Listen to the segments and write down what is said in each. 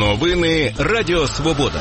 Новини Радіо Свобода.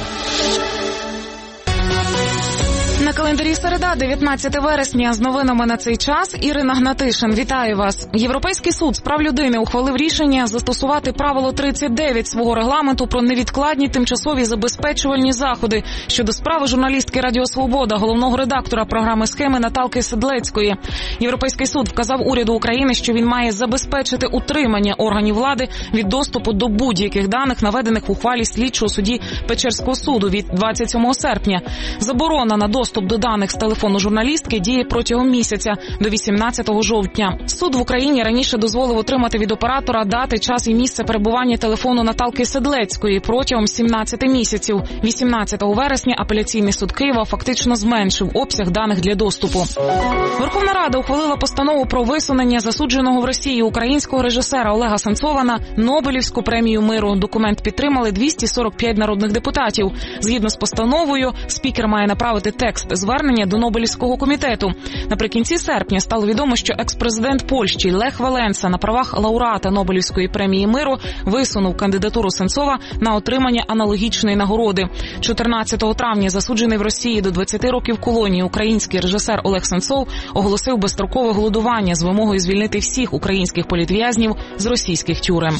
На календарі середа, 19 вересня. З новинами на цей час Ірина Гнатишин. Вітаю вас. Європейський суд з прав людини ухвалив рішення застосувати правило 39 свого регламенту про невідкладні тимчасові забезпечувальні заходи щодо справи журналістки Радіо Свобода, головного редактора програми «Схеми» Наталки Седлецької. Європейський суд вказав уряду України, що він має забезпечити утримання органів влади від доступу до будь-яких даних, наведених в ухвалі слідчого судді Печерського суду від 27 серпня. Заборона на доступ до даних з телефону журналістки діє протягом місяця до 18 жовтня. Суд в Україні раніше дозволив отримати від оператора дати, час і місце перебування телефону Наталки Седлецької протягом 17 місяців. 18 вересня апеляційний суд Києва фактично зменшив обсяг даних для доступу. Верховна Рада ухвалила постанову про висунення засудженого в Росії українського режисера Олега Сенцова на Нобелівську премію миру. Документ підтримали 245 народних депутатів. Згідно з постановою, спікер має направити текст звернення до Нобелівського комітету. Наприкінці серпня стало відомо, що екс-президент Польщі Лех Валенса на правах лауреата Нобелівської премії миру висунув кандидатуру Сенцова на отримання аналогічної нагороди. 14 травня засуджений в Росії до 20 років колонії український режисер Олег Сенцов оголосив безстрокове голодування з вимогою звільнити всіх українських політв'язнів з російських тюрем.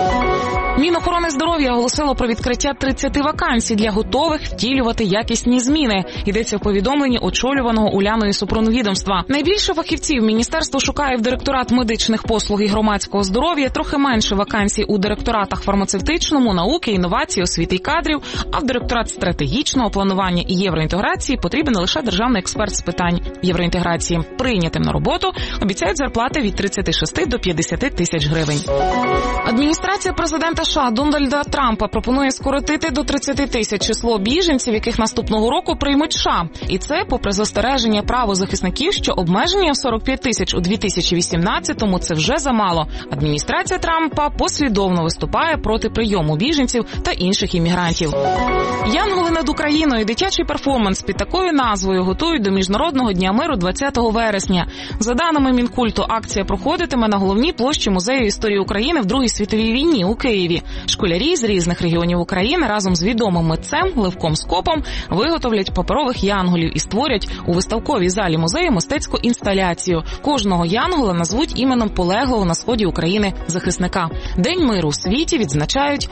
Мінохорони здоров'я оголосило про відкриття 30 вакансій для готових втілювати якісні зміни. Йдеться в повідомленні очолюваного Уляною Супрун відомства. Найбільше фахівців міністерство шукає в директорат медичних послуг і громадського здоров'я, трохи менше вакансій у директоратах фармацевтичному, науки, інновацій, освіти і кадрів, а в директорат стратегічного планування і євроінтеграції потрібен лише державний експерт з питань євроінтеграції. Прийнятим на роботу обіцяють зарплати від 36 до 50 тисяч гривень. Адміністрація президента США Дональда Трампа пропонує скоротити до 30 тисяч число біженців, яких наступного року приймуть США. І це попри застереження правозахисників, що обмеження в 45 тисяч у 2018-му – це вже замало. Адміністрація Трампа послідовно виступає проти прийому біженців та інших іммігрантів. Янголи над Україною – дитячий перформанс під такою назвою готують до Міжнародного дня миру 20 вересня. За даними Мінкульту, акція проходитиме на головній площі Музею історії України в Другій світовій війні у Києві. Школярі з різних регіонів України разом з відомим митцем Левком Скопом виготовлять паперових янголів і створять у виставковій залі музею мистецьку інсталяцію. Кожного янгола назвуть іменем полеглого на сході України захисника. День миру у світі відзначають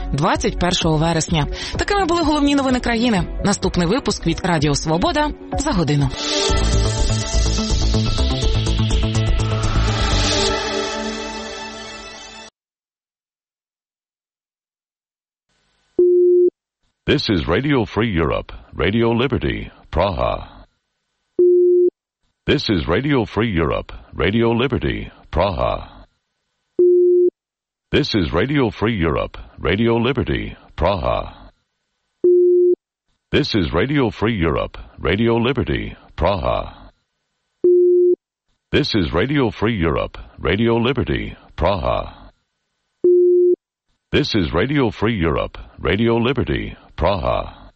21 вересня. Такими були головні новини країни. Наступний випуск від Радіо Свобода за годину. This is Radio Free Europe, Radio Liberty, Praha. This is Radio Free Europe, Radio Liberty, Praha. This is Radio Free Europe, Radio Liberty, Praha. This is Radio Free Europe, Radio Liberty, Praha. This is Radio Free Europe, Radio Liberty, Praha. This is Radio Free Europe, Radio Liberty, Praha.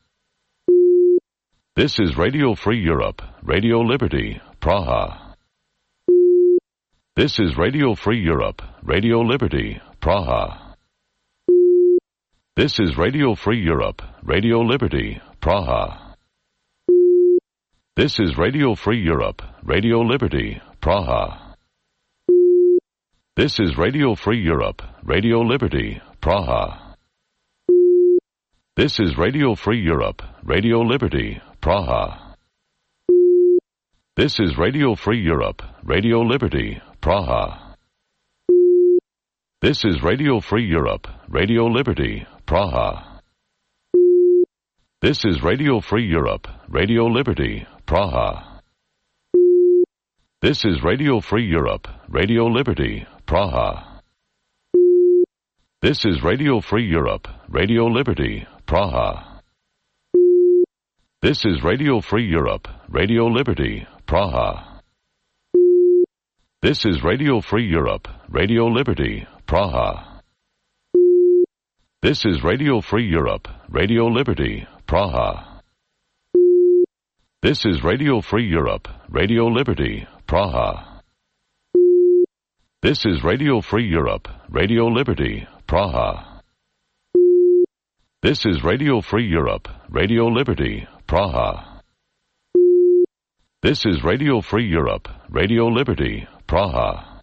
This is Radio Free Europe, Radio Liberty, Praha. This is Radio Free Europe, Radio Liberty, Praha. This is Radio Free Europe, Radio Liberty, Praha. This is Radio Free Europe, Radio Liberty, Praha. This is Radio Free Europe, Radio Liberty, Praha. This is Radio Free Europe, Radio Liberty, Praha. This is Radio Free Europe, Radio Liberty, Praha. This is Radio Free Europe, Radio Liberty, Praha. This is Radio Free Europe, Radio Liberty, Praha. This is Radio Free Europe, Radio Liberty, Praha. This is Radio Free Europe, Radio Liberty, Praha. This is Radio Free Europe, Radio Liberty, Praha. This is Radio Free Europe, Radio Liberty, Praha. This is Radio Free Europe, Radio Liberty, Praha. This is Radio Free Europe, Radio Liberty, Praha. This is Radio Free Europe, Radio Liberty, Praha. This is Radio Free Europe, Radio Liberty, Praha. This is Radio Free Europe, Radio Liberty, Praha.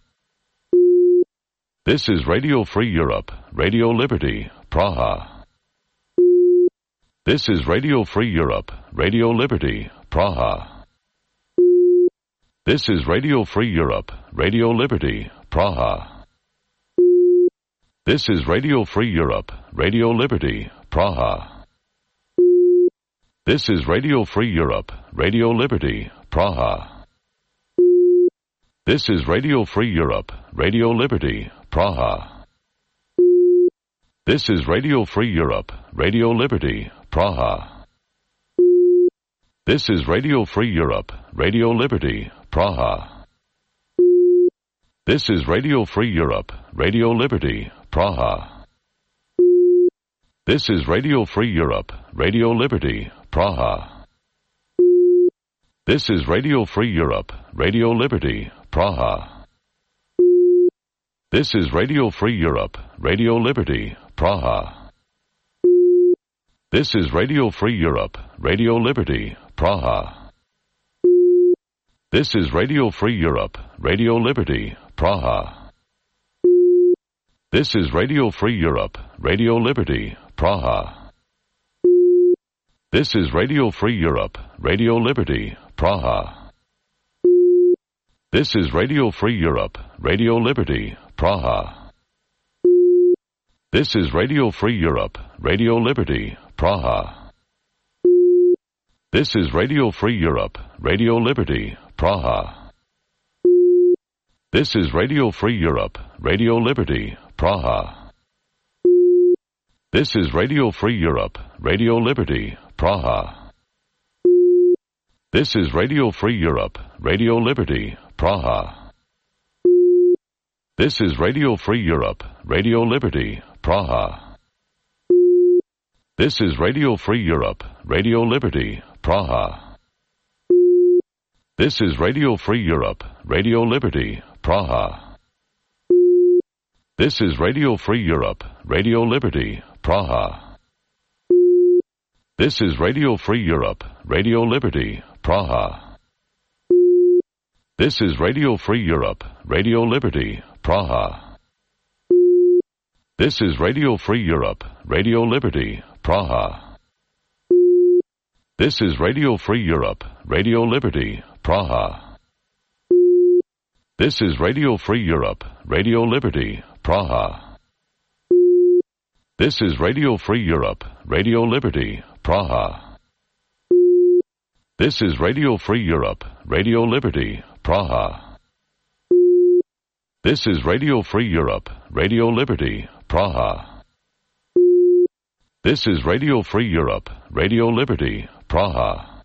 This is Radio Free Europe, Radio Liberty, Praha. This is Radio Free Europe, Radio Liberty, Praha. This is Radio Free Europe, Radio Liberty, Praha. This is Radio Free Europe, Radio Liberty, Praha. This is Radio Free Europe, Radio Liberty, Praha. This is Radio Free Europe, Radio Liberty, Praha. This is Radio Free Europe, Radio Liberty, Praha. This is Radio Free Europe, Radio Liberty, Praha. This is Radio Free Europe, Radio Liberty, Praha. This is Radio Free Europe, Radio Liberty, Praha. This is Radio Free Europe, Radio Liberty, Praha. This is Radio Free Europe, Radio Liberty, Praha. This is Radio Free Europe, Radio Liberty, Praha. This is Radio Free Europe, Radio Liberty, Praha. This is Radio Free Europe, Radio Liberty, Praha. This is Radio Free Europe, Radio Liberty, Praha. This is Radio Free Europe, Radio Liberty, Praha. This is Radio Free Europe, Radio Liberty, Praha. This is Radio Free Europe, Radio Liberty, Praha. This is Radio Free Europe, Radio Liberty, Praha. This is Radio Free Europe, Radio Liberty, Praha. This is Radio Free Europe, Radio Liberty, Praha. This is Radio Free Europe, Radio Liberty, Praha. This is Radio Free Europe, Radio Liberty, Praha. This is Radio Free Europe, Radio Liberty, Praha. This is Radio Free Europe, Radio Liberty, Praha. This is Radio Free Europe, Radio Liberty, Praha. This is Radio Free Europe, Radio Liberty, Praha. This is Radio Free Europe, Radio Liberty, Praha. This is Radio Free Europe, Radio Liberty, Praha. This is Radio Free Europe, Radio Liberty, Praha. This is Radio Free Europe, Radio Liberty, Praha. This is Radio Free Europe, Radio Liberty, Praha. This is Radio Free Europe, Radio Liberty, Praha. This is Radio Free Europe, Radio Liberty, Praha.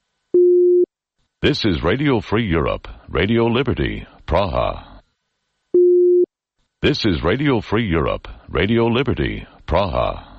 This is Radio Free Europe, Radio Liberty, Praha. This is Radio Free Europe, Radio Liberty, Praha.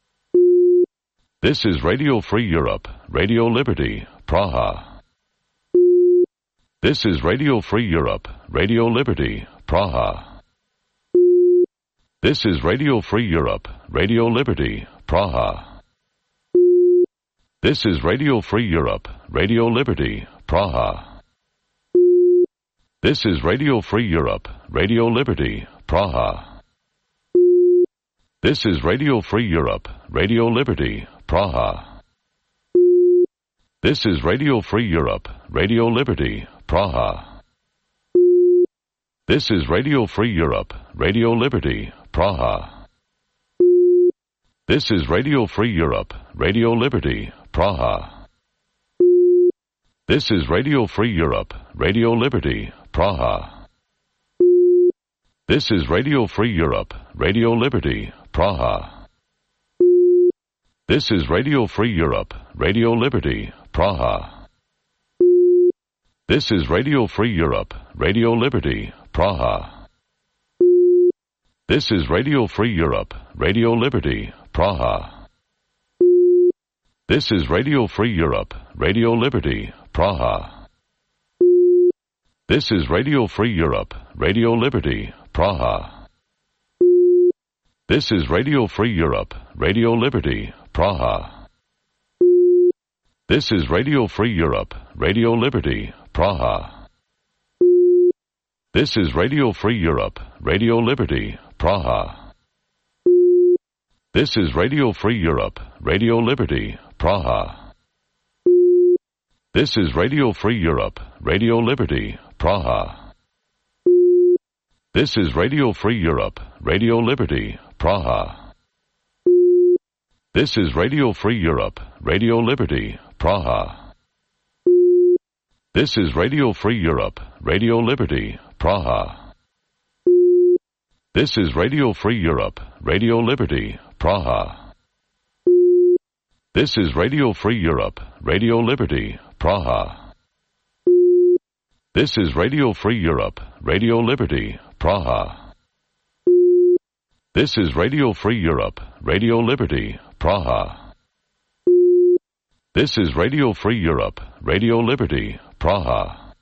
This is Radio Free Europe, Radio Liberty, Praha. This is Radio Free Europe, Radio Liberty, Praha. This is Radio Free Europe, Radio Liberty, Praha. This is Radio Free Europe, Radio Liberty, Praha. This is Radio Free Europe, Radio Liberty, Praha. This is Radio Free Europe, Radio Liberty, Praha. This is Radio Free Europe, Radio Liberty, Praha. This is Radio Free Europe, Radio Liberty, Praha. This is Radio Free Europe, Radio Liberty, Praha. This is Radio Free Europe, Radio Liberty, Praha. This is Radio Free Europe, Radio Liberty, Praha. This is Radio Free Europe, Radio Liberty, Praha. This is Radio Free Europe, Radio Liberty, Praha. This is Radio Free Europe, Radio Liberty, Praha. This is Radio Free Europe, Radio Liberty, Praha. This is Radio Free Europe, Radio Liberty, Praha. This is Radio Free Europe, Radio Liberty, Praha. This is Radio Free Europe, Radio Liberty, Praha. This is Radio Free Europe, Radio Liberty, Praha. This is Radio Free Europe, Radio Liberty, Praha. This is Radio Free Europe, Radio Liberty, Praha. This is Radio Free Europe, Radio Liberty, Praha. This is Radio Free Europe, Radio Liberty, Praha. This is Radio Free Europe, Radio Liberty, Praha. This is Radio Free Europe, Radio Liberty, Praha. This is Radio Free Europe, Radio Liberty, Praha. This is Radio Free Europe, Radio Liberty, Praha. This is Radio Free Europe, Radio Liberty, Praha. This is Radio Free Europe, Radio Liberty, Praha.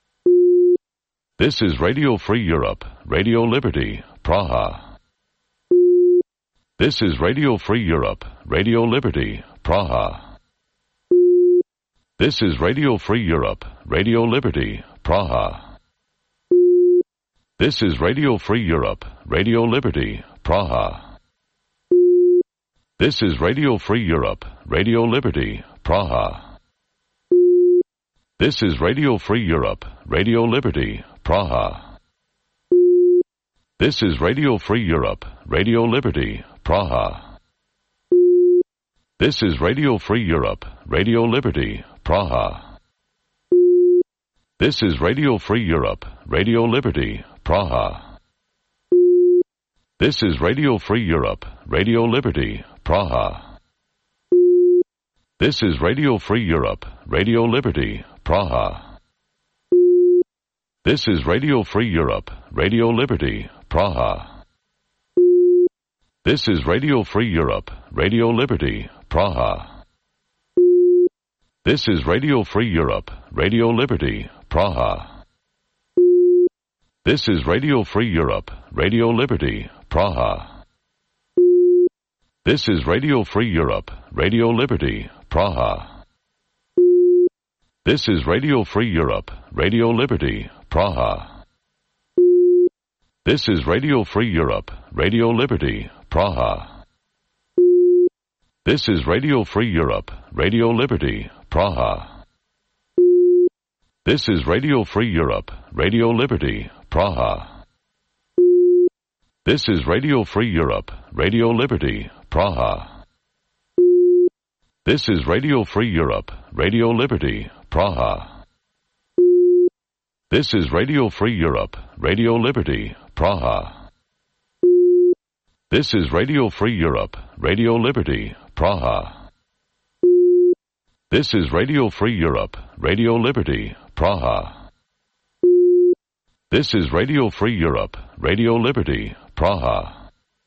This is Radio Free Europe, Radio Liberty, Praha. This is Radio Free Europe, Radio Liberty, Praha. This is Radio Free Europe, Radio Liberty, Praha. This is Radio Free Europe, Radio Liberty, Praha. This is Radio Free Europe, Radio Liberty, Praha. This is Radio Free Europe, Radio Liberty, Praha. This is Radio Free Europe, Radio Liberty, Praha. This is Radio Free Europe, Radio Liberty, Praha. This is Radio Free Europe, Radio Liberty, Praha. This is Radio Free Europe, Radio Liberty, Praha. This is Radio Free Europe, Radio Liberty, Praha. This is Radio Free Europe, Radio Liberty, Praha. This is Radio Free Europe, Radio Liberty, Praha. This is Radio Free Europe, Radio Liberty, Praha. This is Radio Free Europe, Radio Liberty, Praha. This is Radio Free Europe, Radio Liberty, Praha. This is Radio Free Europe, Radio Liberty, Praha. This is Radio Free Europe, Radio Liberty, Praha. This is Radio Free Europe, Radio Liberty, Praha. This is Radio Free Europe, Radio Liberty, Praha. This is Radio Free Europe, Radio Liberty, Praha. This is Radio Free Europe, Radio Liberty, Praha. This is Radio Free Europe, Radio Liberty, Praha. This is Radio Free Europe, Radio Liberty, Praha. This is Radio Free Europe, Radio Liberty, Praha. This is Radio Free Europe, Radio Liberty, Praha.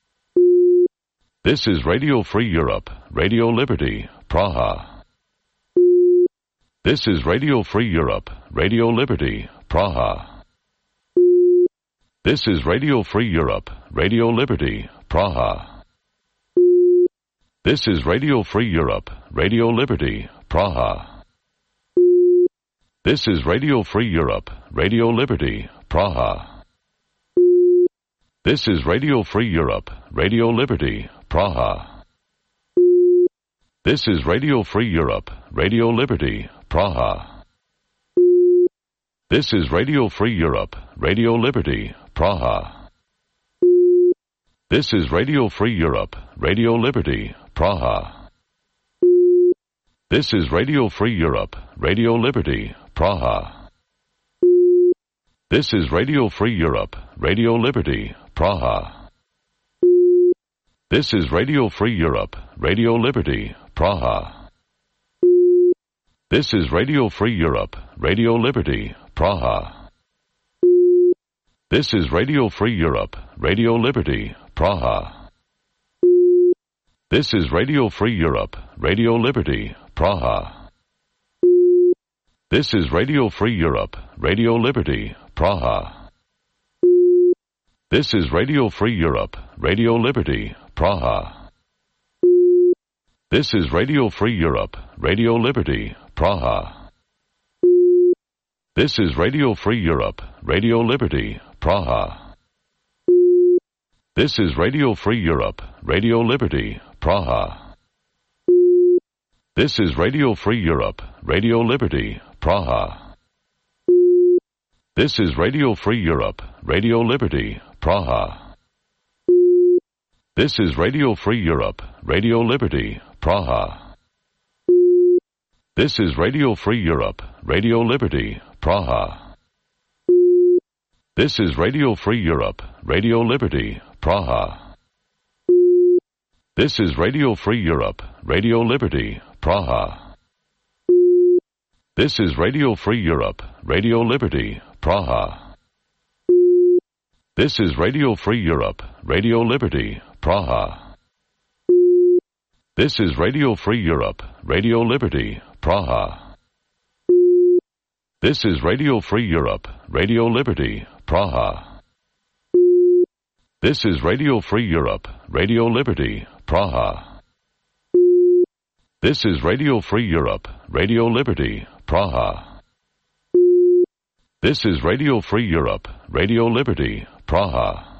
This is Radio Free Europe, Radio Liberty, Praha. This is Radio Free Europe, Radio Liberty, Praha. This is Radio Free Europe, Radio Liberty, Praha. This is Radio Free Europe, Radio Liberty, Praha. This is Radio Free Europe, Radio Liberty, Praha. This is Radio Free Europe, Radio Liberty, Praha. This is Radio Free Europe, Radio Liberty, Praha. This is Radio Free Europe, Radio Liberty, Praha. This is Radio Free Europe, Radio Liberty, Praha. This is Radio Free Europe, Radio Liberty, Praha. This is Radio Free Europe, Radio Liberty, Praha. This is Radio Free Europe, Radio Liberty, Praha. This is Radio Free Europe, Radio Liberty, Praha. This is Radio Free Europe, Radio Liberty, Praha. This is Radio Free Europe, Radio Liberty, Praha. This is Radio Free Europe, Radio Liberty, Praha. This is Radio Free Europe, Radio Liberty, Praha. This is Radio Free Europe, Radio Liberty, Praha. This is Radio Free Europe, Radio Liberty, Praha. This is Radio Free Europe, Radio Liberty, Praha. This is Radio Free Europe, Radio Liberty, Praha. This is Radio Free Europe, Radio Liberty, Praha. This is Radio Free Europe, Radio Liberty, Praha. This is Radio Free Europe, Radio Liberty, Praha. This is Radio Free Europe, Radio Liberty, Praha. This is Radio Free Europe, Radio Liberty, Praha. This is Radio Free Europe, Radio Liberty, Praha. This is Radio Free Europe, Radio Liberty, Praha. This is Radio Free Europe, Radio Liberty, Praha. This is Radio Free Europe, Radio Liberty, Praha. This is Radio Free Europe, Radio Liberty, Praha. This is Radio Free Europe, Radio Liberty, Praha. This is Radio Free Europe, Radio Liberty, Praha.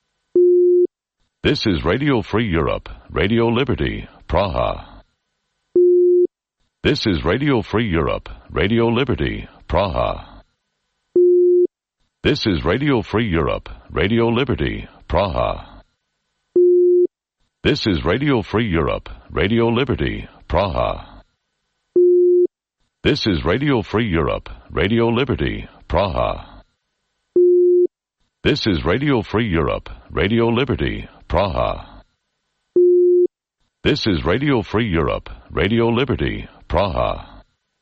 This is Radio Free Europe, Radio Liberty, Praha. This is Radio Free Europe, Radio Liberty, Praha. This is Radio Free Europe, Radio Liberty, Praha. This is Radio Free Europe, Radio Liberty, Praha. This is Radio Free Europe, Radio Liberty, Praha. This is Radio Free Europe, Radio Liberty, Praha. This is Radio Free Europe, Radio Liberty, Praha.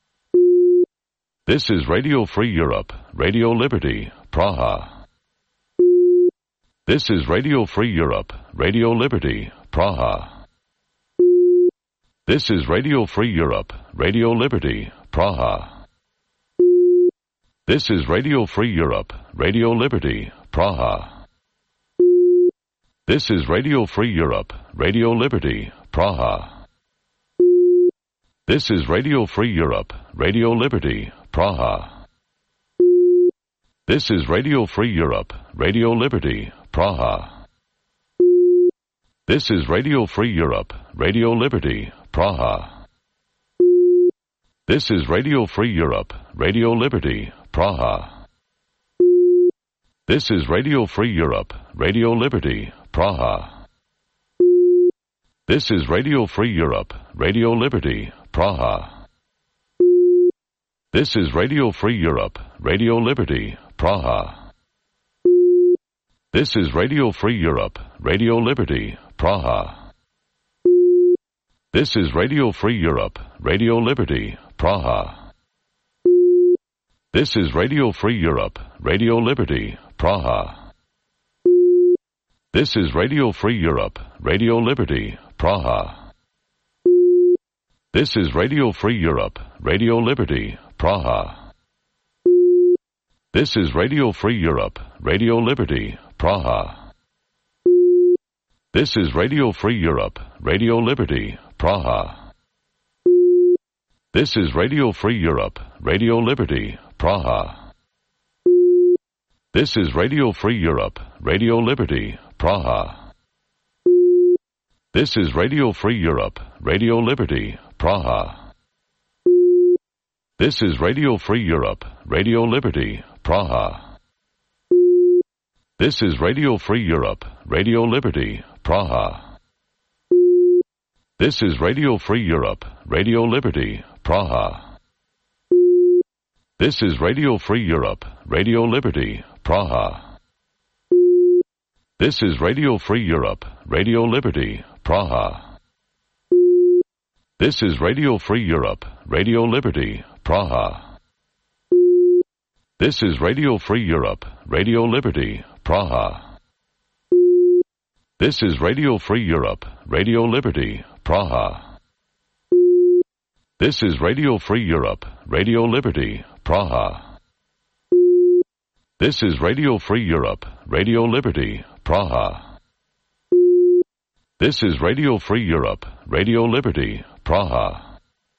This is Radio Free Europe, Radio Liberty, Praha. This is Radio Free Europe, Radio Liberty, Praha. This is Radio Free Europe, Radio Liberty, Praha. This is Radio Free Europe, Radio Liberty, Praha. This is Radio Free Europe, Radio Liberty, Praha. This is Radio Free Europe, Radio Liberty, Praha. This is Radio Free Europe, Radio Liberty, Praha. This is Radio Free Europe, Radio Liberty, Praha. This is Radio Free Europe, Radio Liberty, Praha. This is Radio Free Europe, Radio Liberty, Praha. This is Radio Free Europe, Radio Liberty, Praha. This is Radio Free Europe, Radio Liberty, Praha. This is Radio Free Europe, Radio Liberty, Praha. This is Radio Free Europe, Radio Liberty, Praha. This is Radio Free Europe, Radio Liberty, Praha. This is Radio Free Europe, Radio Liberty, Praha. This is Radio Free Europe, Radio Liberty, Praha. This is Radio Free Europe, Radio Liberty, Praha. This is Radio Free Europe, Radio Liberty, Praha. This is Radio Free Europe, Radio Liberty, Praha. This is Radio Free Europe, Radio Liberty, Praha. This is Radio Free Europe, Radio Liberty, Praha. This is Radio Free Europe, Radio Liberty, Praha. This is Radio Free Europe, Radio Liberty, Praha. This is Radio Free Europe, Radio Liberty, Praha. This is Radio Free Europe, Radio Liberty, Praha. This is Radio Free Europe, Radio Liberty, Praha. This is Radio Free Europe, Radio Liberty, Praha. This is Radio Free Europe, Radio Liberty, Praha. This is Radio Free Europe, Radio Liberty, Praha. This is Radio Free Europe, Radio Liberty, Praha. This is Radio Free Europe, Radio Liberty, Praha. This is Radio Free Europe, Radio Liberty, Praha.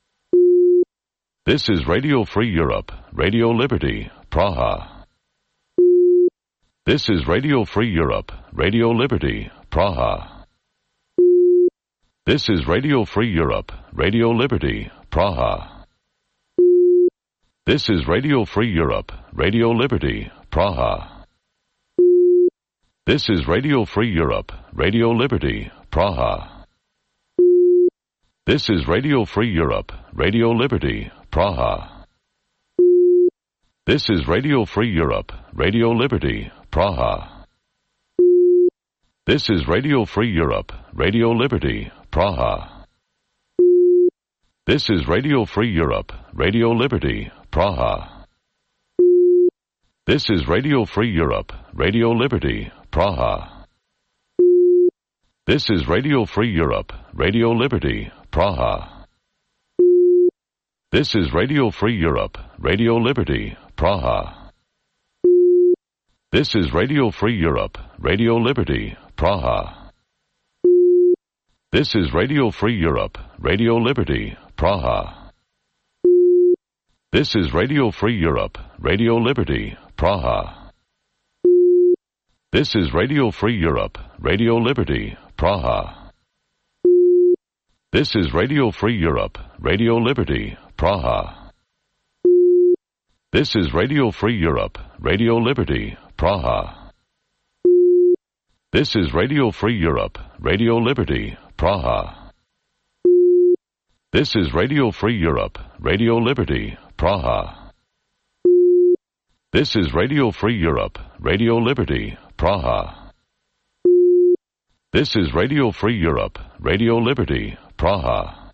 This is Radio Free Europe, Radio Liberty, Praha. This is Radio Free Europe, Radio Liberty, Praha. This is Radio Free Europe, Radio Liberty, Praha. This is Radio Free Europe, Radio Liberty, Praha. This is Radio Free Europe, Radio Liberty, Praha. This is Radio Free Europe, Radio Liberty, Praha. This is Radio Free Europe, Radio Liberty, Praha. This is Radio Free Europe, Radio Liberty, Praha. This is Radio Free Europe, Radio Liberty, Praha. This is Radio Free Europe, Radio Liberty, Praha. This is Radio Free Europe, Radio Liberty, Praha. This is Radio Free Europe, Radio Liberty, Praha. This is Radio Free Europe, Radio Liberty, Praha. This is Radio Free Europe, Radio Liberty, Praha. This is Radio Free Europe, Radio Liberty, Praha. This is Radio Free Europe, Radio Liberty, Praha. This is Radio Free Europe, Radio Liberty, Praha. This is Radio Free Europe, Radio Liberty, Praha. This is Radio Free Europe, Radio Liberty, Praha. This is Radio Free Europe, Radio Liberty, Praha. This is Radio Free Europe, Radio Liberty, Praha. This is Radio Free Europe, Radio Liberty, Praha.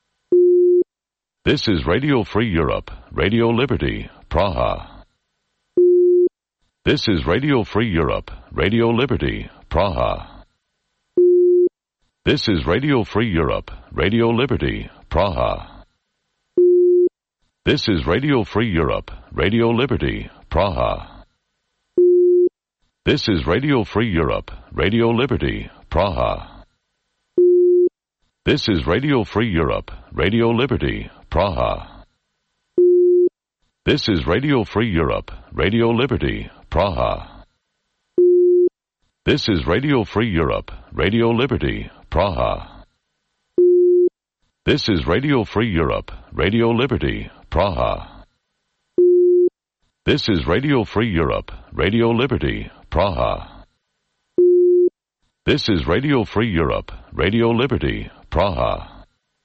This is Radio Free Europe, Radio Liberty, Praha. This is Radio Free Europe, Radio Liberty, Praha. This is Radio Free Europe, Radio Liberty, Praha. This is Radio Free Europe, Radio Liberty, Praha. This is Radio Free Europe, Radio Liberty, Praha. This is Radio Free Europe, Radio Liberty, Praha. This is Radio Free Europe, Radio Liberty, Praha. This is Radio Free Europe, Radio Liberty, Praha. This is Radio Free Europe, Radio Liberty, Praha. This is Radio Free Europe, Radio Liberty, Praha. This is Radio Free Europe, Radio Liberty, Praha.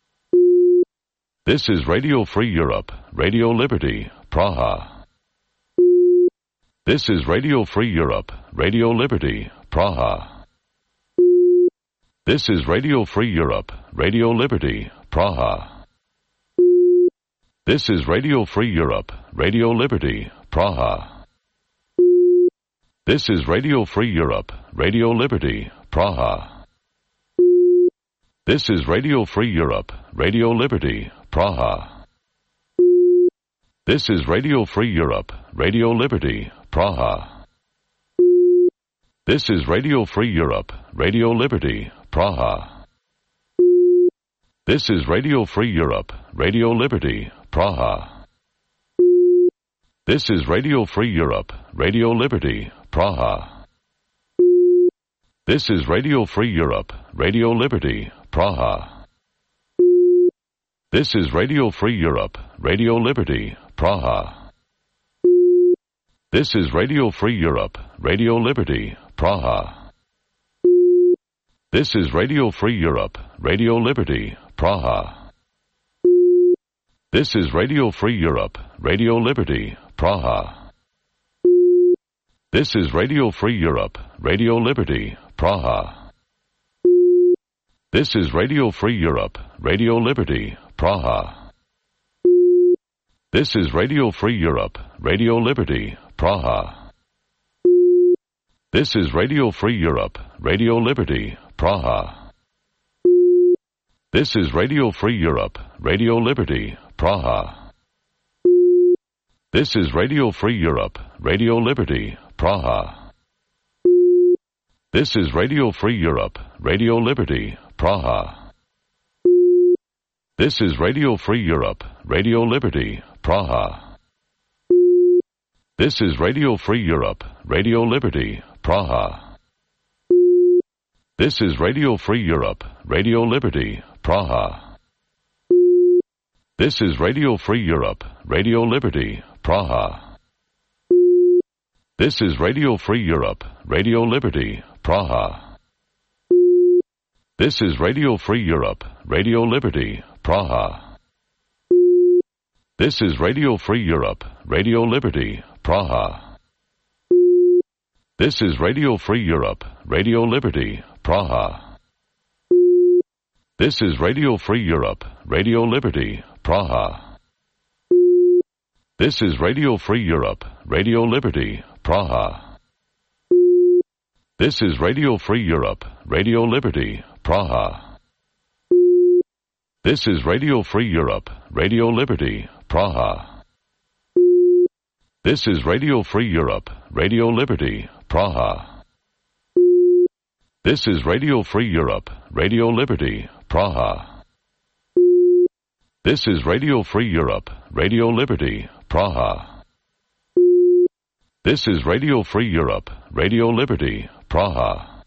This is Radio Free Europe, Radio Liberty, Praha. This is Radio Free Europe, Radio Liberty, Praha. This is Radio Free Europe, Radio Liberty, Praha. This is Radio Free Europe, Radio Liberty, Praha. This is Radio Free Europe, Radio Liberty, Praha. This is Radio Free Europe, Radio Liberty, Praha. This is Radio Free Europe, Radio Liberty, Praha. This is Radio Free Europe, Radio Liberty, Praha. This is Radio Free Europe, Radio Liberty, Praha. This is Radio Free Europe, Radio Liberty, Praha. This is Radio Free Europe, Radio Liberty, Praha. This is Radio Free Europe, Radio Liberty, Praha. This is Radio Free Europe, Radio Liberty, Praha. This is Radio Free Europe, Radio Liberty, Praha. This is Radio Free Europe, Radio Liberty, Praha. This is Radio Free Europe, Radio Liberty, Praha. This is Radio Free Europe, Radio Liberty, Praha. This is Radio Free Europe, Radio Liberty, Praha. This is Radio Free Europe, Radio Liberty, Praha. This is Radio Free Europe, Radio Liberty, Praha. This is Radio Free Europe, Radio Liberty, Praha. This is Radio Free Europe, Radio Liberty, Praha. This is Radio Free Europe, Radio Liberty, Praha. This is Radio Free Europe, Radio Liberty, Praha. This is Radio Free Europe, Radio Liberty, Praha. This is Radio Free Europe, Radio Liberty, Praha. This is Radio Free Europe, Radio Liberty, Praha. This is Radio Free Europe, Radio Liberty, Praha. This is Radio Free Europe, Radio Liberty, Praha. This is Radio Free Europe, Radio Liberty, Praha. This is Radio Free Europe, Radio Liberty, Praha. This is Radio Free Europe, Radio Liberty, Praha. This is Radio Free Europe, Radio Liberty, Praha. This is Radio Free Europe, Radio Liberty, Praha. This is Radio Free Europe, Radio Liberty, Praha. This is Radio Free Europe, Radio Liberty, Praha. This is Radio Free Europe, Radio Liberty, Praha. This is Radio Free Europe, Radio Liberty, Praha.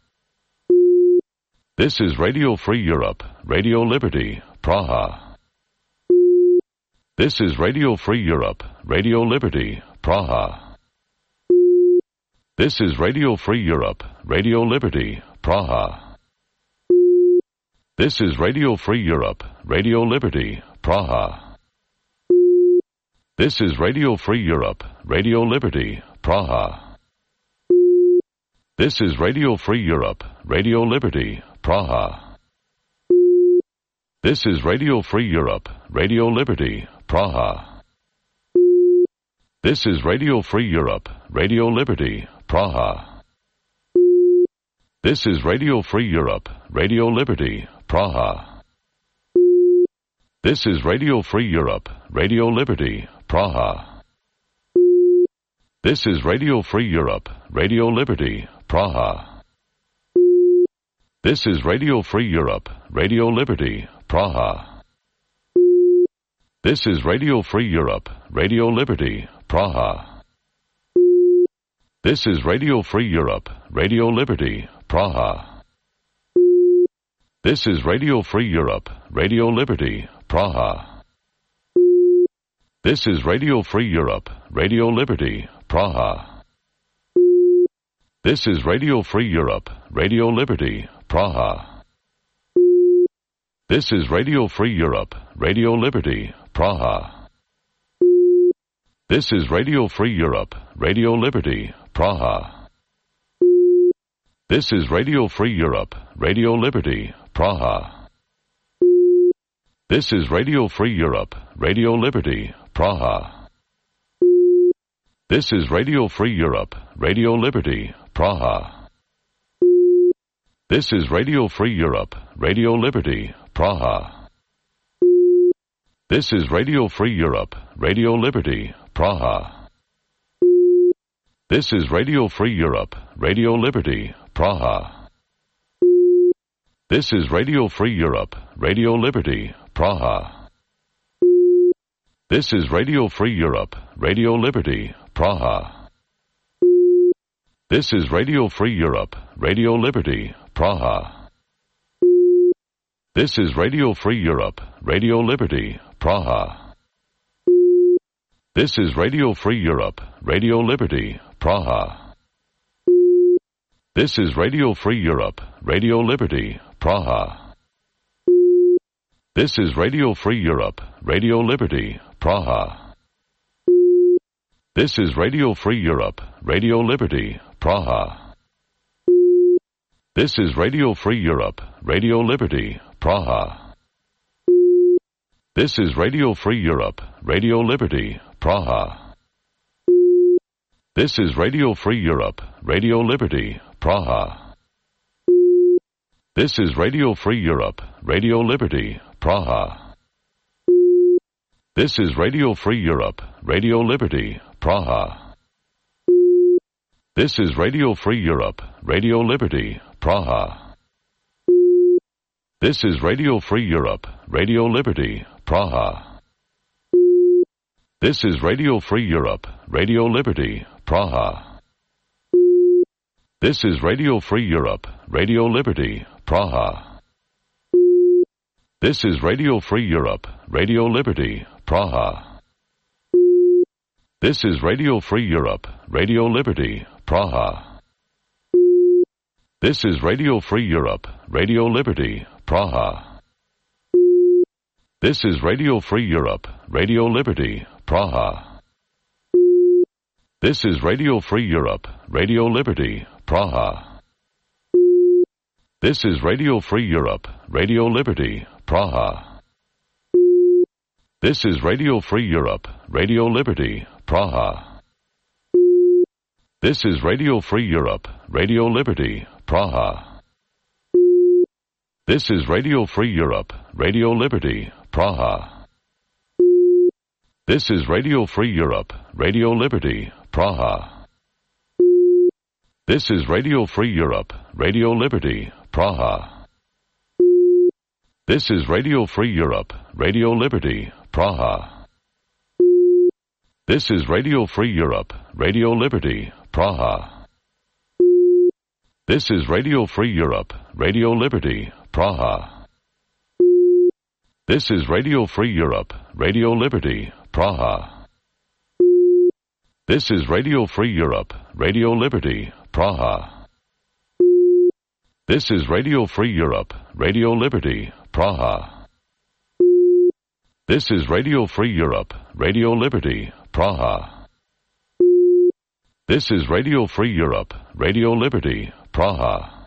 This is Radio Free Europe, Radio Liberty, Praha. This is Radio Free Europe, Radio Liberty, Praha. This is Radio Free Europe, Radio Liberty, Praha. This is Radio Free Europe, Radio Liberty, Praha. This is Radio Free Europe, Radio Liberty, Praha. This is Radio Free Europe, Radio Liberty, Praha. This is Radio Free Europe, Radio Liberty, Praha. This is Radio Free Europe, Radio Liberty, Praha. This is Radio Free Europe, Radio Liberty, Praha. This is Radio Free Europe, Radio Liberty, Praha. This is Radio Free Europe, Radio Liberty, Praha. This is Radio Free Europe, Radio Liberty, Praha. This is Radio Free Europe, Radio Liberty, Praha. This is Radio Free Europe, Radio Liberty, Praha. This is Radio Free Europe, Radio Liberty, Praha. This is Radio Free Europe, Radio Liberty, Praha. This is Radio Free Europe, Radio Liberty, Praha. This is Radio Free Europe, Radio Liberty, Praha. This is Radio Free Europe, Radio Liberty, Praha. This is Radio Free Europe, Radio Liberty, Praha. This is Radio Free Europe, Radio Liberty, Praha. This is Radio Free Europe, Radio Liberty, Praha. This is Radio Free Europe, Radio Liberty, Praha. This is Radio Free Europe, Radio Liberty, Praha. This is Radio Free Europe, Radio Liberty, Praha. This is Radio Free Europe, Radio Liberty, Praha. This is Radio Free Europe, Radio Liberty, Praha. This is Radio Free Europe, Radio Liberty, Praha. This is Radio Free Europe, Radio Liberty, Praha. This is Radio Free Europe, Radio Liberty, Praha. This is Radio Free Europe, Radio Liberty, Praha. This is Radio Free Europe, Radio Liberty, Praha. This is Radio Free Europe, Radio Liberty, Praha. This is Radio Free Europe, Radio Liberty, Praha. This is Radio Free Europe, Radio Liberty, Praha. This is Radio Free Europe, Radio Liberty, Praha. This is Radio Free Europe, Radio Liberty, Praha. This is Radio Free Europe, Radio Liberty, Praha. This is Radio Free Europe, Radio Liberty, Praha. This is Radio Free Europe, Radio Liberty, Praha. This is Radio Free Europe, Radio Liberty, Praha. This is Radio Free Europe, Radio Liberty, Praha. This is Radio Free Europe, Radio Liberty, Praha. This is Radio Free Europe, Radio Liberty, Praha. This is Radio Free Europe, Radio Liberty, Praha. This is Radio Free Europe, Radio Liberty, Praha. This is Radio Free Europe, Radio Liberty, Praha. This is Radio Free Europe, Radio Liberty, Praha. This is Radio Free Europe, Radio Liberty, Praha. This is Radio Free Europe, Radio Liberty, Praha. This is Radio Free Europe, Radio Liberty, Praha. This is Radio Free Europe, Radio Liberty, Praha. This is Radio Free Europe, Radio Liberty, Praha. This is Radio Free Europe, Radio Liberty, Praha. This is Radio Free Europe, Radio Liberty, Praha. This is Radio Free Europe, Radio Liberty, Praha. This is Radio Free Europe, Radio Liberty, Praha. This is Radio Free Europe, Radio Liberty, Praha. This is Radio Free Europe, Radio Liberty, Praha. This is Radio Free Europe, Radio Liberty, Praha. This is Radio Free Europe, Radio Liberty, Praha.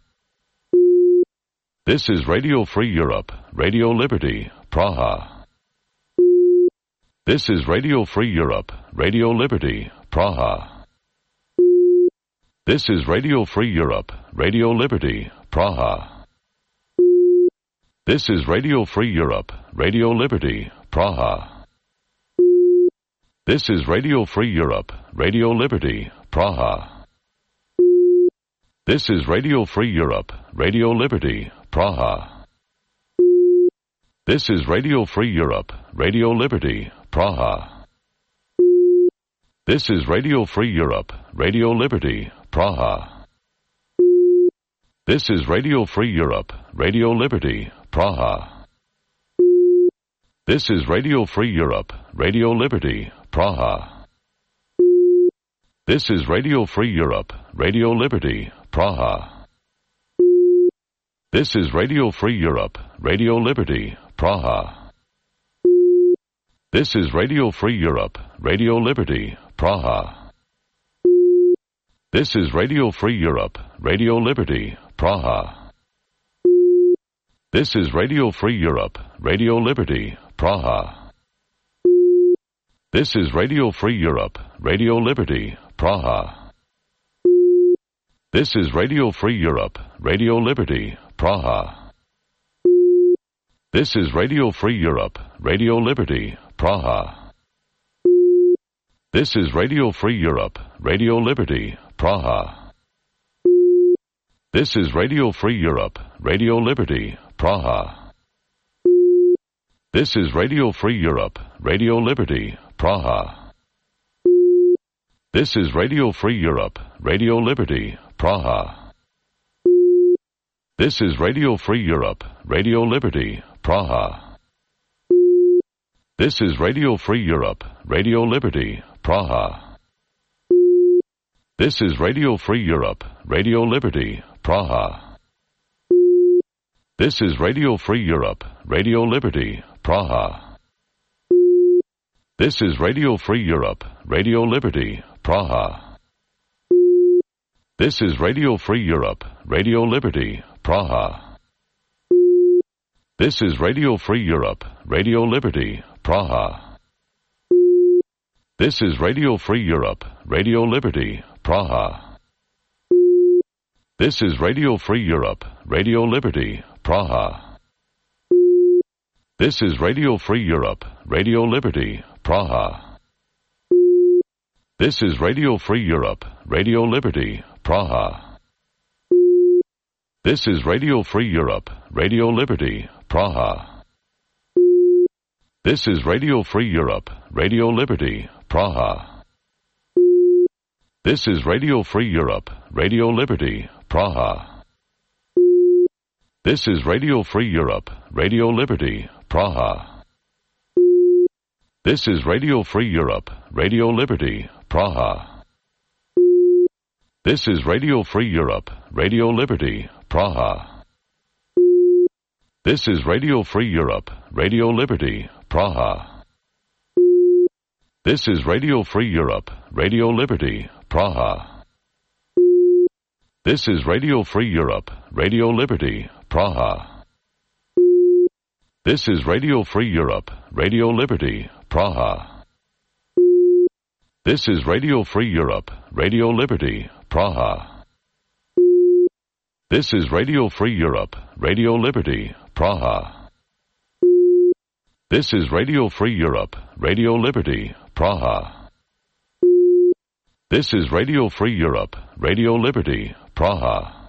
This is Radio Free Europe, Radio Liberty, Praha. This is Radio Free Europe, Radio Liberty, Praha. This is Radio Free Europe, Radio Liberty, Praha. This is Radio Free Europe, Radio Liberty, Praha. This is Radio Free Europe, Radio Liberty, Praha. This is Radio Free Europe, Radio Liberty, Praha. This is Radio Free Europe, Radio Liberty, Praha. This is Radio Free Europe, Radio Liberty, Praha. This is Radio Free Europe, Radio Liberty, Praha. This is Radio Free Europe, Radio Liberty, Praha. This is Radio Free Europe, Radio Liberty, Praha. This is Radio Free Europe, Radio Liberty, Praha. This is Radio Free Europe, Radio Liberty, Praha. This is Radio Free Europe, Radio Liberty, Praha. This is Radio Free Europe, Radio Liberty, Praha. This is Radio Free Europe, Radio Liberty, Praha. This is Radio Free Europe, Radio Liberty, Praha. This is Radio Free Europe, Radio Liberty, Praha. This is Radio Free Europe, Radio Liberty, Praha. This is Radio Free Europe, Radio Liberty, Praha. This is Radio Free Europe, Radio Liberty, Praha. This is Radio Free Europe, Radio Liberty, Praha. This is Radio Free Europe, Radio Liberty, Praha. This is Radio Free Europe, Radio Liberty, Praha. This is Radio Free Europe, Radio Liberty, Praha. This is Radio Free Europe, Radio Liberty, Praha. This is Radio Free Europe, Radio Liberty, Praha. This is Radio Free Europe, Radio Liberty, Praha. This is Radio Free Europe, Radio Liberty, Praha. This is Radio Free Europe, Radio Liberty, Praha. This is Radio Free Europe, Radio Liberty, Praha. This is Radio Free Europe, Radio Liberty, Praha. This is Radio Free Europe, Radio Liberty, Praha. This is Radio Free Europe, Radio Liberty, Praha. This is Radio Free Europe, Radio Liberty, Praha. This is Radio Free Europe, Radio Liberty, Praha. This is Radio Free Europe, Radio Liberty, Praha. This is Radio Free Europe, Radio Liberty, Praha. This is Radio Free Europe, Radio Liberty, Praha. This is Radio Free Europe, Radio Liberty, Praha. This is Radio Free Europe, Radio Liberty, Praha. This is Radio Free Europe, Radio Liberty, Praha. This is Radio Free Europe, Radio Liberty, Praha. This is Radio Free Europe, Radio Liberty, Praha. This is Radio Free Europe, Radio Liberty, Praha. This is Radio Free Europe, Radio Liberty, Praha. This is Radio Free Europe, Radio Liberty, Praha.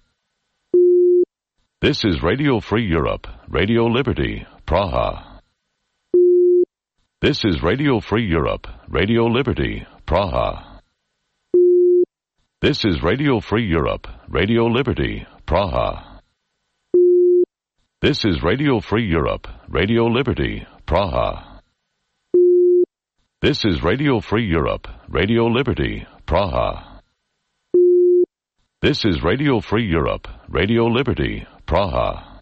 This is Radio Free Europe, Radio Liberty, Praha. This is Radio Free Europe, Radio Liberty, Praha. This is Radio Free Europe, Radio Liberty, Praha. This is Radio Free Europe, Radio Liberty, Praha. This is Radio Free Europe, Radio Liberty, Praha. This is Radio Free Europe, Radio Liberty, Praha.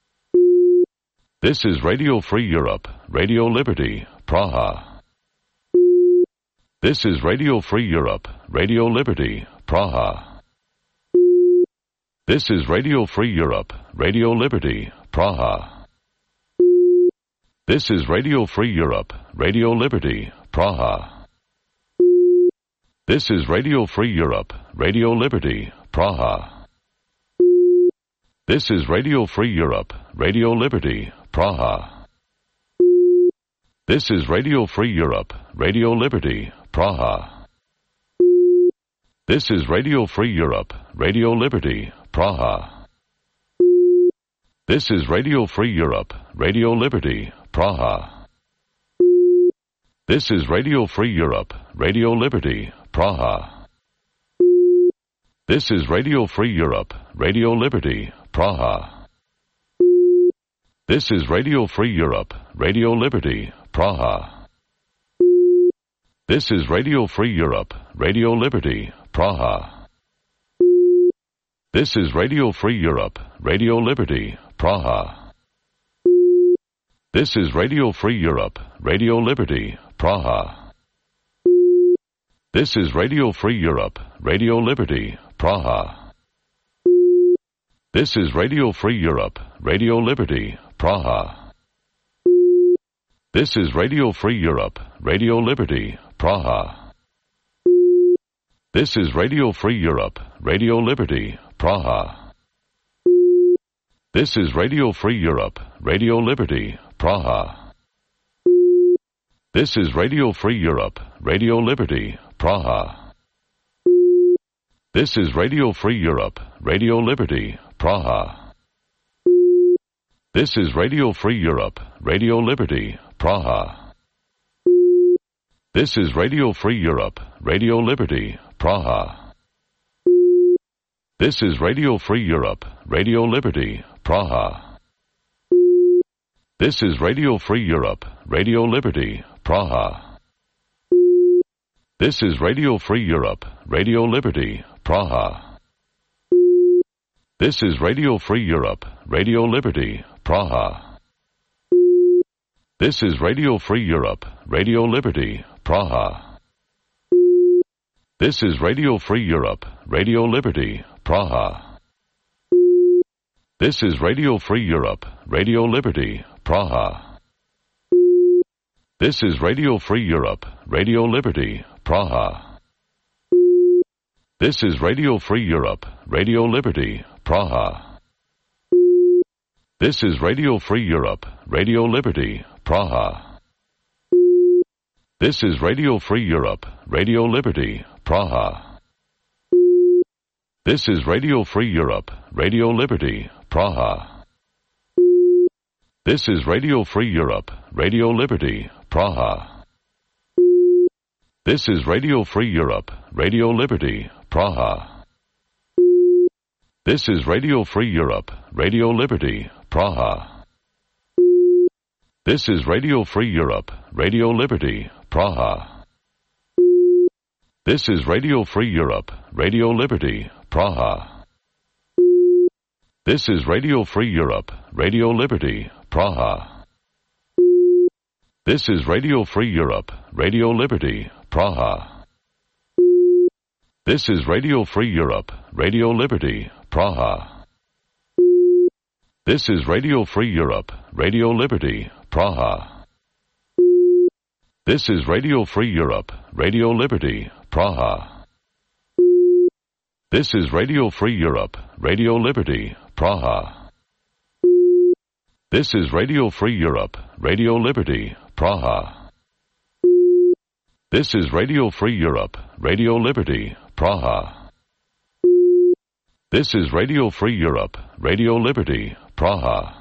This is Radio Free Europe, Radio Liberty, Praha. This is Radio Free Europe, Radio Liberty, Praha. This is Radio Free Europe, Radio Liberty, Praha. This is Radio Free Europe, Radio Liberty, Praha. This is Radio Free Europe, Radio Liberty, Praha. This is Radio Free Europe, Radio Liberty, Praha. This is Radio Free Europe, Radio Liberty, Praha. This is Radio Free Europe, Radio Liberty, Praha. This is Radio Free Europe, Radio Liberty, Praha. This is Radio Free Europe, Radio Liberty, Praha. This is Radio Free Europe, Radio Liberty, Praha. This is Radio Free Europe, Radio Liberty, Praha. This is Radio Free Europe, Radio Liberty, Praha. This is Radio Free Europe, Radio Liberty, Praha. This is Radio Free Europe, Radio Liberty, Praha. This is Radio Free Europe, Radio Liberty, Praha. This is Radio Free Europe, Radio Liberty, Praha. This is Radio Free Europe, Radio Liberty, Praha. This is Radio Free Europe, Radio Liberty, Praha. This is Radio Free Europe, Radio Liberty, Praha. This is Radio Free Europe, Radio Liberty, Praha. This is Radio Free Europe, Radio Liberty, Praha. This is Radio Free Europe, Radio Liberty, Praha. This is Radio Free Europe, Radio Liberty, Praha. This is Radio Free Europe, Radio Liberty, Praha. This is Radio Free Europe, Radio Liberty, Praha. This is Radio Free Europe, Radio Liberty, Praha. This is Radio Free Europe, Radio Liberty, Praha. This is Radio Free Europe, Radio Liberty, Praha. This is Radio Free Europe, Radio Liberty, Praha. This is Radio Free Europe, Radio Liberty, Praha. This is Radio Free Europe, Radio Liberty, Praha. This is Radio Free Europe, Radio Liberty, Praha. This is Radio Free Europe, Radio Liberty, Praha. This is Radio Free Europe, Radio Liberty, Praha. This is Radio Free Europe, Radio Liberty, Praha. This is Radio Free Europe, Radio Liberty, Praha. This is Radio Free Europe, Radio Liberty, Praha. This is Radio Free Europe, Radio Liberty, Praha. This is Radio Free Europe, Radio Liberty, Praha. This is Radio Free Europe, Radio Liberty, Praha. This is Radio Free Europe, Radio Liberty, Praha. This is Radio Free Europe, Radio Liberty, Praha. This is Radio Free Europe, Radio Liberty, Praha. This is Radio Free Europe, Radio Liberty, Praha. This is Radio Free Europe, Radio Liberty, Praha. This is Radio Free Europe, Radio Liberty, Praha. This is Radio Free Europe, Radio Liberty, Praha. This is Radio Free Europe, Radio Liberty, Praha. This is Radio Free Europe, Radio Liberty, Praha.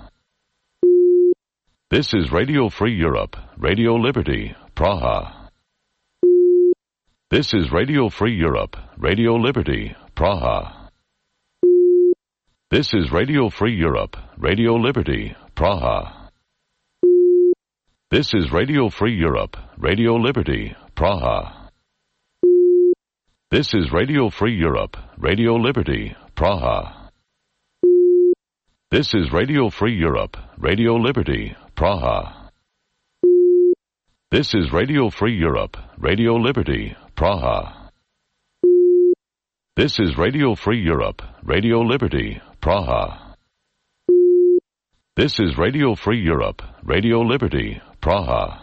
This is Radio Free Europe, Radio Liberty, Praha. This is Radio Free Europe, Radio Liberty, Praha. This is Radio Free Europe, Radio Liberty, Praha. This is Radio Free Europe, Radio Liberty, Praha. This is Radio Free Europe, Radio Liberty, Praha. This is Radio Free Europe, Radio Liberty, Praha. This is Radio Free Europe, Radio Liberty, Praha. This is Radio Free Europe, Radio Liberty, Praha. This is Radio Free Europe, Radio Liberty, Praha.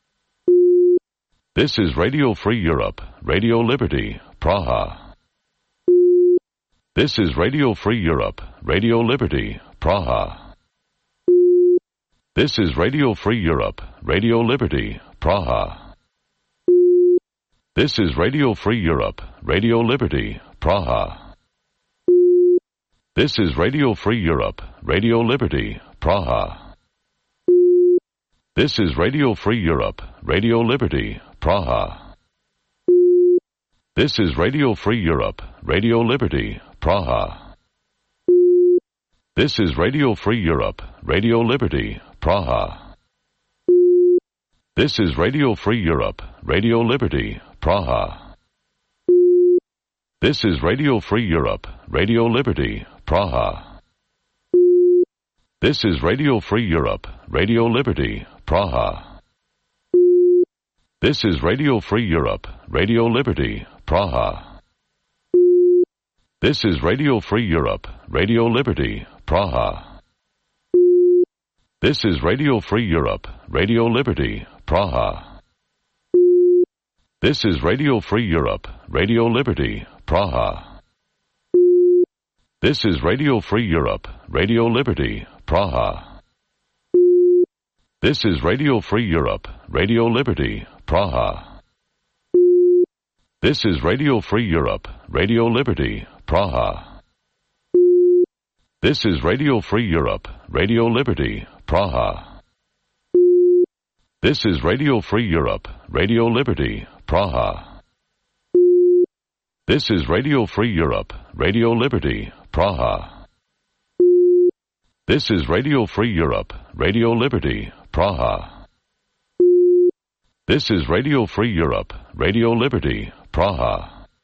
This is Radio Free Europe, Radio Liberty, Praha. This is Radio Free Europe, Radio Liberty, Praha. This is Radio Free Europe, Radio Liberty, Praha. This is Radio Free Europe, Radio Liberty, Praha. This is Radio Free Europe, Radio Liberty, Praha. This is Radio Free Europe, Radio Liberty, Praha. This is Radio Free Europe, Radio Liberty, Praha. This is Radio Free Europe, Radio Liberty, Praha. This is Radio Free Europe, Radio Liberty, Praha. This is Radio Free Europe, Radio Liberty, Praha. This is Radio Free Europe, Radio Liberty, Praha. This is Radio Free Europe, Radio Liberty, Praha. This is Radio Free Europe, Radio Liberty, Praha. This is Radio Free Europe, Radio Liberty, Praha. This is Radio Free Europe, Radio Liberty, Praha. This is Radio Free Europe, Radio Liberty, Praha. This is Radio Free Europe, Radio Liberty, Praha. This is Radio Free Europe, Radio Liberty, Praha. This is Radio Free Europe, Radio Liberty, Praha. This is Radio Free Europe, Radio Liberty, Praha. This is Radio Free Europe, Radio Liberty, Praha. This is Radio Free Europe, Radio Liberty, Praha. This is Radio Free Europe, Radio Liberty, Praha.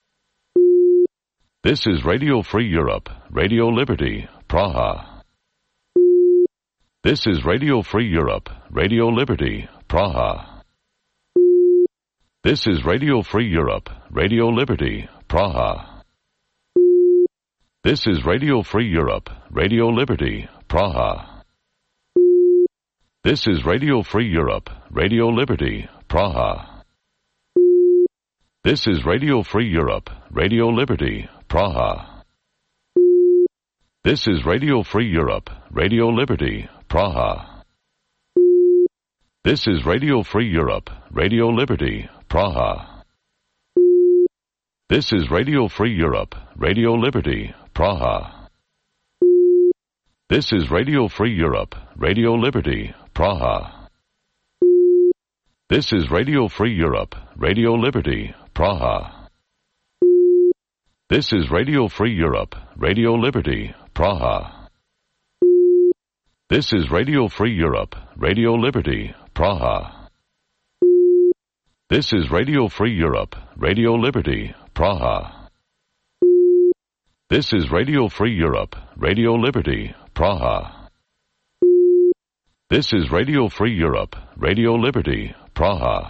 This is Radio Free Europe, Radio Liberty, Praha. This is Radio Free Europe, Radio Liberty, Praha. This is Radio Free Europe, Radio Liberty, Praha. This is Radio Free Europe, Radio Liberty, Praha. This is Radio Free Europe, Radio Liberty, Praha. This is Radio Free Europe, Radio Liberty, Praha. This is Radio Free Europe, Radio Liberty, Praha. This is Radio Free Europe, Radio Liberty, Praha. This is Radio Free Europe, Radio Liberty, Praha. This is Radio Free Europe, Radio Liberty, Praha. This is Radio Free Europe, Radio Liberty, Praha. This is Radio Free Europe, Radio Liberty, Praha. This is Radio Free Europe, Radio Liberty, Praha. This is Radio Free Europe, Radio Liberty, Praha. This is Radio Free Europe, Radio Liberty, Praha. This is Radio Free Europe, Radio Liberty, Praha.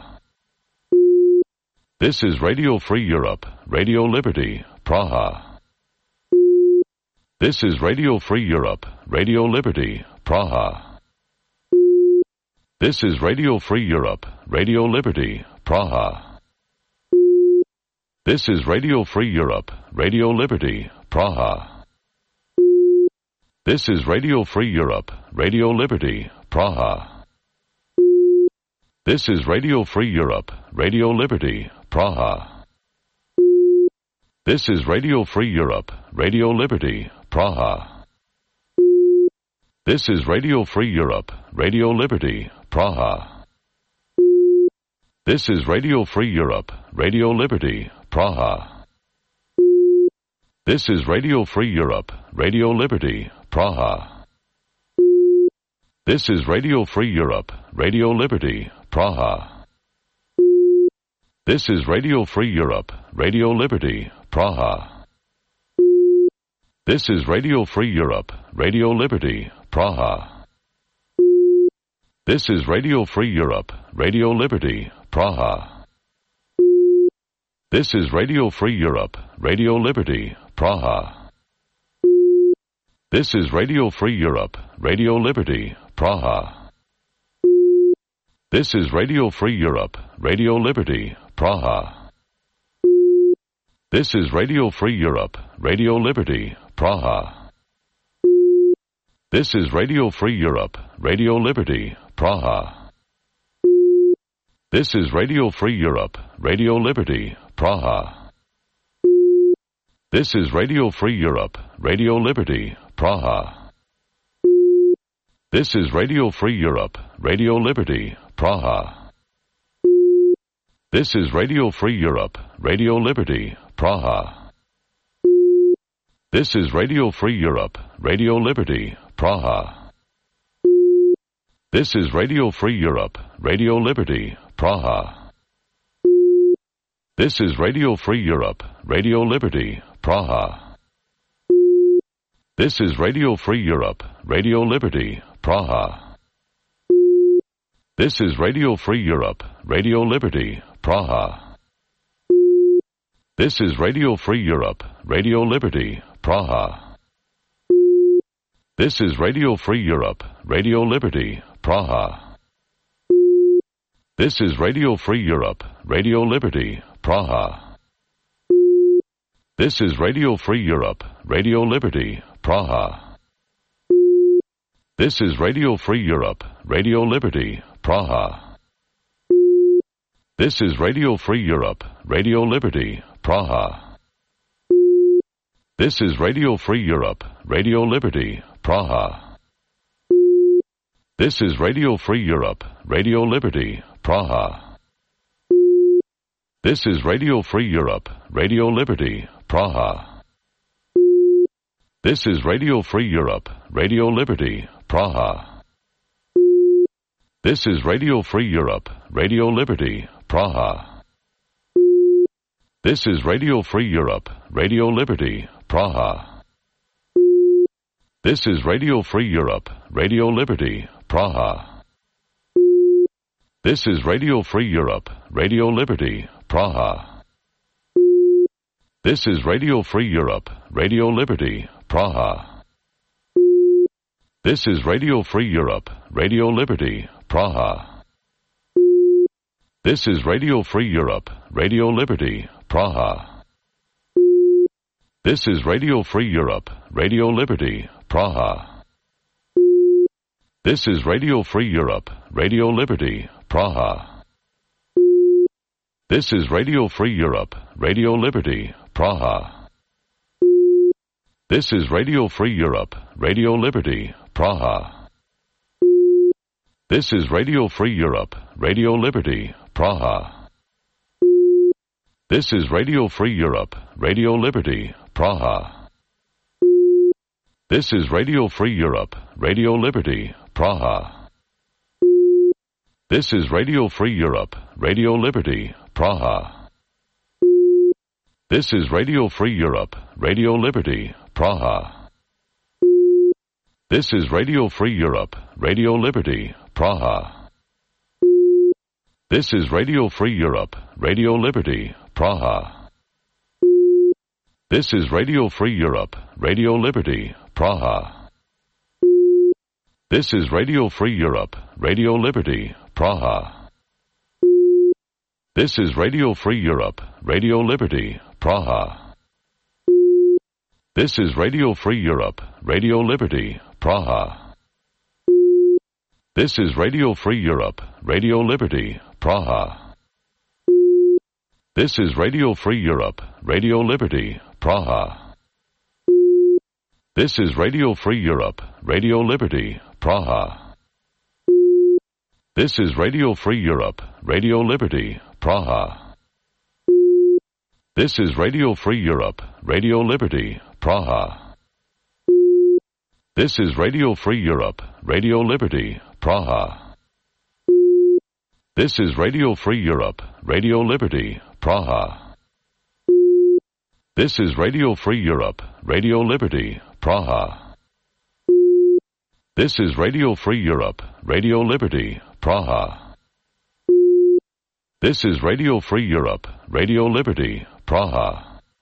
This is Radio Free Europe, Radio Liberty, Praha. This is Radio Free Europe, Radio Liberty, Praha. This is Radio Free Europe, Radio Liberty, Praha. This is Radio Free Europe, Radio Liberty, Praha. This is Radio Free Europe, Radio Liberty, Praha. This is Radio Free Europe, Radio Liberty, Praha. This is Radio Free Europe, Radio Liberty, Praha. This is Radio Free Europe, Radio Liberty, Praha. This is Radio Free Europe, Radio Liberty, Praha. This is Radio Free Europe, Radio Liberty, Praha. This is Radio Free Europe, Radio Liberty, Praha. This is Radio Free Europe, Radio Liberty, Praha. This is Radio Free Europe, Radio Liberty, Praha. This is Radio Free Europe, Radio Liberty, Praha. This is Radio Free Europe, Radio Liberty, Praha. This is Radio Free Europe, Radio Liberty, Praha. This is Radio Free Europe, Radio Liberty, Praha. This is Radio Free Europe, Radio Liberty, Praha. This is Radio Free Europe, Radio Liberty, Praha. This is Radio Free Europe, Radio Liberty, Praha. This is Radio Free Europe, Radio Liberty, Praha. This is Radio Free Europe, Radio Liberty, Praha. This is Radio Free Europe, Radio Liberty, Praha. This is Radio Free Europe, Radio Liberty, Praha. This is Radio Free Europe, Radio Liberty, Praha. This is Radio Free Europe, Radio Liberty, Praha. This is Radio Free Europe, Radio Liberty, Praha. This is Radio Free Europe, Radio Liberty, Praha. This is Radio Free Europe, Radio Liberty, Praha. This is Radio Free Europe, Radio Liberty, Praha. This is Radio Free Europe, Radio Liberty, Praha. This is Radio Free Europe, Radio Liberty, Praha. This is Radio Free Europe, Radio Liberty, Praha. This is Radio Free Europe, Radio Liberty, Praha. This is Radio Free Europe, Radio Liberty, Praha. This is Radio Free Europe, Radio Liberty, Praha. This is Radio Free Europe, Radio Liberty, Praha. This is Radio Free Europe, Radio Liberty, Praha. This is Radio Free Europe, Radio Liberty, Praha. This is Radio Free Europe, Radio Liberty, Praha. This is Radio Free Europe, Radio Liberty, Praha. This is Radio Free Europe, Radio Liberty, Praha. This is Radio Free Europe, Radio Liberty, Praha. This is Radio Free Europe, Radio Liberty, Praha. This is Radio Free Europe, Radio Liberty, Praha. This is Radio Free Europe, Radio Liberty, Praha. This is Radio Free Europe, Radio Liberty, Praha. This is Radio Free Europe, Radio Liberty, Praha. This is Radio Free Europe, Radio Liberty, Praha. This is Radio Free Europe, Radio Liberty, Praha. This is Radio Free Europe, Radio Liberty, Praha. This is Radio Free Europe, Radio Liberty, Praha. This is Radio Free Europe, Radio Liberty, Praha. This is Radio Free Europe, Radio Liberty, Praha. This is Radio Free Europe, Radio Liberty, Praha. This is Radio Free Europe, Radio Liberty, Praha. This is Radio Free Europe, Radio Liberty, Praha. This is Radio Free Europe, Radio Liberty, Praha. This is Radio Free Europe, Radio Liberty, Praha. This is Radio Free Europe, Radio Liberty, Praha. This is Radio Free Europe, Radio Liberty, Praha. This is Radio Free Europe, Radio Liberty, Praha. This is Radio Free Europe, Radio Liberty, Praha. This is Radio Free Europe, Radio Liberty, Praha. This is Radio Free Europe, Radio Liberty, Praha. This is Radio Free Europe, Radio Liberty, Praha. This is Radio Free Europe, Radio Liberty, Praha. This is Radio Free Europe, Radio Liberty, Praha. This is Radio Free Europe, Radio Liberty, Praha. This is Radio Free Europe, Radio Liberty, Praha.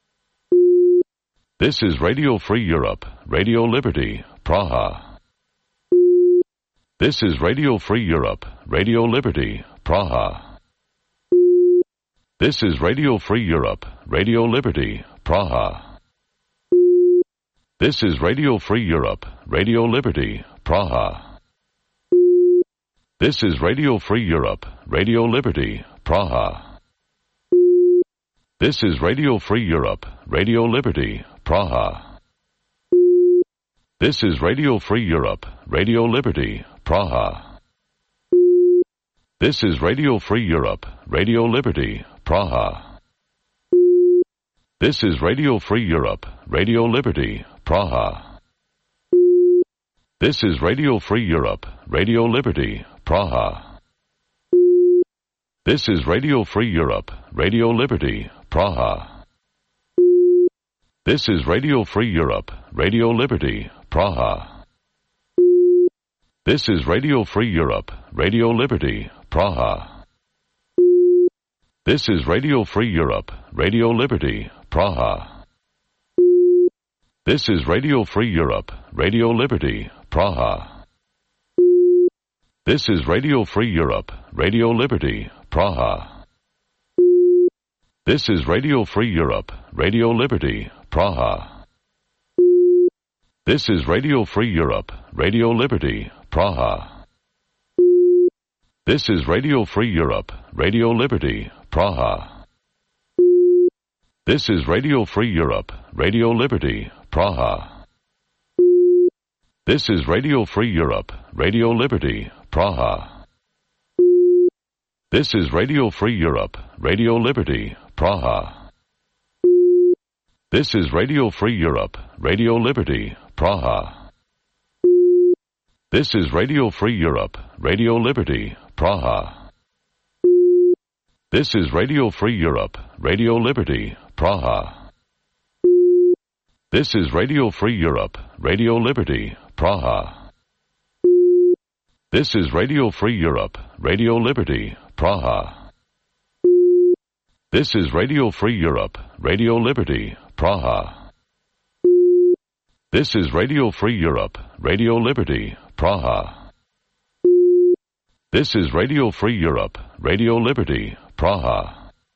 This is Radio Free Europe, Radio Liberty, Praha. This is Radio Free Europe, Radio Liberty, Praha. This is Radio Free Europe, Radio Liberty, Praha. This is Radio Free Europe, Radio Liberty, Praha. This is Radio Free Europe, Radio Liberty, Praha. This is Radio Free Europe, Radio Liberty, Praha. This is Radio Free Europe, Radio Liberty, Praha. This is Radio Free Europe, Radio Liberty, Praha. This is Radio Free Europe, Radio Liberty, Praha. This is Radio Free Europe, Radio Liberty, Praha. This is Radio Free Europe, Radio Liberty, Praha. This is Radio Free Europe, Radio Liberty, Praha. This is Radio Free Europe, Radio Liberty, Praha. This is Radio Free Europe, Radio Liberty, Praha. This is Radio Free Europe, Radio Liberty, Praha. This is Radio Free Europe, Radio Liberty, Praha. This is Radio Free Europe, Radio Liberty, Praha. This is Radio Free Europe, Radio Liberty, Praha. This is Radio Free Europe, Radio Liberty, Praha. This is Radio Free Europe, Radio Liberty, Praha. This is Radio Free Europe, Radio Liberty, Praha. This is Radio Free Europe, Radio Liberty, Praha. This is Radio Free Europe, Radio Liberty, Praha. This is Radio Free Europe, Radio Liberty, Praha. This is Radio Free Europe, Radio Liberty, Praha. This is Radio Free Europe, Radio Liberty, Praha. This is Radio Free Europe, Radio Liberty, Praha. This is Radio Free Europe, Radio Liberty, Praha. This is Radio Free Europe, Radio Liberty, Praha. This is Radio Free Europe, Radio Liberty, Praha.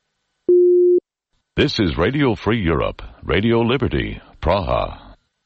This is Radio Free Europe, Radio Liberty, Praha.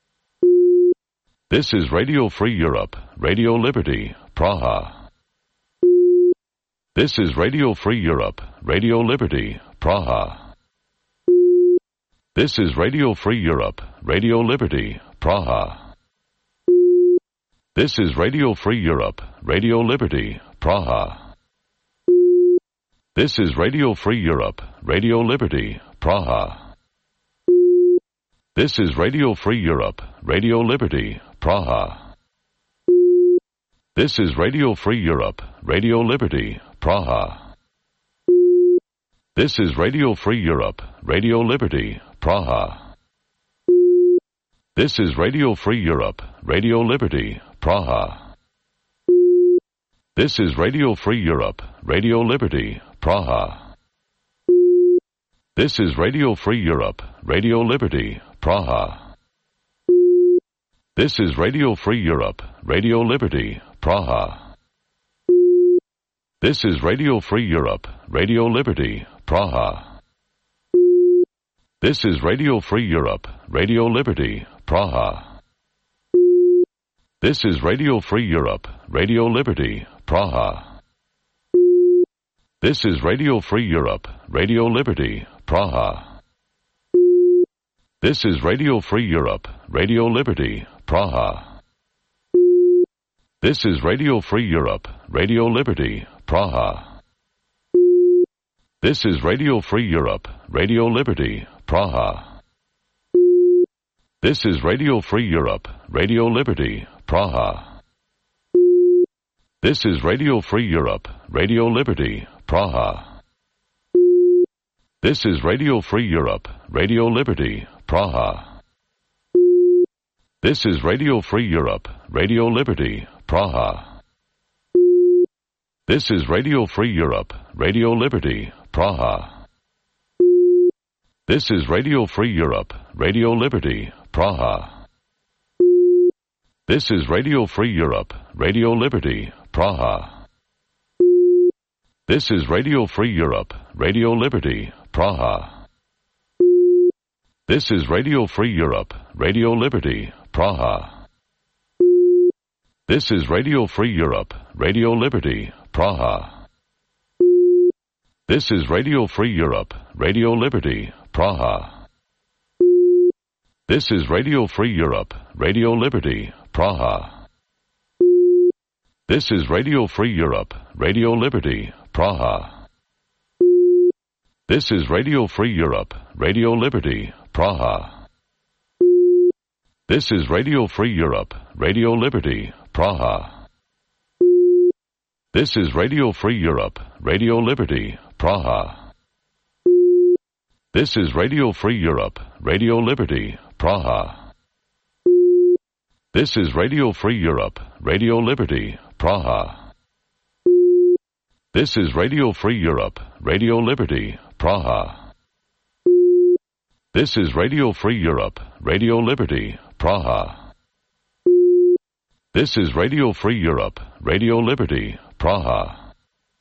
This is Radio Free Europe, Radio Liberty, Praha. This is Radio Free Europe, Radio Liberty, Praha. This is Radio Free Europe, Radio Liberty, Praha. This is Radio Free Europe, Radio Liberty, Praha. This is Radio Free Europe, Radio Liberty, Praha. This is Radio Free Europe, Radio Liberty, Praha. This is Radio Free Europe, Radio Liberty, Praha. This is Radio Free Europe, Radio Liberty, Praha. This is Radio Free Europe, Radio Liberty, Praha. This is Radio Free Europe, Radio Liberty, Praha. This is Radio Free Europe, Radio Liberty, Praha. This is Radio Free Europe, Radio Liberty, Praha. This is Radio Free Europe, Radio Liberty, Praha. This is Radio Free Europe, Radio Liberty, Praha. This is Radio Free Europe, Radio Liberty, Praha. This is Radio Free Europe, Radio Liberty, Praha. This is Radio Free Europe, Radio Liberty, Praha. This is Radio Free Europe, Radio Liberty, Praha. This is Radio Free Europe, Radio Liberty, Praha. This is Radio Free Europe, Radio Liberty, Praha. This is Radio Free Europe, Radio Liberty, Praha. This is Radio Free Europe, Radio Liberty, Praha. This is Radio Free Europe, Radio Liberty, Praha. This is Radio Free Europe, Radio Liberty, Praha. This is Radio Free Europe, Radio Liberty, Praha. This is Radio Free Europe, Radio Liberty, Praha. This is Radio Free Europe, Radio Liberty, Praha. This is Radio Free Europe, Radio Liberty, Praha. This is Radio Free Europe, Radio Liberty, Praha. This is Radio Free Europe, Radio Liberty, Praha. This is Radio Free Europe, Radio Liberty, Praha. This is Radio Free Europe, Radio Liberty, Praha. This is Radio Free Europe, Radio Liberty, Praha. This is Radio Free Europe, Radio Liberty, Praha. This is Radio Free Europe, Radio Liberty, Praha. This is Radio Free Europe, Radio Liberty, Praha. This is Radio Free Europe, Radio Liberty, Praha. This is Radio Free Europe, Radio Liberty, Praha. This is Radio Free Europe, Radio Liberty, Praha. This is Radio Free Europe, Radio Liberty, Praha.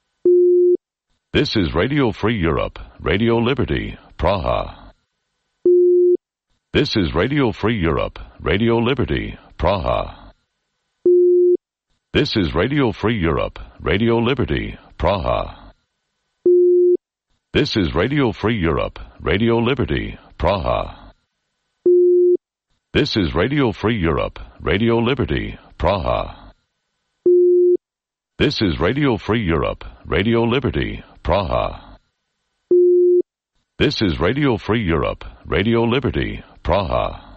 This is Radio Free Europe, Radio Liberty, Praha. This is Radio Free Europe, Radio Liberty, Praha. This is Radio Free Europe, Radio Liberty, Praha. This is Radio Free Europe, Radio Liberty, Praha. This is Radio Free Europe, Radio Liberty, Praha. This is Radio Free Europe, Radio Liberty, Praha. This is Radio Free Europe, Radio Liberty, Praha.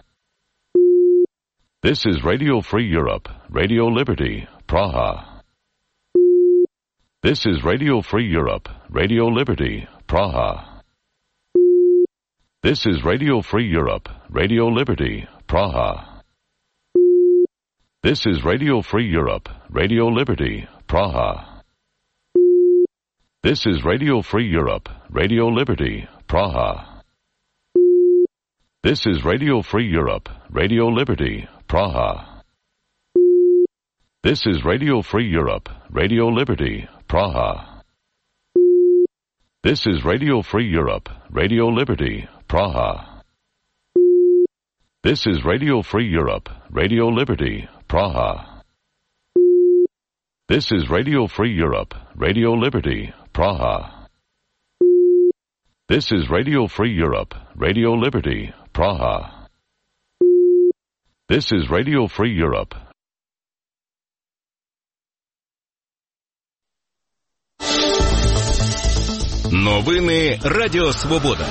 This is Radio Free Europe, Radio Liberty, Praha. This is Radio Free Europe, Radio Liberty, Praha. This is Radio Free Europe, Radio Liberty, Praha. This is Radio Free Europe, Radio Liberty, Praha. This is Radio Free Europe, Radio Liberty, Praha. This is Radio Free Europe, Radio Liberty, Praha. This is Radio Free Europe, Radio Liberty, Praha. This is Radio Free Europe, Radio Liberty, Praha. This is Radio Free Europe, Radio Liberty, Praha. This is Radio Free Europe, Radio Liberty, Praha. This is Radio Free Europe, Radio Liberty, Praha. This is Radio Free Europe. Новини Радіо Свобода.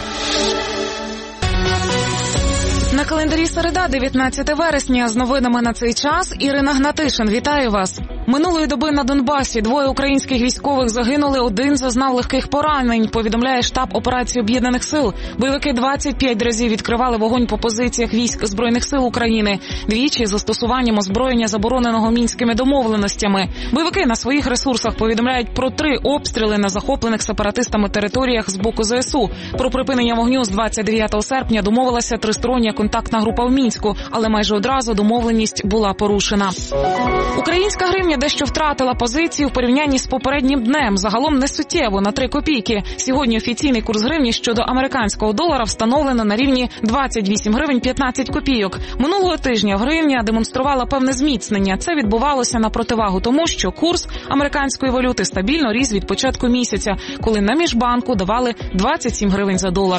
На календарі середа, 19 вересня. З новинами на цей час Ірина Гнатишин. Вітаю вас. Минулої доби на Донбасі 2 українських військових загинули, 1 зазнав легких поранень, повідомляє штаб операції Об'єднаних сил. Бойовики 25 разів відкривали вогонь по позиціях військ Збройних сил України, двічі з застосуванням озброєння, забороненого Мінськими домовленостями. Бойовики на своїх ресурсах повідомляють про 3 обстріли на захоплених сепаратистами територіях з боку ЗСУ. Про припинення вогню з 29 серпня домовилася тристороння контактна група в Мінську, але майже одразу домовленість була порушена. Українська гривня дещо втратила позицію в порівнянні з попереднім днем. Загалом не суттєво, на 3 копійки. Сьогодні офіційний курс гривні щодо американського долара встановлено на рівні 28 гривень 15 копійок. Минулого тижня гривня демонструвала певне зміцнення. Це відбувалося на противагу тому, що курс американської валюти стабільно ріс від початку місяця, коли на міжбанку давали 27 гривень за долар.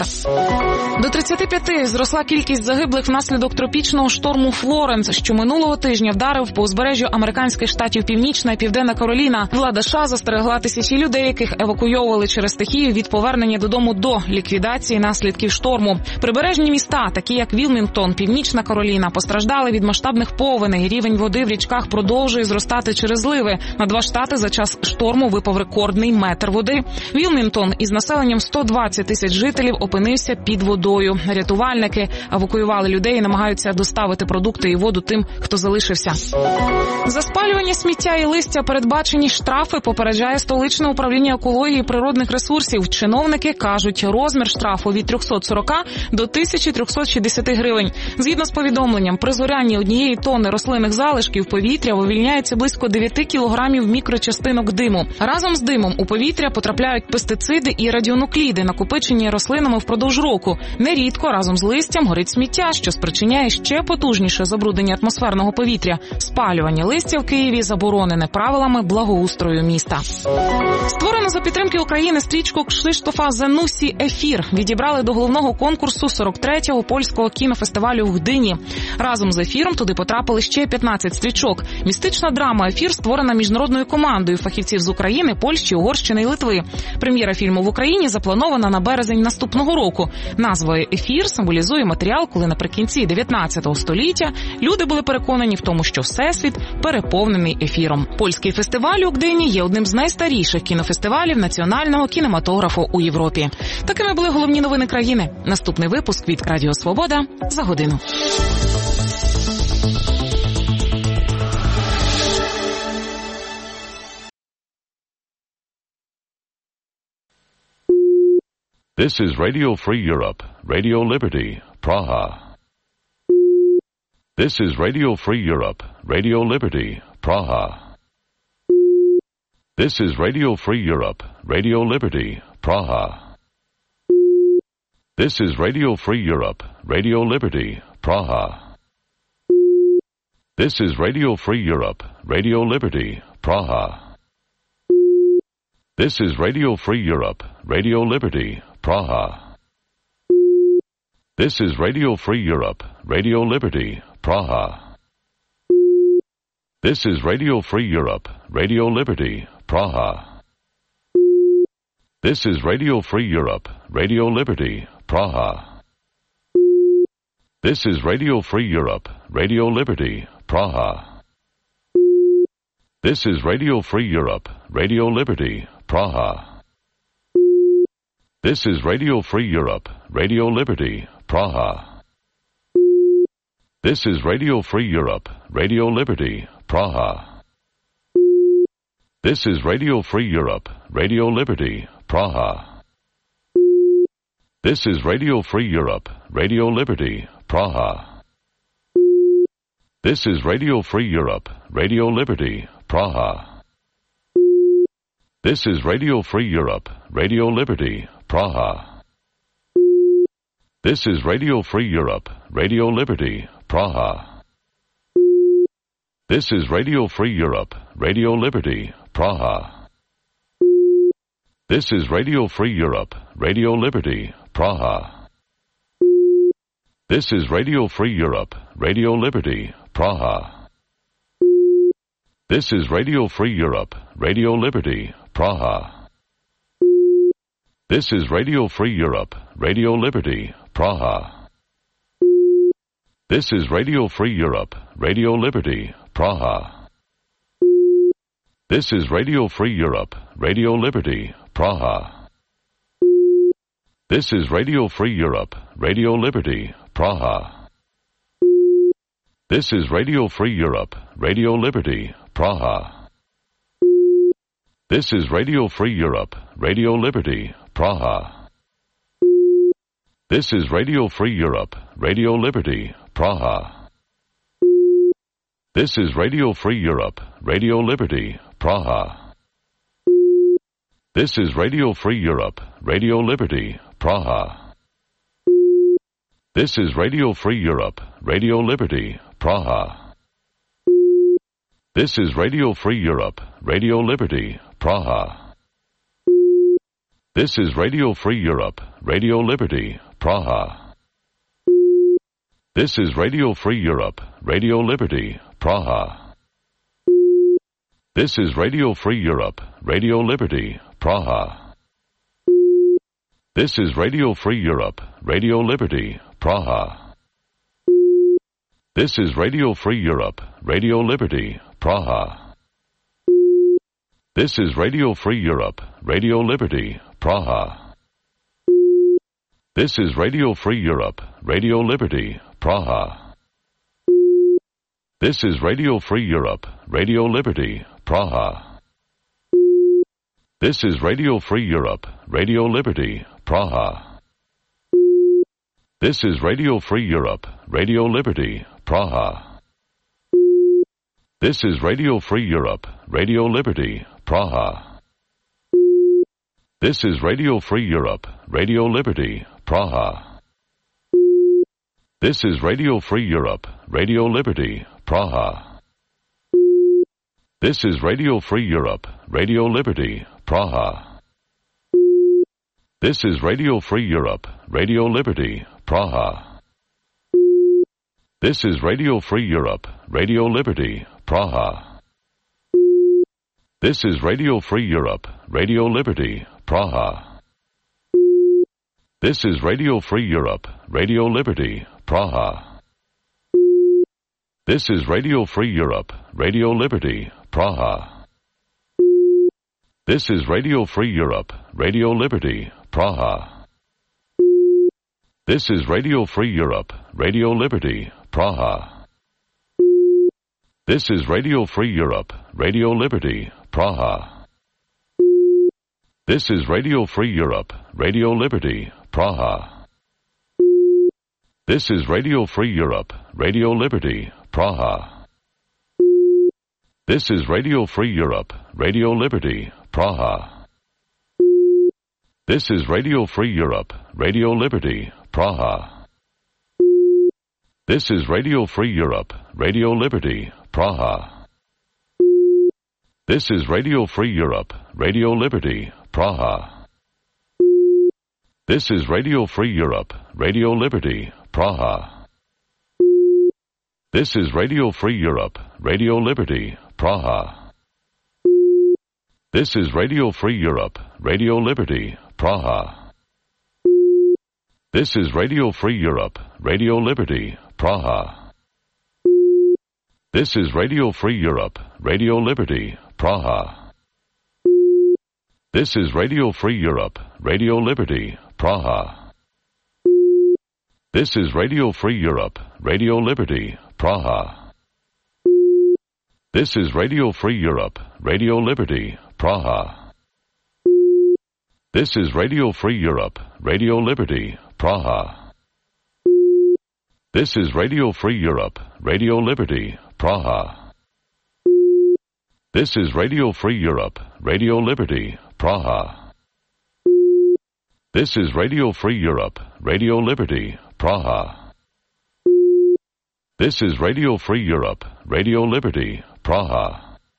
До 35 зросла кількість загиблих внаслідок тропічного шторму Флоренс, що минулого тижня вдарив по узбережжю американських штатів Північна і Південна Кароліна. Влада США застерегла тисячі людей, яких евакуйовували через стихію, від повернення додому до ліквідації наслідків шторму. Прибережні міста, такі як Вілмінгтон, Північна Кароліна, постраждали від масштабних повеней. Рівень води в річках продовжує зростати через зливи. На 2 штати за час шторму випав рекордний метр води. Вілмінгтон із населенням 120 тисяч жителів опинився під водою. Рятувальники евакуювали людей і намагаються доставити продукти і воду тим, хто залишився. За спалювання сміття і листя передбачені штрафи, попереджає столичне управління екології і природних ресурсів. Чиновники кажуть, розмір штрафу від 340 до 1360 гривень. Згідно з повідомленням, при згорянні 1 тонни рослинних залишків повітря вивільняється близько 9 кілограмів мікрочастинок диму. Разом з димом у повітря потрапляють пестициди і радіонукліди, накопичені рослинами впродовж року. Нерідко разом з листям горить сміття, що спричиняє ще потужніше забруднення атмосферного повітря. Спалювання листя в Києві заборонене правилами благоустрою міста. Створено за підтримки України стрічку Кшиштофа Занусі «Ефір» відібрали до головного конкурсу 43-го польського кінофестивалю в Гдині. Разом з «Ефіром» туди потрапили ще 15 стрічок. Містична драма «Ефір» створена міжнародною командою фахівців з України, Польщі, Угорщини і Литви. Прем'єра фільму в Україні запланована на березень наступного року. Назвою «Ефір» символізує матеріал, коли наприкінці 19 століття люди були переконані в тому, що Всесвіт переповнений ефіром. Польський фестиваль у Гдині є одним з найстаріших кінофестивалів національного кінематографу у Європі. Такими були головні новини країни. Наступний випуск від Радіо Свобода за годину. This is Radio Free Europe, Radio Liberty, Praha. This is Radio Free Europe, Radio Liberty, Praha. This is Radio Free Europe, Radio Liberty, Praha. This is Radio Free Europe, Radio Liberty, Praha. This is Radio Free Europe, Radio Liberty, Praha. This is Radio Free Europe, Radio Liberty, Praha. This is Radio Free Europe, Radio Liberty, Praha. This is Radio Free Europe, Radio Liberty, Praha. This is Radio Free Europe, Radio Liberty, Praha. This is Radio Free Europe, Radio Liberty, Praha. This is Radio Free Europe, Radio Liberty, Praha. This is Radio Free Europe, Radio Liberty, Praha. This is Radio Free Europe, Radio Liberty, Praha. This is Radio Free Europe, Radio Liberty, Praha. This is Radio Free Europe, Radio Liberty, Praha. This is Radio Free Europe, Radio Liberty, Praha. This is Radio Free Europe, Radio Liberty, Praha. This is Radio Free Europe, Radio Liberty, Praha. This is Radio Free Europe, Radio Liberty, Praha. This is Radio Free Europe, Radio Liberty, Praha. This is Radio Free Europe, Radio Liberty, Praha. This is Radio Free Europe, Radio Liberty, Praha. This is Radio Free Europe, Radio Liberty, Praha. This is Radio Free Europe, Radio Liberty, Praha. This is Radio Free Europe, Radio Liberty, Praha. This is Radio Free Europe, Radio Liberty, Praha. This is Radio Free Europe, Radio Liberty, Praha. This is Radio Free Europe, Radio Liberty, Praha. This is Radio Free Europe, Radio Liberty, Praha. This is Radio Free Europe, Radio Liberty, Praha. This is Radio Free Europe, Radio Liberty, Praha. This is Radio Free Europe, Radio Liberty, Praha. This is Radio Free Europe, Radio Liberty, Praha. This is Radio Free Europe, Radio Liberty, Praha. This is Radio Free Europe, Radio Liberty, Praha. This is Radio Free Europe, Radio Liberty, Praha. This is Radio Free Europe, Radio Liberty, Praha. This is Radio Free Europe, Radio Liberty, Praha. This is Radio Free Europe, Radio Liberty, Praha. This is Radio Free Europe, Radio Liberty, Praha. This is Radio Free Europe, Radio Liberty, Praha. This is Radio Free Europe, Radio Liberty, Praha. This is Radio Free Europe, Radio Liberty, Praha. This is Radio Free Europe, Radio Liberty, Praha. This is Radio Free Europe, Radio Liberty, Praha. This is Radio Free Europe, Radio Liberty, Praha. This is Radio Free Europe, Radio Liberty, Praha. This is Radio Free Europe, Radio Liberty, Praha. This is Radio Free Europe, Radio Liberty, Praha. This is Radio Free Europe, Radio Liberty, Praha. This is Radio Free Europe, Radio Liberty, Praha. This is Radio Free Europe, Radio Liberty, Praha. This is Radio Free Europe, Radio Liberty, Praha. This is Radio Free Europe, Radio Liberty, Praha. This is Radio Free Europe, Radio Liberty, Praha. This is Radio Free Europe, Radio Liberty, Praha. This is Radio Free Europe, Radio Liberty, Praha. This is Radio Free Europe, Radio Liberty, Praha. This is Radio Free Europe, Radio Liberty, Praha. This is Radio Free Europe, Radio Liberty, Praha. This is Radio Free Europe, Radio Liberty, Praha. This is Radio Free Europe, Radio Liberty, Praha. This is Radio Free Europe, Radio Liberty, Praha. This is Radio Free Europe, Radio Liberty, Praha. This is Radio Free Europe, Radio Liberty, Praha. This is Radio Free Europe, Radio Liberty, Praha. This is Radio Free Europe, Radio Liberty, Praha. This is Radio Free Europe, Radio Liberty, Praha. This is Radio Free Europe, Radio Liberty, Praha. This is Radio Free Europe, Radio Liberty, Praha. This is Radio Free Europe, Radio Liberty, Praha. This is Radio Free Europe, Radio Liberty, Praha. This is Radio Free Europe, Radio Liberty, Praha. This is Radio Free Europe, Radio Liberty, Praha.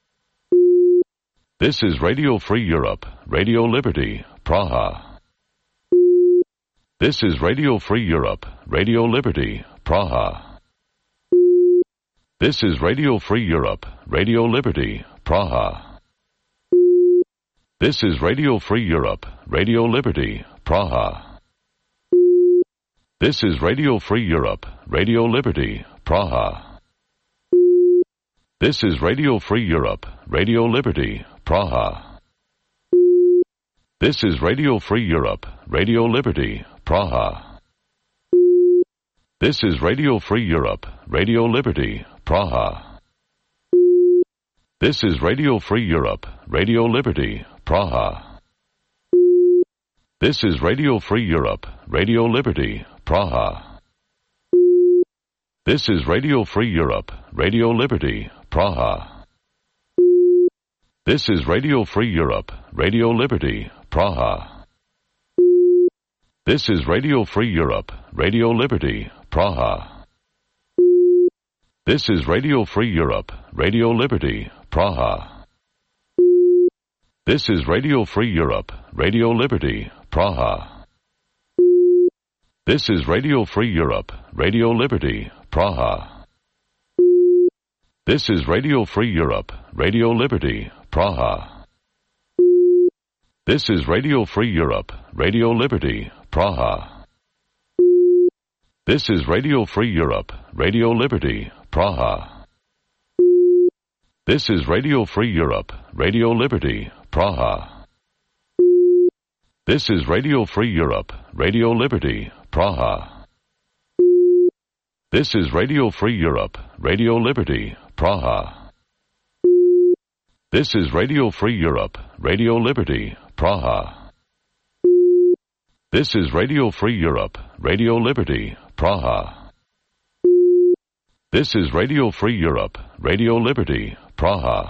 This is Radio Free Europe, Radio Liberty, Praha. This is Radio Free Europe, Radio Liberty, Praha. This is Radio Free Europe, Radio Liberty, Praha. This is Radio Free Europe, Radio Liberty, Praha. This is Radio Free Europe, Radio Liberty, Praha. This is Radio Free Europe, Radio Liberty, Praha. This is Radio Free Europe, Radio Liberty, Praha. This is Radio Free Europe, Radio Liberty, Praha. This is Radio Free Europe, Radio Liberty, Praha. This is Radio Free Europe, Radio Liberty, Praha. This is Radio Free Europe, Radio Liberty, Praha. This is Radio Free Europe, Radio Liberty, Praha. This is Radio Free Europe, Radio Liberty, Praha. This is Radio Free Europe, Radio Liberty, Praha. This is Radio Free Europe, Radio Liberty, Praha. This is Radio Free Europe, Radio Liberty, Praha. This is Radio Free Europe, Radio Liberty, Praha. This is Radio Free Europe, Radio Liberty, Praha. This is Radio Free Europe, Radio Liberty, Praha. This is Radio Free Europe, Radio Liberty, Praha. This is Radio Free Europe, Radio Liberty, Praha. This is Radio Free Europe, Radio Liberty, Praha. This is Radio Free Europe, Radio Liberty, Praha. This is Radio Free Europe, Radio Liberty, Praha. This is Radio Free Europe, Radio Liberty, Praha.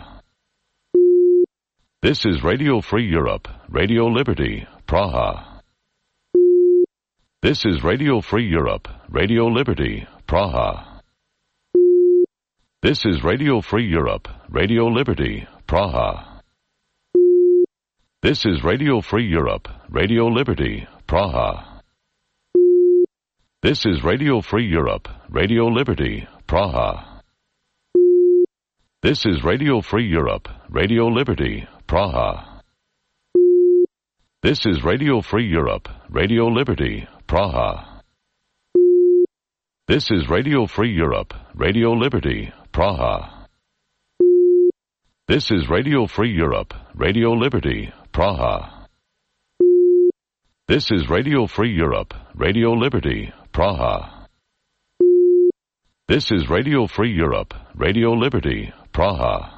This is Radio Free Europe, Radio Liberty, Praha. This is Radio Free Europe, Radio Liberty, Praha. This is Radio Free Europe, Radio Liberty, Praha. This is Radio Free Europe, Radio Liberty, Praha. This is Radio Free Europe, Radio Liberty, Praha. This is Radio Free Europe, Radio Liberty, Praha. This is Radio Free Europe, Radio Liberty, Praha. This is Radio Free Europe, Radio Liberty, Praha. This is Radio Free Europe, Radio Liberty, Praha. This is Radio Free Europe, Radio Liberty, Praha. This is Radio Free Europe, Radio Liberty, Praha.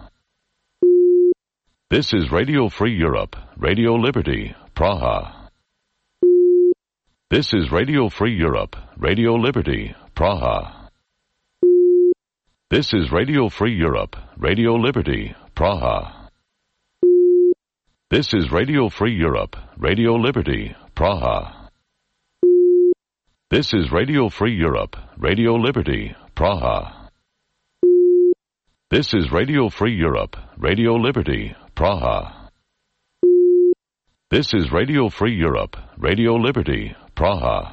This is Radio Free Europe, Radio Liberty, Praha. This is Radio Free Europe, Radio Liberty, Praha. This is Radio Free Europe, Radio Liberty, Praha. This is Radio Free Europe, Radio Liberty, Praha. This is Radio Free Europe, Radio Liberty, Praha. This is Radio Free Europe, Radio Liberty, Praha. This is Radio Free Europe, Radio Liberty, Praha.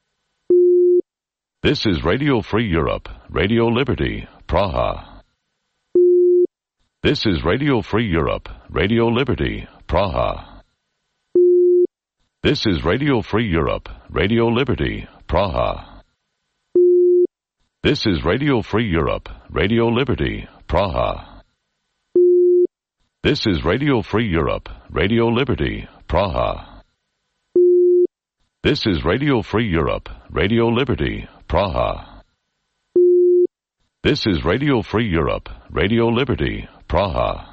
This is Radio Free Europe, Radio Liberty, Praha. This is Radio Free Europe, Radio Liberty, Praha. This is Radio Free Europe, Radio Liberty, Praha. This is Radio Free Europe, Radio Liberty, Praha. This is Radio Free Europe, Radio Liberty, Praha. This is Radio Free Europe, Radio Liberty, Praha. This is Radio Free Europe, Radio Liberty, Praha.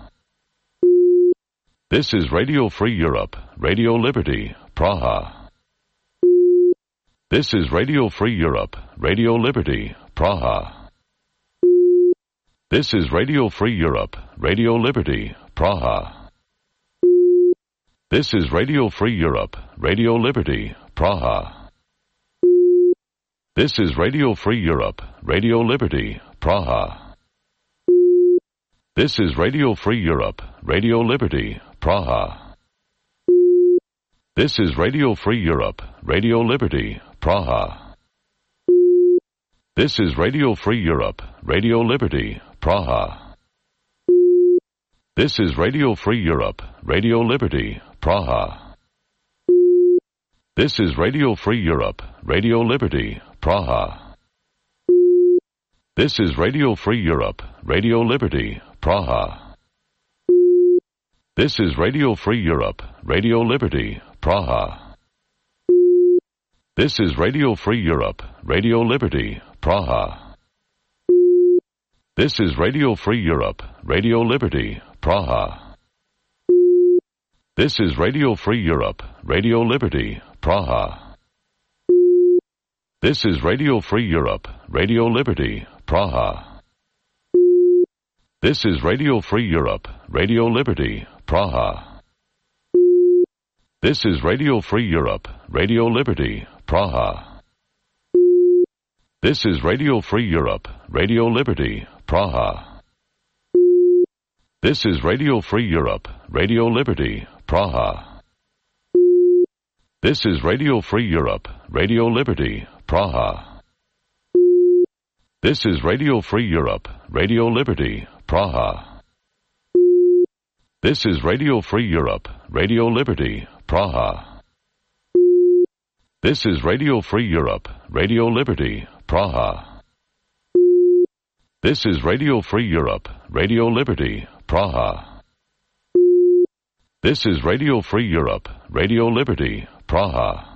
This is Radio Free Europe, Radio Liberty, Praha. This is Radio Free Europe, Radio Liberty, Praha. This is Radio Free Europe, Radio Liberty, Praha. This is Radio Free Europe, Radio Liberty, Praha. This is Radio Free Europe, Radio Liberty, Praha. This is Radio Free Europe, Radio Liberty, Praha. This is Radio Free Europe, Radio Liberty, Praha. This is Radio Free Europe, Radio Liberty, Praha. This is Radio Free Europe, Radio Liberty, Praha. This is Radio Free Europe, Radio Liberty, Praha. This is Radio Free Europe, Radio Liberty, Praha. This is Radio Free Europe, Radio Liberty, Praha. This is Radio Free Europe, Radio Liberty, Praha. This is Radio Free Europe, Radio Liberty, Praha. This is Radio Free Europe, Radio Liberty, Praha. This is Radio Free Europe, Radio Liberty, Praha. This is Radio Free Europe, Radio Liberty, Praha. This is Radio Free Europe, Radio Liberty, Praha. This is Radio Free Europe, Radio Liberty, Praha. This is Radio Free Europe, Radio Liberty, Praha. This is Radio Free Europe, Radio Liberty, Praha. This is Radio Free Europe, Radio Liberty, Praha. This is Radio Free Europe, Radio Liberty, Praha. This is Radio Free Europe, Radio Liberty, Praha. This is Radio Free Europe, Radio Liberty, Praha. This is Radio Free Europe, Radio Liberty, Praha.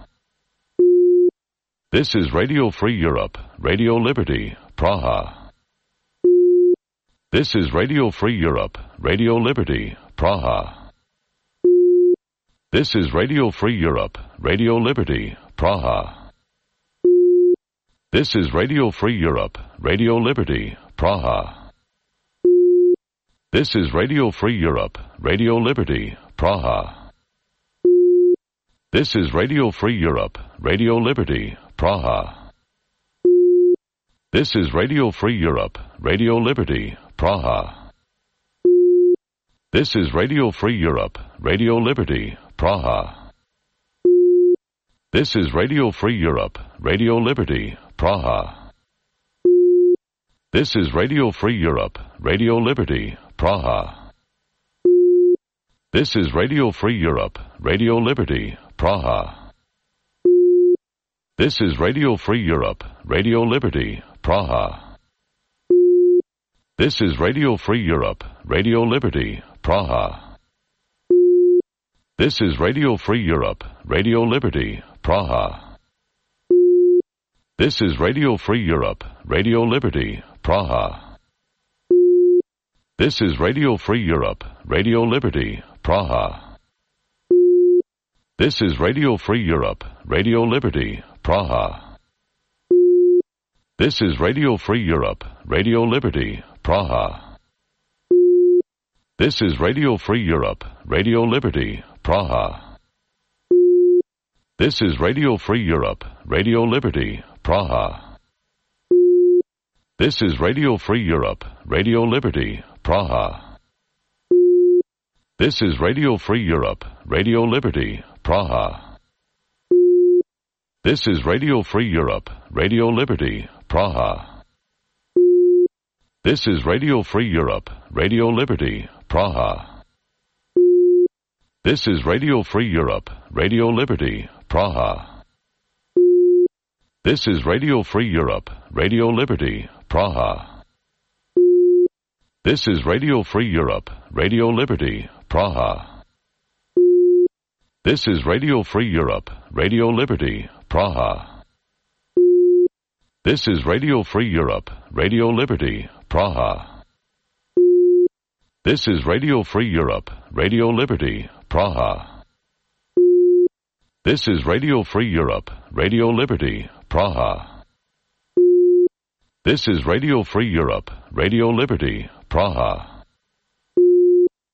This is Radio Free Europe, Radio Liberty, Praha. This is Radio Free Europe, Radio Liberty, Praha. This is Radio Free Europe, Radio Liberty, Praha. This is Radio Free Europe, Radio Liberty, Praha. This is Radio Free Europe, Radio Liberty, Praha. This is Radio Free Europe, Radio Liberty, Praha. This is Radio Free Europe, Radio Liberty, Praha. This is Radio Free Europe, Radio Liberty, Praha. This is Radio Free Europe, Radio Liberty, Praha. This is Radio Free Europe, Radio Liberty, Praha. This is Radio Free Europe, Radio Liberty, Praha. This is Radio Free Europe, Radio Liberty, Praha. This is Radio Free Europe, Radio Liberty, Praha. This is Radio Free Europe, Radio Liberty, Praha. This is Radio Free Europe, Radio Liberty, Praha. This is Radio Free Europe, Radio Liberty, Praha. This is Radio Free Europe, Radio Liberty, Praha. This is Radio Free Europe, Radio Liberty, Praha. This is Radio Free Europe, Radio Liberty, Praha. This is Radio Free Europe, Radio Liberty, Praha. This is Radio Free Europe, Radio Liberty, Praha. This is Radio Free Europe, Radio Liberty, Praha. This is Radio Free Europe, Radio Liberty, Praha. This is Radio Free Europe, Radio Liberty, Praha. This is Radio Free Europe, Radio Liberty, Praha. This is Radio Free Europe, Radio Liberty, Praha. This is Radio Free Europe, Radio Liberty, Praha. This is Radio Free Europe, Radio Liberty, Praha. This is Radio Free Europe, Radio Liberty, Praha. This is Radio Free Europe, Radio Liberty, Praha. This is Radio Free Europe, Radio Liberty, Praha. This is Radio Free Europe, Radio Liberty, Praha.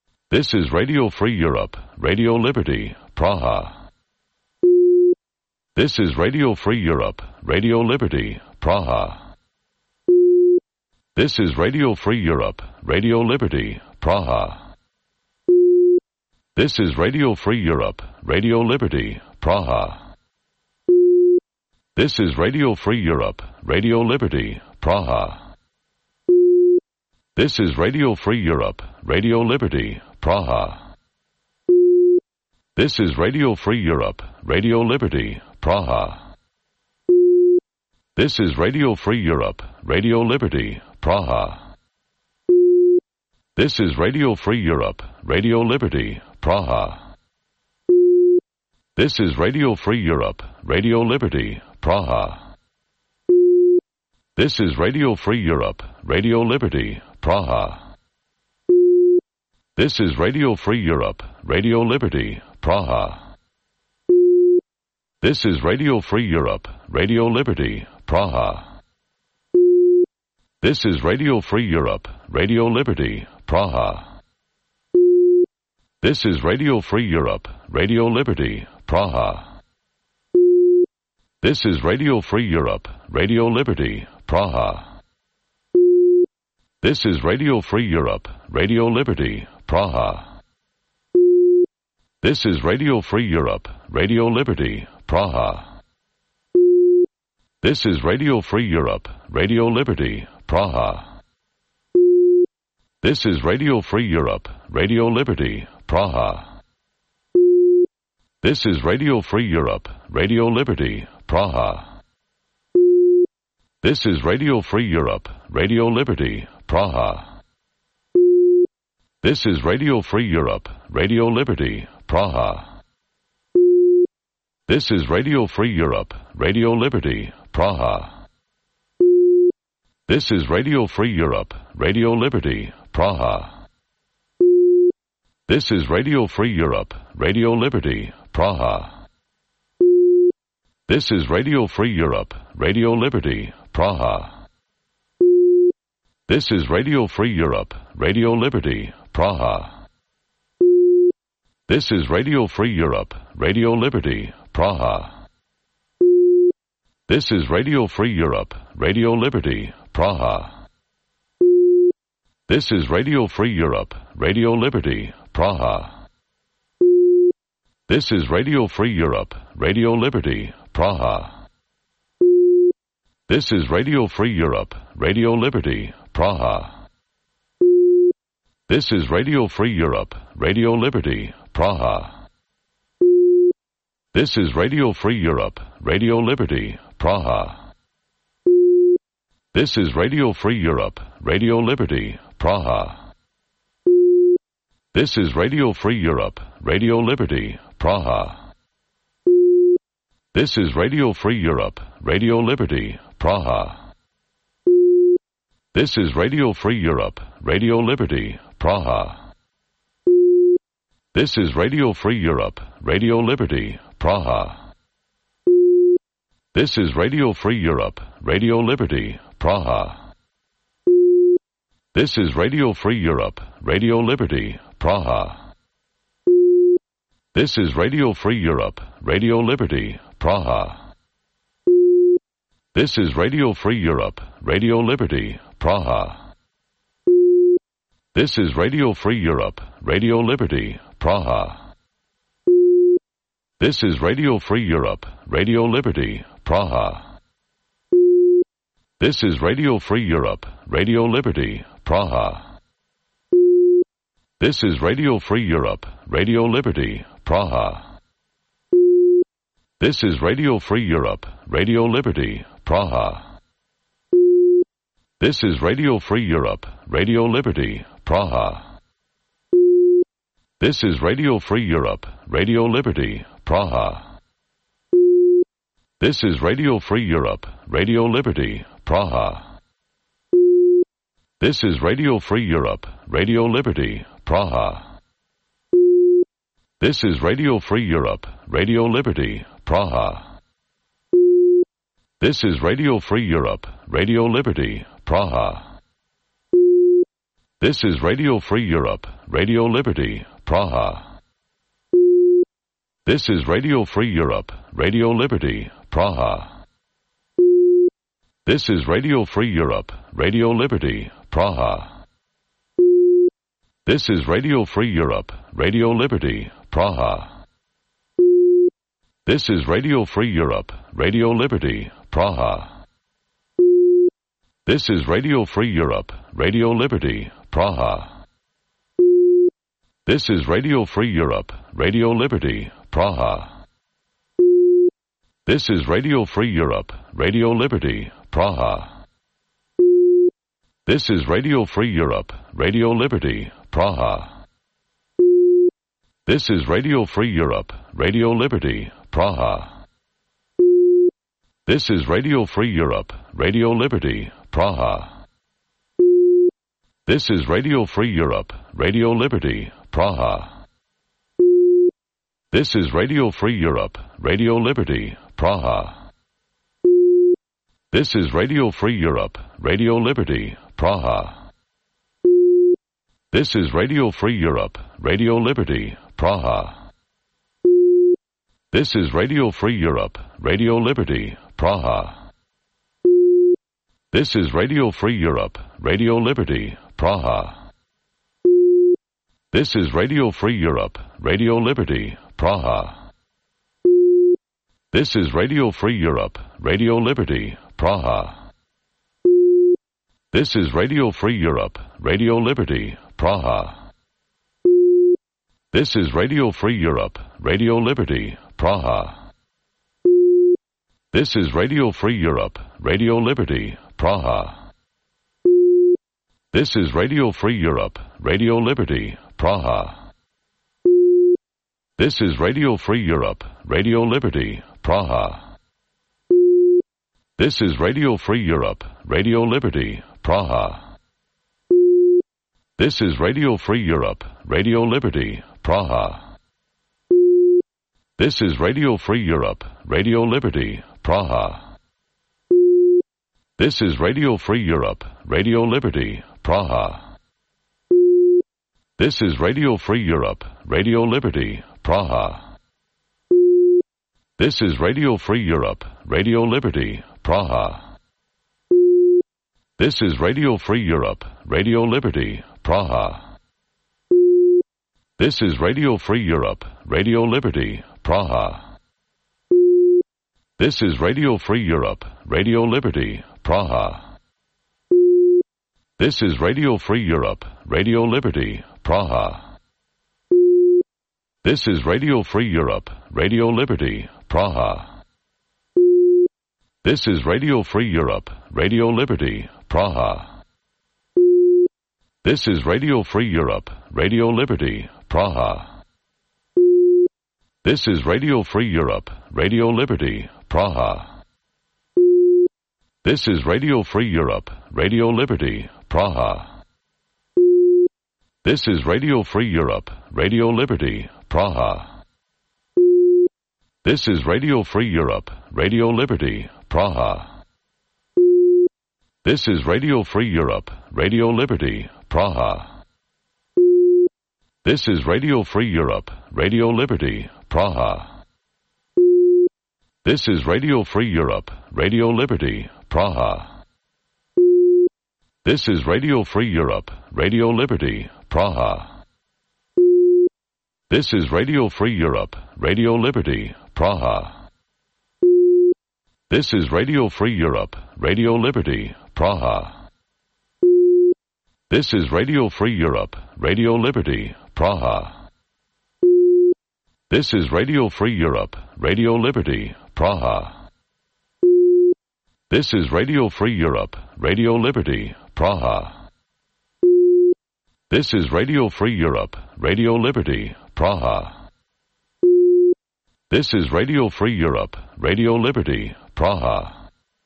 This is Radio Free Europe, Radio Liberty, Praha. This is Radio Free Europe, Radio Liberty, Praha. This is Radio Free Europe, Radio Liberty, Praha. This is Radio Free Europe, Radio Liberty, Praha. This is Radio Free Europe, Radio Liberty, Praha. This is Radio Free Europe, Radio Liberty, Praha. This is Radio Free Europe, Radio Liberty, Praha. This is Radio Free Europe, Radio Liberty, Praha. This is Radio Free Europe, Radio Liberty, Praha. This is Radio Free Europe, Radio Liberty, Praha. This is Radio Free Europe, Radio Liberty, Praha. This is Radio Free Europe, Radio Liberty, Praha. This is Radio Free Europe, Radio Liberty, Praha. This is Radio Free Europe, Radio Liberty, Praha. This is Radio Free Europe, Radio Liberty, Praha. This is Radio Free Europe, Radio Liberty, Praha. This is Radio Free Europe, Radio Liberty, Praha. This is Radio Free Europe, Radio Liberty, Praha. This is Radio Free Europe, Radio Liberty, Praha. This is Radio Free Europe, Radio Liberty, Praha. This is Radio Free Europe, Radio Liberty, Praha. This is Radio Free Europe, Radio Liberty, Praha. This is Radio Free Europe, Radio Liberty, Praha. This is Radio Free Europe, Radio Liberty, Praha. This is Radio Free Europe, Radio Liberty, Praha. This is Radio Free Europe, Radio Liberty, Praha. This is Radio Free Europe, Radio Liberty, Praha. This is Radio Free Europe, Radio Liberty, Praha. This is Radio Free Europe, Radio Liberty, Praha. This is Radio Free Europe, Radio Liberty, Praha. This is Radio Free Europe, Radio Liberty, Praha. This is Radio Free Europe, Radio Liberty, Praha. This is Radio Free Europe, Radio Liberty, Praha. This is Radio Free Europe, Radio Liberty, Praha. This is Radio Free Europe, Radio Liberty, Praha. This is Radio Free Europe, Radio Liberty, Praha. This is Radio Free Europe, Radio Liberty, Praha. This is Radio Free Europe, Radio Liberty, Praha. This is Radio Free Europe, Radio Liberty, Praha. This is Radio Free Europe, Radio Liberty, Praha. This is Radio Free Europe, Radio Liberty, Praha. This is Radio Free Europe, Radio Liberty, Praha. This is Radio Free Europe, Radio Liberty, Praha. This is Radio Free Europe, Radio Liberty, Praha. This is Radio Free Europe, Radio Liberty, Praha. This is Radio Free Europe, Radio Liberty, Praha. This is Radio Free Europe, Radio Liberty, Praha. This is Radio Free Europe, Radio Liberty, Praha. This is Radio Free Europe, Radio Liberty, Praha. This is Radio Free Europe, Radio Liberty, Praha. This is Radio Free Europe, Radio Liberty, Praha. This is Radio Free Europe, Radio Liberty, Praha. This is Radio Free Europe, Radio Liberty, Praha. This is Radio Free Europe, Radio Liberty, Praha. This is Radio Free Europe, Radio Liberty, Praha. This is Radio Free Europe, Radio Liberty, Praha. This is Radio Free Europe, Radio Liberty, Praha. This is Radio Free Europe, Radio Liberty, Praha. This is Radio Free Europe, Radio Liberty, Praha. This is Radio Free Europe, Radio Liberty, Praha. This is Radio Free Europe, Radio Liberty, Praha. This is Radio Free Europe, Radio Liberty, Praha. This is Radio Free Europe, Radio Liberty, Praha. This is Radio Free Europe, Radio Liberty, Praha. This is Radio Free Europe, Radio Liberty, Praha. This is Radio Free Europe, Radio Liberty, Praha. This is Radio Free Europe, Radio Liberty, Praha. This is Radio Free Europe, Radio Liberty, Praha. This is Radio Free Europe, Radio Liberty, Praha. This is Radio Free Europe, Radio Liberty, Praha. This is Radio Free Europe, Radio Liberty, Praha. This is Radio Free Europe, Radio Liberty, Praha. This is Radio Free Europe, Radio Liberty, Praha. This is Radio Free Europe, Radio Liberty, Praha. This is Radio Free Europe, Radio Liberty, Praha. This is Radio Free Europe, Radio Liberty, Praha. This is Radio Free Europe, Radio Liberty, Praha. This is Radio Free Europe, Radio Liberty, Praha. This is Radio Free Europe, Radio Liberty, Praha. This is Radio Free Europe, Radio Liberty, Praha. This is Radio Free Europe, Radio Liberty, Praha. This is Radio Free Europe, Radio Liberty, Praha. This is Radio Free Europe, Radio Liberty, Praha. This is Radio Free Europe, Radio Liberty, Praha. This is Radio Free Europe, Radio Liberty, Praha. This is Radio Free Europe, Radio Liberty, Praha. This is Radio Free Europe, Radio Liberty, Praha. This is Radio Free Europe, Radio Liberty, Praha. This is Radio Free Europe, Radio Liberty, Praha. This is Radio Free Europe, Radio Liberty, Praha. This is Radio Free Europe, Radio Liberty, Praha. This is Radio Free Europe, Radio Liberty, Praha. This is Radio Free Europe, Radio Liberty, Praha. This is Radio Free Europe, Radio Liberty, Praha. This is Radio Free Europe, Radio Liberty, Praha. This is Radio Free Europe, Radio Liberty, Praha. This is Radio Free Europe, Radio Liberty, Praha. This is Radio Free Europe, Radio Liberty, Praha. This is Radio Free Europe, Radio Liberty, Praha. This is Radio Free Europe, Radio Liberty, Praha. This is Radio Free Europe, Radio Liberty, Praha. This is Radio Free Europe, Radio Liberty, Praha. This is Radio Free Europe, Radio Liberty, Praha. This is Radio Free Europe, Radio Liberty, Praha. This is Radio Free Europe, Radio Liberty, Praha. This is Radio Free Europe, Radio Liberty, Praha. This is Radio Free Europe, Radio Liberty, Praha.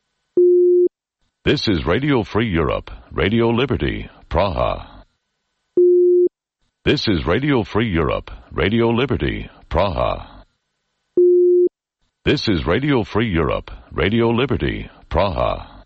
This is Radio Free Europe, Radio Liberty, Praha. This is Radio Free Europe, Radio Liberty, Praha. This is Radio Free Europe, Radio Liberty, Praha.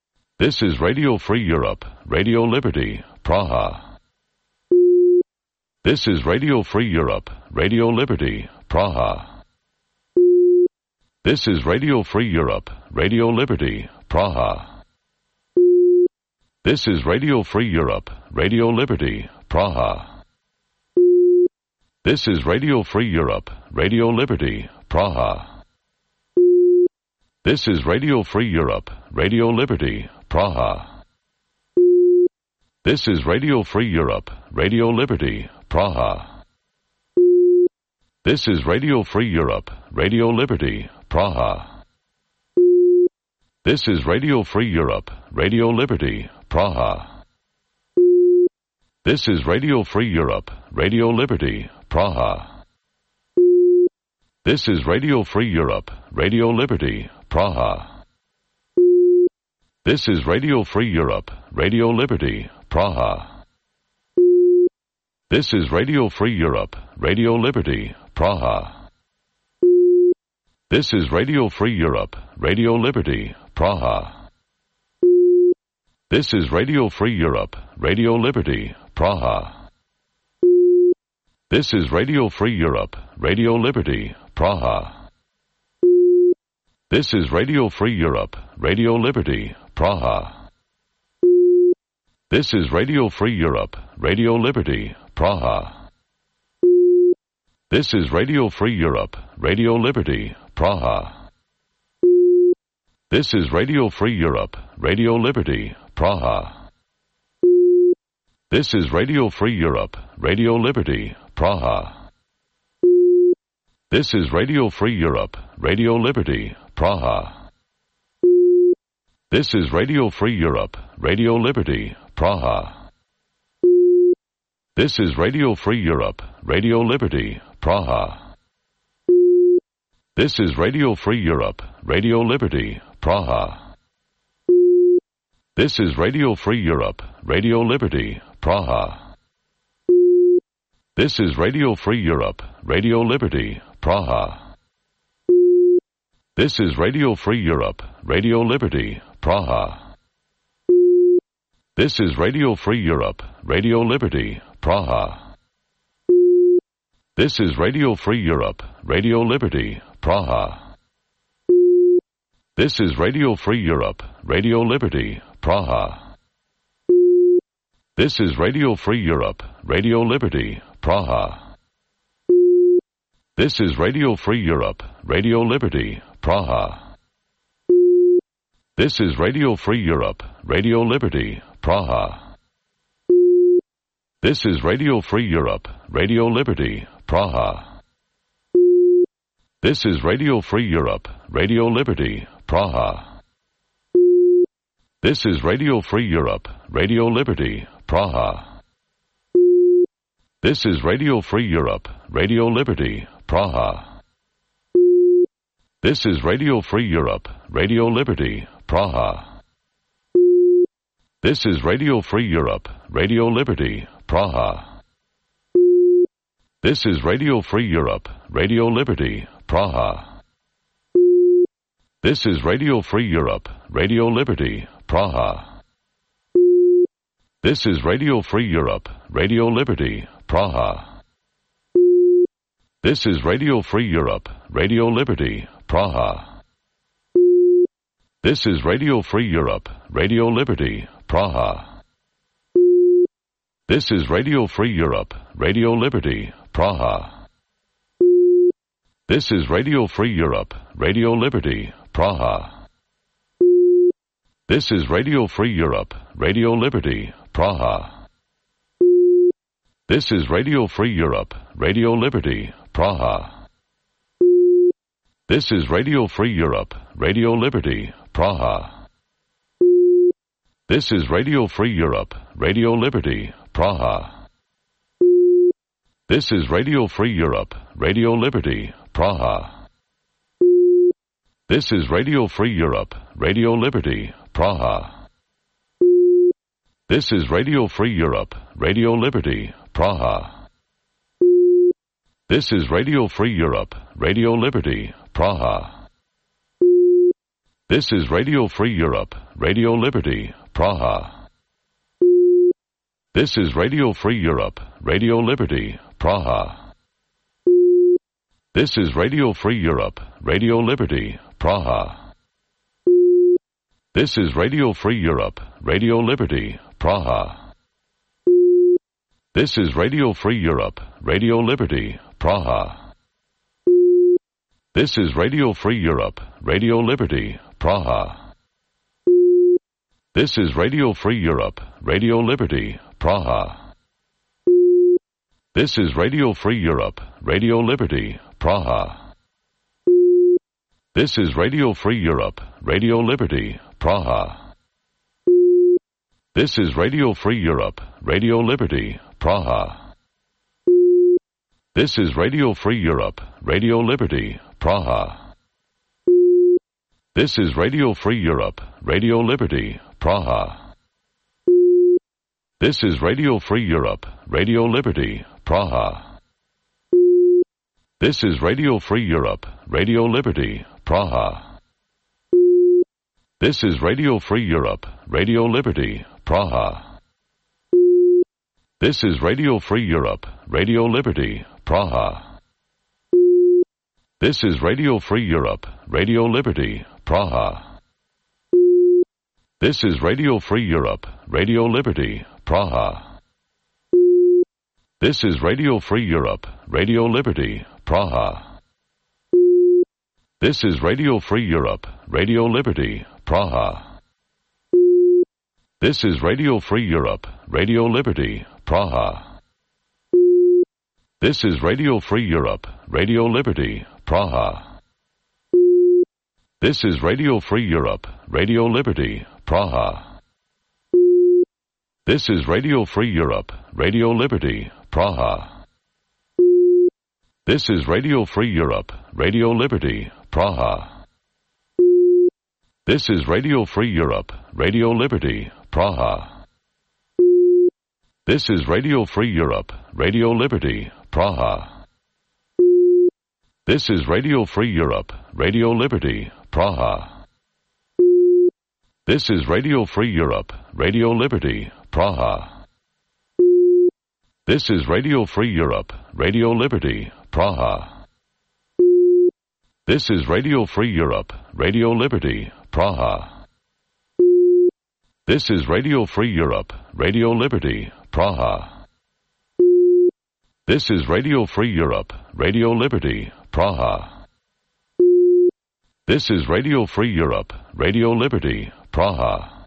This is Radio Free Europe, Radio Liberty, Praha. This is Radio Free Europe, Radio Liberty, Praha. This is Radio Free Europe, Radio Liberty, Praha. This is Radio Free Europe, Radio Liberty, Praha. This is Radio Free Europe, Radio Liberty, Praha. This is Radio Free Europe, Radio Liberty, Praha. This is Radio Free Europe, Radio Liberty, Praha. This is Radio Free Europe, Radio Liberty, Praha. This is Radio Free Europe, Radio Liberty, Praha. This is Radio Free Europe, Radio Liberty, Praha. This is Radio Free Europe, Radio Liberty, Praha. This is Radio Free Europe, Radio Liberty, Praha. This is Radio Free Europe, Radio Liberty, Praha. This is Radio Free Europe, Radio Liberty, Praha. This is Radio Free Europe, Radio Liberty, Praha. This is Radio Free Europe, Radio Liberty, Praha. This is Radio Free Europe, Radio Liberty, Praha. This is Radio Free Europe, Radio Liberty, Praha. This is Radio Free Europe, Radio Liberty, Praha. This is Radio Free Europe, Radio Liberty, Praha. This is Radio Free Europe, Radio Liberty, Praha. This is Radio Free Europe, Radio Liberty, Praha. This is Radio Free Europe, Radio Liberty, Praha. This is Radio Free Europe, Radio Liberty, Praha. This is Radio Free Europe, Radio Liberty, Praha. This is Radio Free Europe, Radio Liberty, Praha. This is Radio Free Europe, Radio Liberty, Praha. This is Radio Free Europe, Radio Liberty, Praha. This is Radio Free Europe, Radio Liberty, Praha. This is Radio Free Europe, Radio Liberty, Praha. This is Radio Free Europe, Radio Liberty, Praha. This is Radio Free Europe, Radio Liberty, Praha. This is Radio Free Europe, Radio Liberty, Praha. This is Radio Free Europe, Radio Liberty, Praha. This is Radio Free Europe, Radio Liberty, Praha. This is Radio Free Europe, Radio Liberty, Praha. This is Radio Free Europe, Radio Liberty, Praha. This is Radio Free Europe, Radio Liberty, Praha. This is Radio Free Europe, Radio Liberty, Praha. This is Radio Free Europe, Radio Liberty, Praha. This is Radio Free Europe, Radio Liberty, Praha. This is Radio Free Europe, Radio Liberty, Praha. This is Radio Free Europe, Radio Liberty, Praha. This is Radio Free Europe, Radio Liberty, Praha. This is Radio Free Europe, Radio Liberty, Praha. This is Radio Free Europe, Radio Liberty, Praha. This is Radio Free Europe, Radio Liberty, Praha. This is Radio Free Europe, Radio Liberty, Praha. This is Radio Free Europe, Radio Liberty, Praha. This is Radio Free Europe, Radio Liberty, Praha. This is Radio Free Europe, Radio Liberty, Praha. This is Radio Free Europe, Radio Liberty, Praha. This is Radio Free Europe, Radio Liberty, Praha. This is Radio Free Europe, Radio Liberty, Praha. This is Radio Free Europe, Radio Liberty, Praha. This is Radio Free Europe, Radio Liberty, Praha. This is Radio Free Europe, Radio Liberty, Praha. This is Radio Free Europe, Radio Liberty, Praha. This is Radio Free Europe, Radio Liberty, Praha. This is Radio Free Europe, Radio Liberty, Praha. This is Radio Free Europe, Radio Liberty, Praha. This is Radio Free Europe, Radio Liberty, Praha. This is Radio Free Europe, Radio Liberty, Praha. This is Radio Free Europe, Radio Liberty, Praha. This is Radio Free Europe, Radio Liberty, Praha. This is Radio Free Europe, Radio Liberty, Praha. This is Radio Free Europe, Radio Liberty, Praha. This is Radio Free Europe, Radio Liberty, Praha. This is Radio Free Europe, Radio Liberty, Praha. This is Radio Free Europe, Radio Liberty, Praha. This is Radio Free Europe, Radio Liberty, Praha. This is Radio Free Europe, Radio Liberty, Praha. This is Radio Free Europe, Radio Liberty, Praha. This is Radio Free Europe, Radio Liberty, Praha. This is Radio Free Europe, Radio Liberty, Praha. This is Radio Free Europe, Radio Liberty, Praha. This is Radio Free Europe, Radio Liberty, Praha. This is Radio Free Europe, Radio Liberty, Praha. This is Radio Free Europe, Radio Liberty, Praha. This is Radio Free Europe, Radio Liberty, Praha. This is Radio Free Europe, Radio Liberty, Praha. This is Radio Free Europe, Radio Liberty, Praha. This is Radio Free Europe, Radio Liberty, Praha. This is Radio Free Europe, Radio Liberty, Praha. This is Radio Free Europe, Radio Liberty, Praha. This is Radio Free Europe, Radio Liberty, Praha. This is Radio Free Europe, Radio Liberty, Praha. This is Radio Free Europe, Radio Liberty, Praha. This is Radio Free Europe, Radio Liberty, Praha.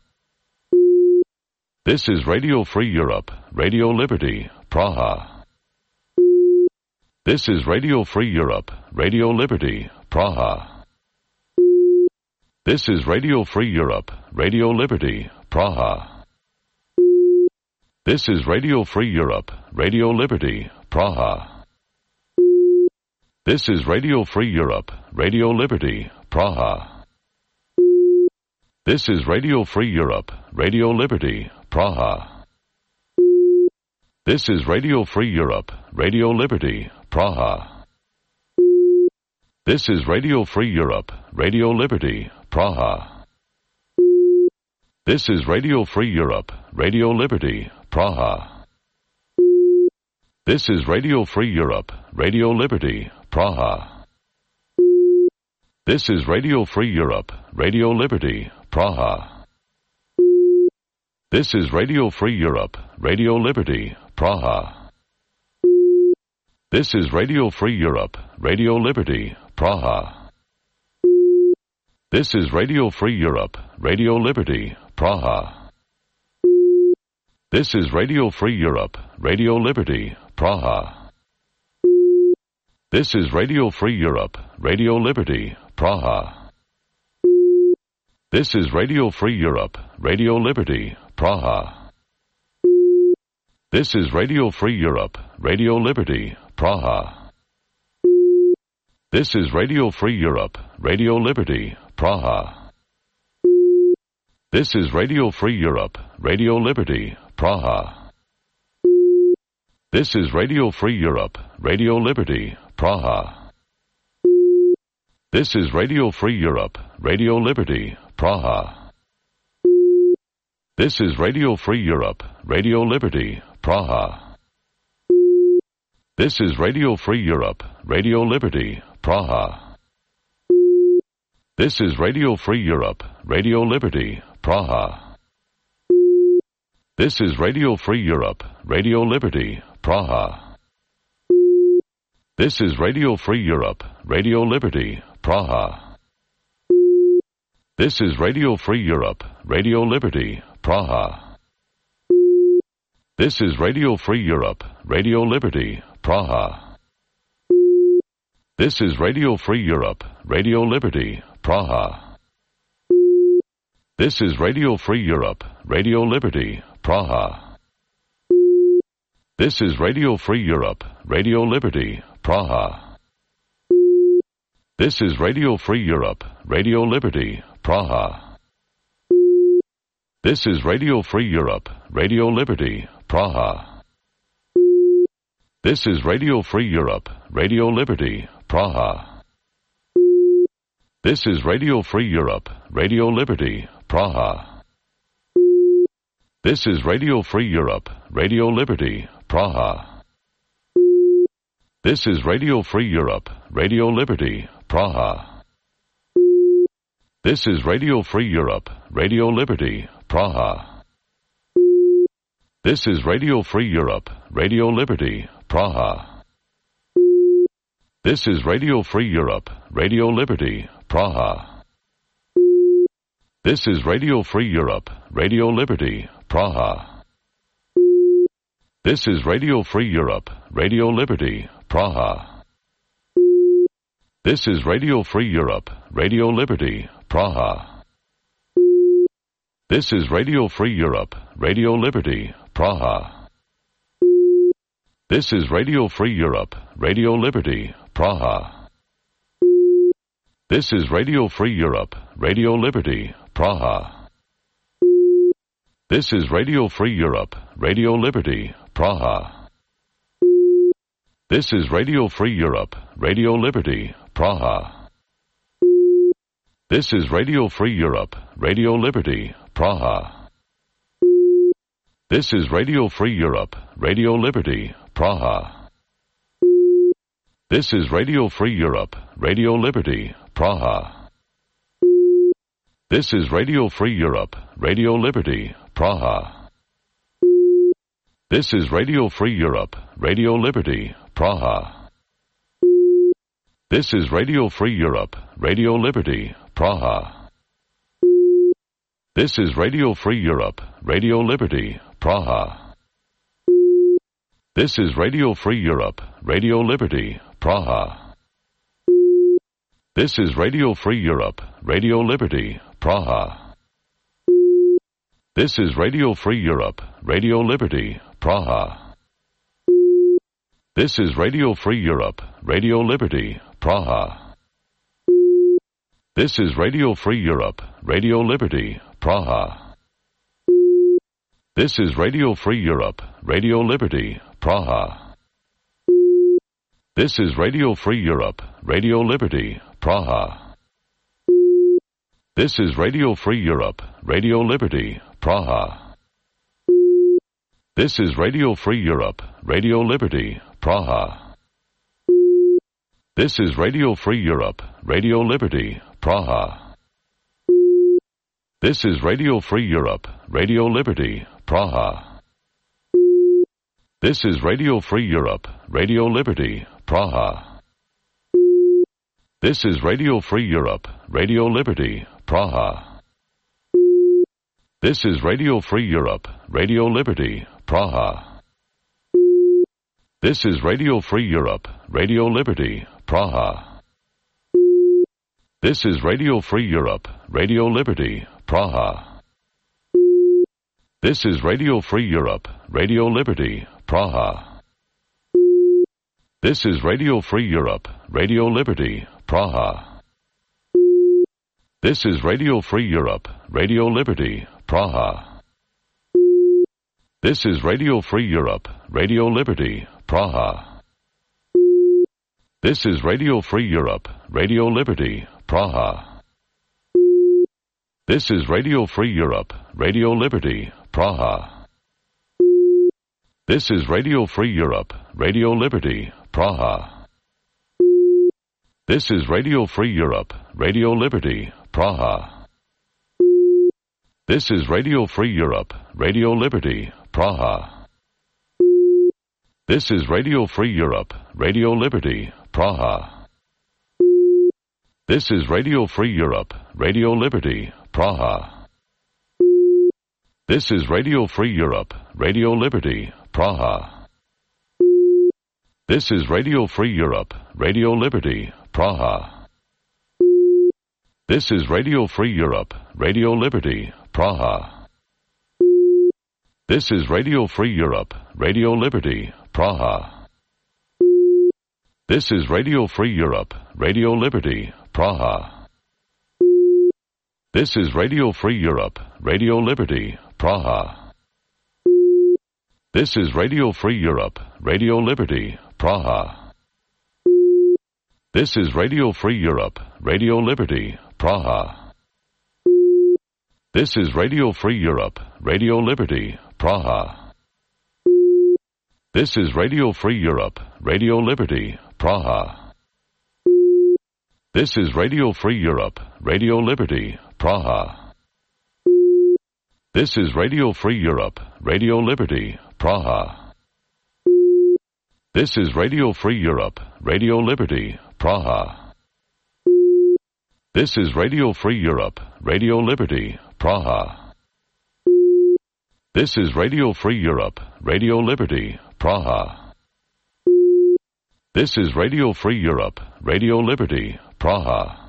This is Radio Free Europe, Radio Liberty, Praha. This is Radio Free Europe, Radio Liberty, Praha. This is Radio Free Europe, Radio Liberty, Praha. This is Radio Free Europe, Radio Liberty, Praha. This is Radio Free Europe, Radio Liberty, Praha. This is Radio Free Europe, Radio Liberty, Praha. This is Radio Free Europe, Radio Liberty, Praha. This is Radio Free Europe, Radio Liberty, Praha. This is Radio Free Europe, Radio Liberty, Praha. This is Radio Free Europe, Radio Liberty, Praha. This is Radio Free Europe, Radio Liberty, Praha. This is Radio Free Europe, Radio Liberty, Praha. This is Radio Free Europe, Radio Liberty, Praha. This is Radio Free Europe, Radio Liberty, Praha. This is Radio Free Europe, Radio Liberty, Praha. This is Radio Free Europe, Radio Liberty, Praha. This is Radio Free Europe, Radio Liberty, Praha. This is Radio Free Europe, Radio Liberty, Praha. This is Radio Free Europe, Radio Liberty, Praha. This is Radio Free Europe, Radio Liberty, Praha. This is Radio Free Europe, Radio Liberty, Praha. This is Radio Free Europe, Radio Liberty, Praha. This is Radio Free Europe, Radio Liberty, Praha. This is Radio Free Europe, Radio Liberty, Praha. This is Radio Free Europe, Radio Liberty, Praha. This is Radio Free Europe, Radio Liberty, Praha. This is Radio Free Europe, Radio Liberty, Praha. This is Radio Free Europe, Radio Liberty, Praha. This is Radio Free Europe, Radio Liberty, Praha. This is Radio Free Europe, Radio Liberty, Praha. This is Radio Free Europe, Radio Liberty, Praha. This is Radio Free Europe, Radio Liberty, Praha. This is Radio Free Europe, Radio Liberty, Praha. This is Radio Free Europe, Radio Liberty, Praha. This is Radio Free Europe, Radio Liberty, Praha. This is Radio Free Europe, Radio Liberty, Praha. This is Radio Free Europe, Radio Liberty, Praha. This is Radio Free Europe, Radio Liberty, Praha. This is Radio Free Europe, Radio Liberty, Praha. This is Radio Free Europe, Radio Liberty, Praha. This is Radio Free Europe, Radio Liberty, Praha. This is Radio Free Europe, Radio Liberty, Praha. This is Radio Free Europe, Radio Liberty, Praha. This is Radio Free Europe, Radio Liberty, Praha. This is Radio Free Europe, Radio Liberty, Praha. This is Radio Free Europe, Radio Liberty, Praha. This is Radio Free Europe, Radio Liberty, Praha. This is Radio Free Europe, Radio Liberty, Praha. This is Radio Free Europe, Radio Liberty, Praha. This is Radio Free Europe, Radio Liberty, Praha. This is Radio Free Europe, Radio Liberty, Praha. This is Radio Free Europe, Radio Liberty, Praha. This is Radio Free Europe, Radio Liberty, Praha. This is Radio Free Europe, Radio Liberty, Praha. This is Radio Free Europe, Radio Liberty, Praha. This is Radio Free Europe, Radio Liberty, Praha. This is Radio Free Europe, Radio Liberty, Praha. This is Radio Free Europe, Radio Liberty, Praha. This is Radio Free Europe, Radio Liberty, Praha. This is Radio Free Europe, Radio Liberty, Praha. This is Radio Free Europe, Radio Liberty, Praha. This is Radio Free Europe, Radio Liberty, Praha. This is Radio Free Europe, Radio Liberty, Praha. This is Radio Free Europe, Radio Liberty, Praha. This is Radio Free Europe, Radio Liberty, Praha. This is Radio Free Europe, Radio Liberty, Praha. This is Radio Free Europe, Radio Liberty, Praha. This is Radio Free Europe, Radio Liberty, Praha. This is Radio Free Europe, Radio Liberty, Praha. This is Radio Free Europe, Radio Liberty, Praha. This is Radio Free Europe, Radio Liberty, Praha. This is Radio Free Europe, Radio Liberty, Praha. This is Radio Free Europe, Radio Liberty, Praha. This is Radio Free Europe, Radio Liberty, Praha. This is Radio Free Europe, Radio Liberty, Praha. This is Radio Free Europe, Radio Liberty, Praha. This is Radio Free Europe, Radio Liberty, Praha. This is Radio Free Europe, Radio Liberty, Praha. This is Radio Free Europe, Radio Liberty, Praha. This is Radio Free Europe, Radio Liberty, Praha. This is Radio Free Europe, Radio Liberty, Praha. This is Radio Free Europe, Radio Liberty, Praha. This is Radio Free Europe, Radio Liberty, Praha. This is Radio Free Europe, Radio Liberty, Praha. This is Radio Free Europe, Radio Liberty, Praha. This is Radio Free Europe, Radio Liberty, Praha. This is Radio Free Europe, Radio Liberty, Praha. This is Radio Free Europe, Radio Liberty, Praha. This is Radio Free Europe, Radio Liberty, Praha. This is Radio Free Europe, Radio Liberty, Praha. This is Radio Free Europe, Radio Liberty, Praha. This is Radio Free Europe, Radio Liberty, Praha. This is Radio Free Europe, Radio Liberty, Praha. This is Radio Free Europe, Radio Liberty, Praha. This is Radio Free Europe, Radio Liberty, Praha. This is Radio Free Europe, Radio Liberty, Praha. This is Radio Free Europe, Radio Liberty, Praha. This is Radio Free Europe, Radio Liberty, Praha. This is Radio Free Europe, Radio Liberty, Praha.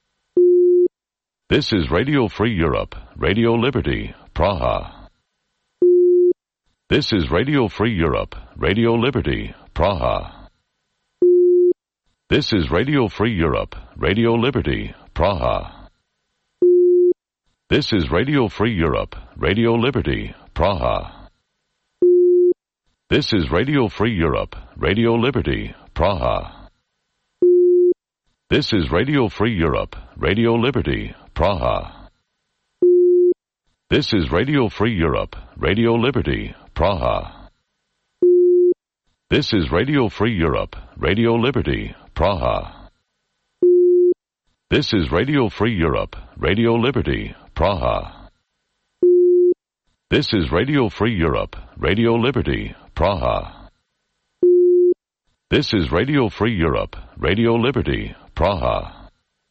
This is Radio Free Europe, Radio Liberty, Praha. This is Radio Free Europe, Radio Liberty, Praha. This is Radio Free Europe, Radio Liberty, Praha. This is Radio Free Europe, Radio Liberty, Praha. This is Radio Free Europe, Radio Liberty, Praha. This is Radio Free Europe, Radio Liberty, Praha. This is Radio Free Europe, Radio Liberty, Praha. This is Radio Free Europe, Radio Liberty, Praha. This is Radio Free Europe, Radio Liberty, Praha. This is Radio Free Europe, Radio Liberty, Praha. This is Radio Free Europe, Radio Liberty, Praha.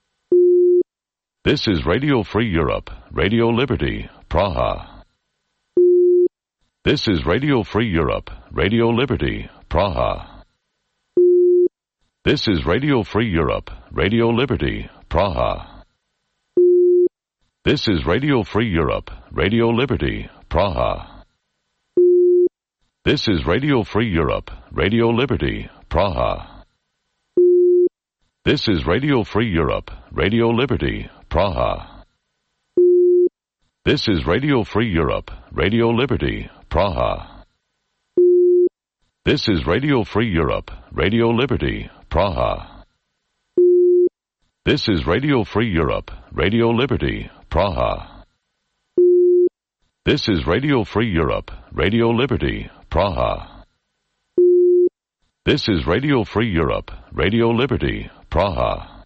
This is Radio Free Europe, Radio Liberty, Praha. This is Radio Free Europe, Radio Liberty, Praha. This is Radio Free Europe, Radio Liberty, Praha. This is Radio Free Europe, Radio Liberty, Praha. This is Radio Free Europe, Radio Liberty, Praha. This is Radio Free Europe, Radio Liberty, Praha. This is Radio Free Europe, Radio Liberty, Praha. This is Radio Free Europe, Radio Liberty, Praha. This is Radio Free Europe, Radio Liberty, Praha. This is Radio Free Europe, Radio Liberty, Praha. This is Radio Free Europe, Radio Liberty, Praha.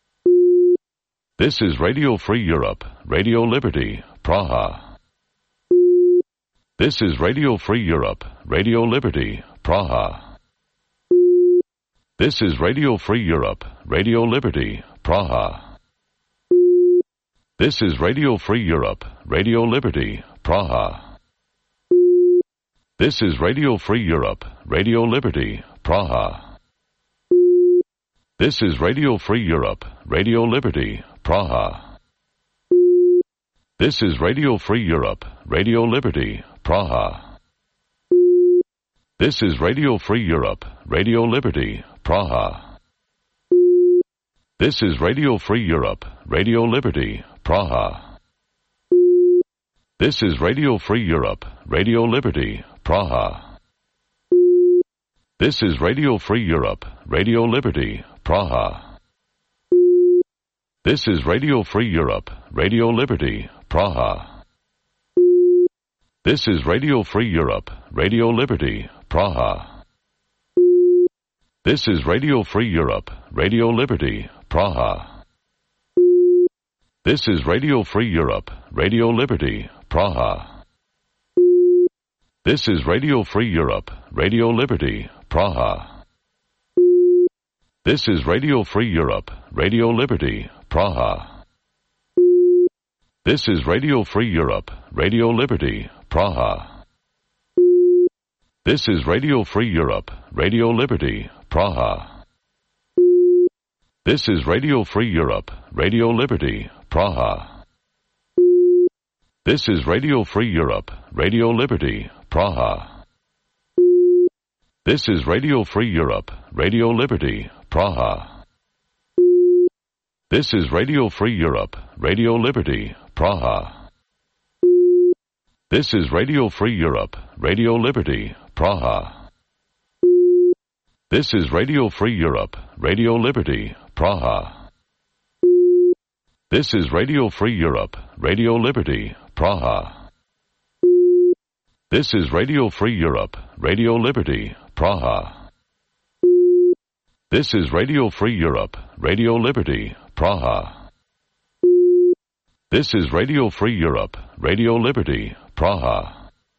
This is Radio Free Europe, Radio Liberty, Praha. This is Radio Free Europe, Radio Liberty, Praha. This is Radio Free Europe, Radio Liberty, Praha. This is Radio Free Europe, Radio Liberty, Praha. This is Radio Free Europe, Radio Liberty, Praha. This is Radio Free Europe, Radio Liberty, Praha. This is Radio Free Europe, Radio Liberty, Praha. This is Radio Free Europe, Radio Liberty, Praha. This is Radio Free Europe, Radio Liberty, Praha. This is Radio Free Europe, Radio Liberty, Praha. This is Radio Free Europe, Radio Liberty, Praha. This is Radio Free Europe, Radio Liberty, Praha. This is Radio Free Europe, Radio Liberty, Praha. This is Radio Free Europe, Radio Liberty, Praha. This is Radio Free Europe, Radio Liberty, Praha. This is Radio Free Europe, Radio Liberty, Praha. This is Radio Free Europe, Radio Liberty, Praha. This is Radio Free Europe, Radio Liberty, Praha. This is Radio Free Europe, Radio Liberty, Praha. This is Radio Free Europe, Radio Liberty, Praha. This is Radio Free Europe, Radio Liberty, Praha. This is Radio Free Europe, Radio Liberty, Praha. This is Radio Free Europe, Radio Liberty, Praha. This is Radio Free Europe, Radio Liberty, Praha. This is Radio Free Europe, Radio Liberty, Praha. This is Radio Free Europe, Radio Liberty, Praha. This is Radio Free Europe, Radio Liberty, Praha. This is Radio Free Europe, Radio Liberty, Praha. This is Radio Free Europe, Radio Liberty, Praha.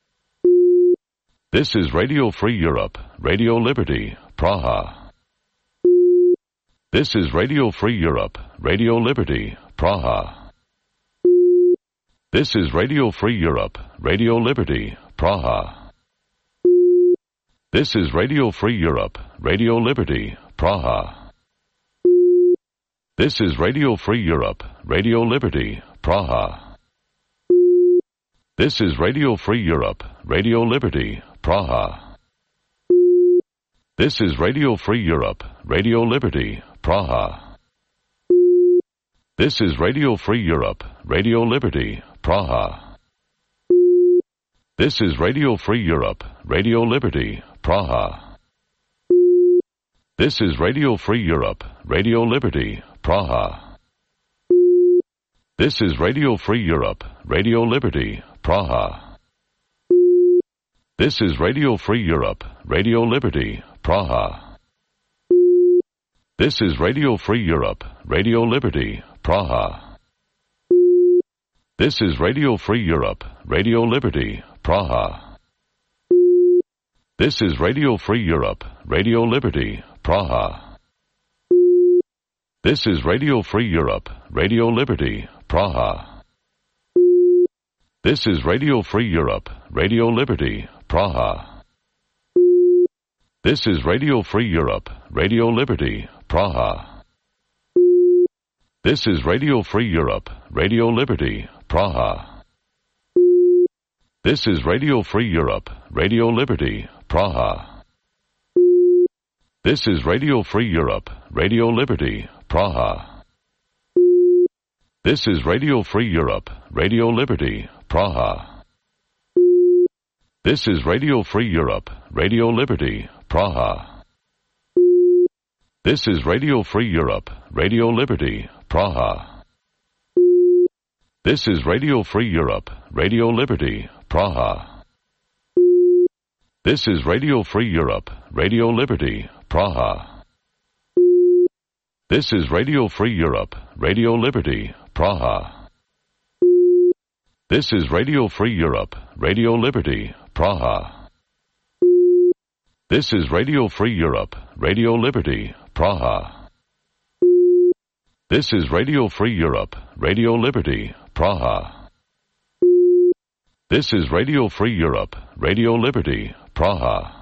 This is Radio Free Europe, Radio Liberty, Praha. This is Radio Free Europe, Radio Liberty, Praha. This is Radio Free Europe, Radio Liberty, Praha. This is Radio Free Europe, Radio Liberty, Praha. This is Radio Free Europe, Radio Liberty, Praha. This is Radio Free Europe, Radio Liberty, Praha. This is Radio Free Europe, Radio Liberty, Praha. This is Radio Free Europe, Radio Liberty, Praha. This is Radio Free Europe, Radio Liberty, Praha. This is Radio Free Europe, Radio Liberty, Praha. This is Radio Free Europe, Radio Liberty, Praha. This is Radio Free Europe, Radio Liberty, Praha. This is Radio Free Europe, Radio Liberty, Praha. This is Radio Free Europe, Radio Liberty, Praha. This is Radio Free Europe, Radio Liberty, Praha. This is Radio Free Europe, Radio Liberty, Praha. This is Radio Free Europe, Radio Liberty, Praha. This is Radio Free Europe, Radio Liberty, Praha. This is Radio Free Europe, Radio Liberty, Praha. This is Radio Free Europe, Radio Liberty, Praha. This is Radio Free Europe, Radio Liberty, Praha. This is Radio Free Europe, Radio Liberty, Praha. This is Radio Free Europe, Radio Liberty, Praha. This is Radio Free Europe, Radio Liberty, Praha. This is Radio Free Europe, Radio Liberty, Praha. This is Radio Free Europe, Radio Liberty, Praha. This is Radio Free Europe, Radio Liberty, Praha. This is Radio Free Europe, Radio Liberty, Praha. This is Radio Free Europe, Radio Liberty, Praha. This is Radio Free Europe, Radio Liberty, Praha. This is Radio Free Europe, Radio Liberty, Praha.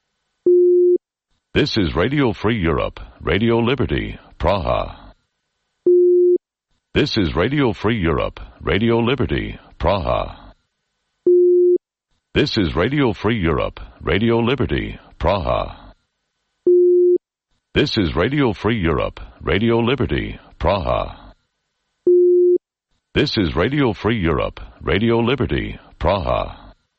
This is Radio Free Europe, Radio Liberty, Praha. This is Radio Free Europe, Radio Liberty, Praha. This is Radio Free Europe, Radio Liberty, Praha. This is Radio Free Europe, Radio Liberty, Praha. This is Radio Free Europe, Radio Liberty, Praha.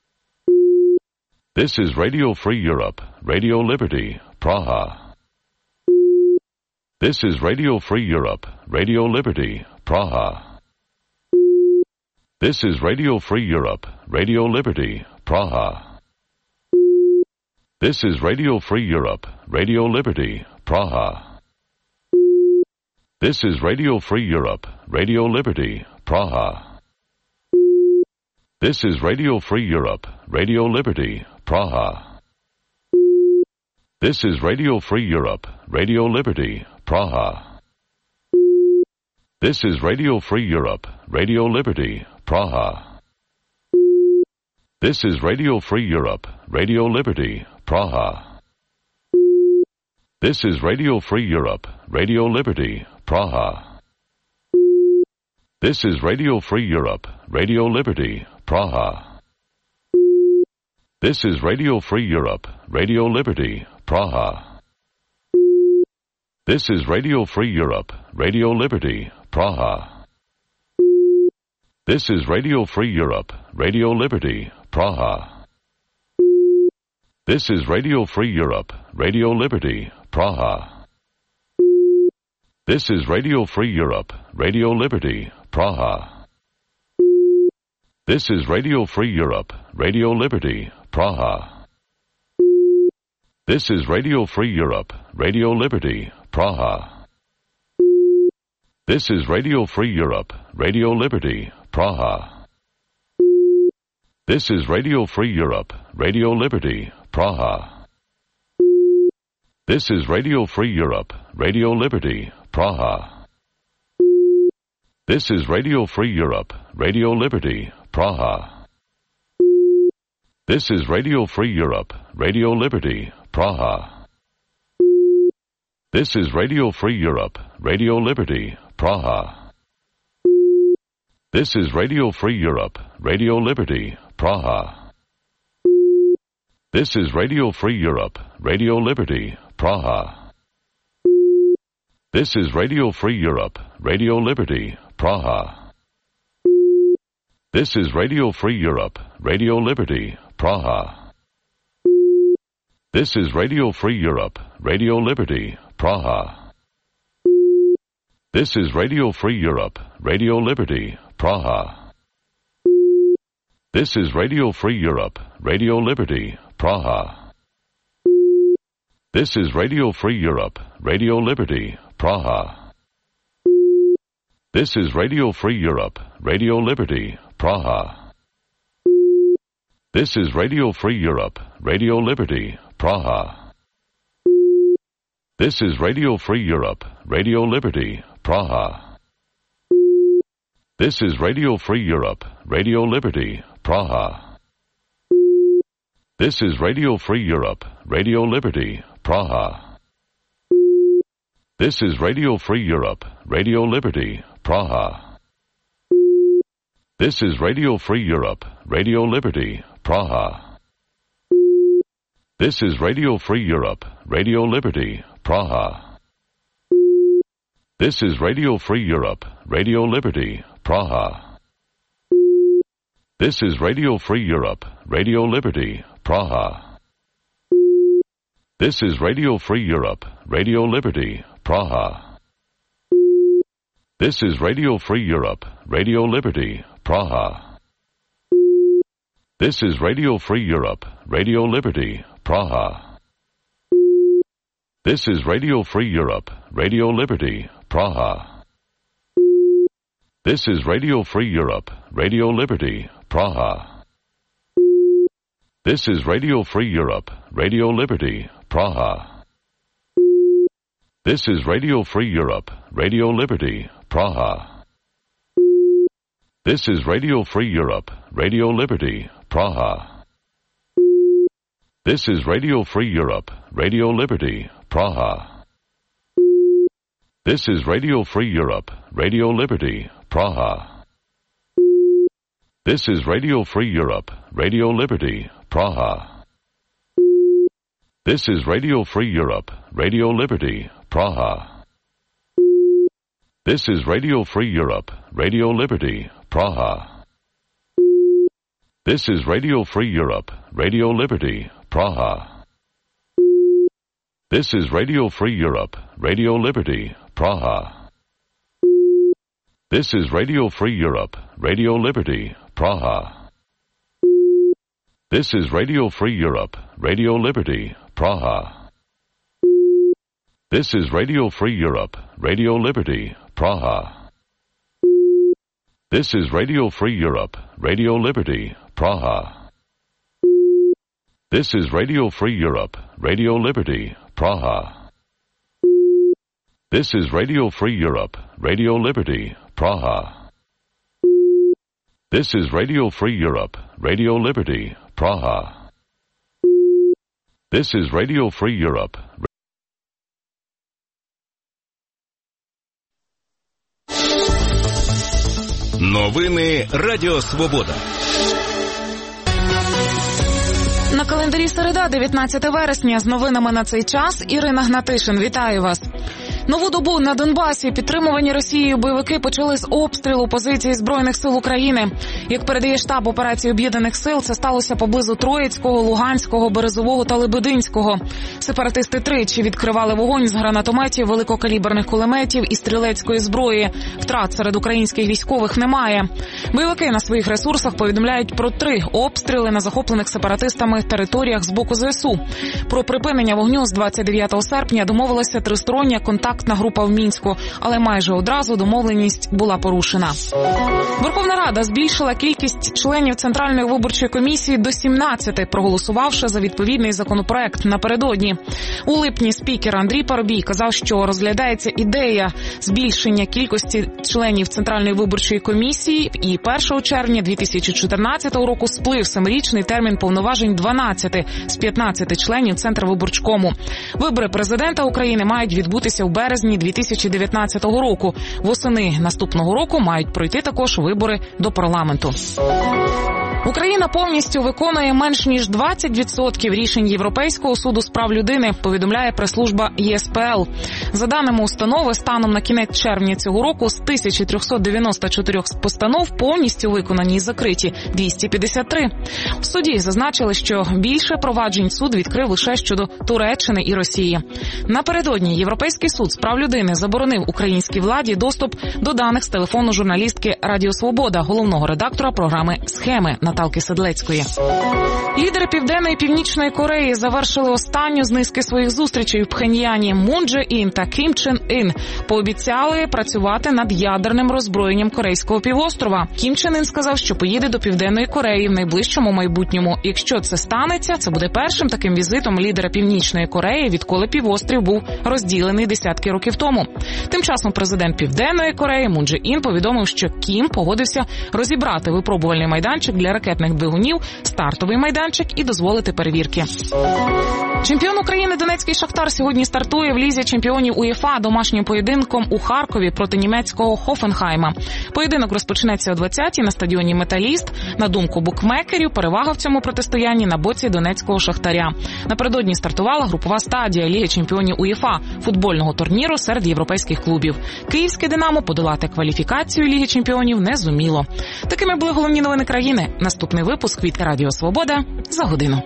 This is Radio Free Europe, Radio Liberty, Praha. This is Radio Free Europe, Radio Liberty, Praha. This is Radio Free Europe, Radio Liberty, Praha. This is Radio Free Europe, Radio Liberty, Praha. This is Radio Free Europe, Radio Liberty, Praha. This is Radio Free Europe, Radio Liberty, Praha. This is Radio Free Europe, Radio Liberty, Praha. This is Radio Free Europe, Radio Liberty, Praha. This is Radio Free Europe, Radio Liberty, Praha. This is Radio Free Europe, Radio Liberty, Praha. This is Radio Free Europe, Radio Liberty, Praha. This is Radio Free Europe, Radio Liberty, Praha. This is Radio Free Europe, Radio Liberty, Praha. This is Radio Free Europe, Radio Liberty, Praha. This is Radio Free Europe, Radio Liberty, Praha. This is Radio Free Europe, Radio Liberty, Praha. This is Radio Free Europe, Radio Liberty, Praha. This is Radio Free Europe, Radio Liberty, Praha. This is Radio Free Europe, Radio Liberty, Praha. This is Radio Free Europe, Radio Liberty, Praha. This is Radio Free Europe, Radio Liberty, Praha. This is Radio Free Europe, Radio Liberty, Praha. This is Radio Free Europe, Radio Liberty, Praha. This is Radio Free Europe, Radio Liberty, Praha. This is Radio Free Europe, Radio Liberty, Praha. This is Radio Free Europe, Radio Liberty, Praha. This is Radio Free Europe, Radio Liberty, Praha. This is Radio Free Europe, Radio Liberty, Praha. This is Radio Free Europe, Radio Liberty, Praha. This is Radio Free Europe, Radio Liberty, Praha. This is Radio Free Europe, Radio Liberty, Praha. This is Radio Free Europe, Radio Liberty, Praha. This is Radio Free Europe, Radio Liberty, Praha. This is Radio Free Europe, Radio Liberty, Praha. This is Radio Free Europe, Radio Liberty, Praha. This is Radio Free Europe, Radio Liberty, Praha. This is Radio Free Europe, Radio Liberty, Praha. This is Radio Free Europe, Radio Liberty, Praha. This is Radio Free Europe, Radio Liberty, Praha. This is Radio Free Europe, Radio Liberty, Praha. This is Radio Free Europe, Radio Liberty, Praha. This is Radio Free Europe, Radio Liberty, Praha. This is Radio Free Europe, Radio Liberty, Praha. This is Radio Free Europe, Radio Liberty, Praha. This is Radio Free Europe, Radio Liberty, Praha. This is Radio Free Europe, Radio Liberty, Praha. This is Radio Free Europe, Radio Liberty, Praha. This is Radio Free Europe, Radio Liberty, Praha. This is Radio Free Europe, Radio Liberty, Praha. This is Radio Free Europe, Radio Liberty, Praha. This is Radio Free Europe, Radio Liberty, Praha. This is Radio Free Europe, Radio Liberty, Praha. This is Radio Free Europe, Radio Liberty, Praha. This is Radio Free Europe, Radio Liberty, Praha. This is Radio Free Europe, Radio Liberty, Praha. This is Radio Free Europe, Radio Liberty, Praha. This is Radio Free Europe, Radio Liberty, Praha. This is Radio Free Europe, Radio Liberty, Praha. This is Radio Free Europe, Radio Liberty, Praha. This is Radio Free Europe, Radio Liberty, Praha. This is Radio Free Europe, Radio Liberty, Praha. This is Radio Free Europe, Radio Liberty, Praha. This is Radio Free Europe, Radio Liberty, Praha. This is Radio Free Europe, Radio Liberty, Praha. This is Radio Free Europe. Новини Радіо Свобода. На календарі середа, 19 вересня. З новинами на цей час Ірина Гнатишин. Вітаю вас. Нову добу на Донбасі підтримувані Росією бойовики почали з обстрілу позицій Збройних сил України. Як передає штаб операції Об'єднаних сил, це сталося поблизу Троїцького, Луганського, Березового та Лебединського. Сепаратисти тричі відкривали вогонь з гранатометів, великокаліберних кулеметів і стрілецької зброї. Втрат серед українських військових немає. Бойовики на своїх ресурсах повідомляють про 3 обстріли на захоплених сепаратистами територіях з боку ЗСУ. Про припинення вогню з 29 серпня домовилася тристороння контактна група в Мінську, але майже одразу домовленість була порушена. Верховна Рада збільшила кількість членів Центральної виборчої комісії до 17, проголосувавши за відповідний законопроект напередодні. У липні спікер Андрій Парубій казав, що розглядається ідея збільшення кількості членів Центральної виборчої комісії, і 1 червня 2014 року сплив 7-річний термін повноважень 12 з 15 членів Центрвиборчкому. Вибори президента України мають відбутися в березні 2019 року. Восени наступного року мають пройти також вибори до парламенту. Україна повністю виконує менш ніж 20% рішень Європейського суду з прав людини, повідомляє прес-служба ЄСПЛ. За даними установи, станом на кінець червня цього року з 1394 постанов повністю виконані і закриті 253. В суді зазначили, що більше проваджень суд відкрив лише щодо Туреччини і Росії. Напередодні Європейський суд з прав людини заборонив українській владі доступ до даних з телефону журналістки Радіо Свобода, головного редактора програми «Схеми» Наталки Седлецької. Лідери Південної і Північної Кореї завершили останню з низки своїх зустрічей в Пхеньяні. Мун Дже Ін та Кім Чен Ін пообіцяли працювати над ядерним роззброєнням Корейського півострова. Кім Чен Ін сказав, що поїде до Південної Кореї в найближчому майбутньому. Якщо це станеться, це буде першим таким візитом лідера Північної Кореї, відколи півострів був розділений десятки років тому. Тим часом президент Південної Кореї Мун Дже Ін повідомив, що Кім погодився розібрати випробувальний майданчик для ракетних двигунів, стартовий майданчик і дозволити перевірки. Чемпіон України Донецький Шахтар сьогодні стартує в Лізі чемпіонів УЄФА домашнім поєдинком у Харкові проти німецького Хофенхайма. Поєдинок розпочнеться о 20-й на стадіоні «Металіст». На думку букмекерів, перевага в цьому протистоянні на боці Донецького Шахтаря. Напередодні стартувала групова стадія Ліги чемпіонів УЄФА футбольного турніру серед європейських клубів. Київське «Динамо» подолати кваліфікацію Ліги чемпіонів не зуміло. Такими були головні новини країни. Наступний випуск від Радіо Свобода за годину.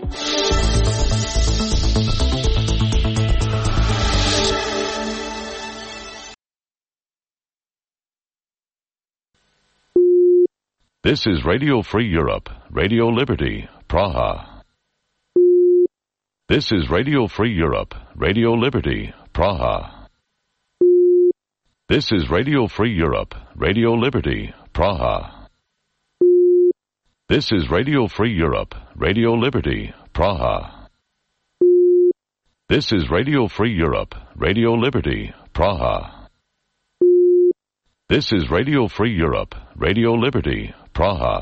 This is Radio Free Europe, Radio Liberty, Praha. This is Radio Free Europe, Radio Liberty, Praha. This is Radio Free Europe, Radio Liberty, Praha. This is Radio Free Europe, Radio Liberty, Praha. This is Radio Free Europe, Radio Liberty, Praha. This is Radio Free Europe, Radio Liberty, Praha.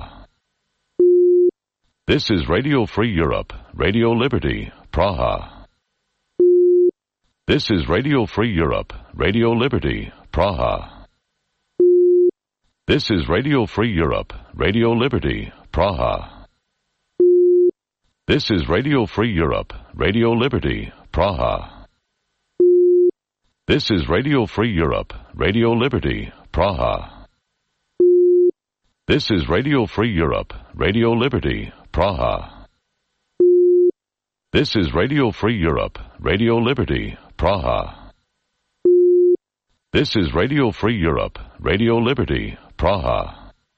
This is Radio Free Europe, Radio Liberty, Praha. This is Radio Free Europe, Radio Liberty, Praha. This is Radio Free Europe, Radio Liberty, Praha. This is Radio Free Europe, Radio Liberty, Praha. This is Radio Free Europe, Radio Liberty, Praha. This is Radio Free Europe, Radio Liberty, Praha. This is Radio Free Europe, Radio Liberty, Praha. This is Radio Free Europe, Radio Liberty, Praha.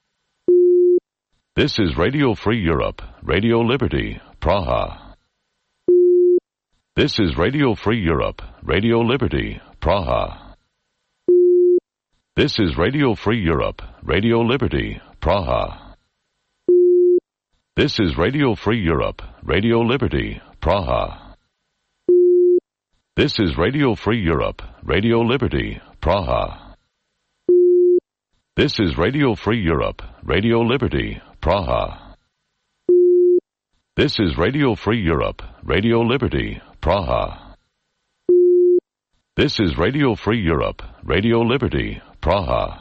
This is Radio Free Europe, Radio Liberty, Praha. This is Radio Free Europe, Radio Liberty, Praha. This is Radio Free Europe, Radio Liberty, Praha. This is Radio Free Europe, Radio Liberty, Praha. This is Radio Free Europe, Radio Liberty, Praha. This is Radio Free Europe, Radio Liberty, Praha. This is Radio Free Europe, Radio Liberty, Praha. This is Radio Free Europe, Radio Liberty, Praha.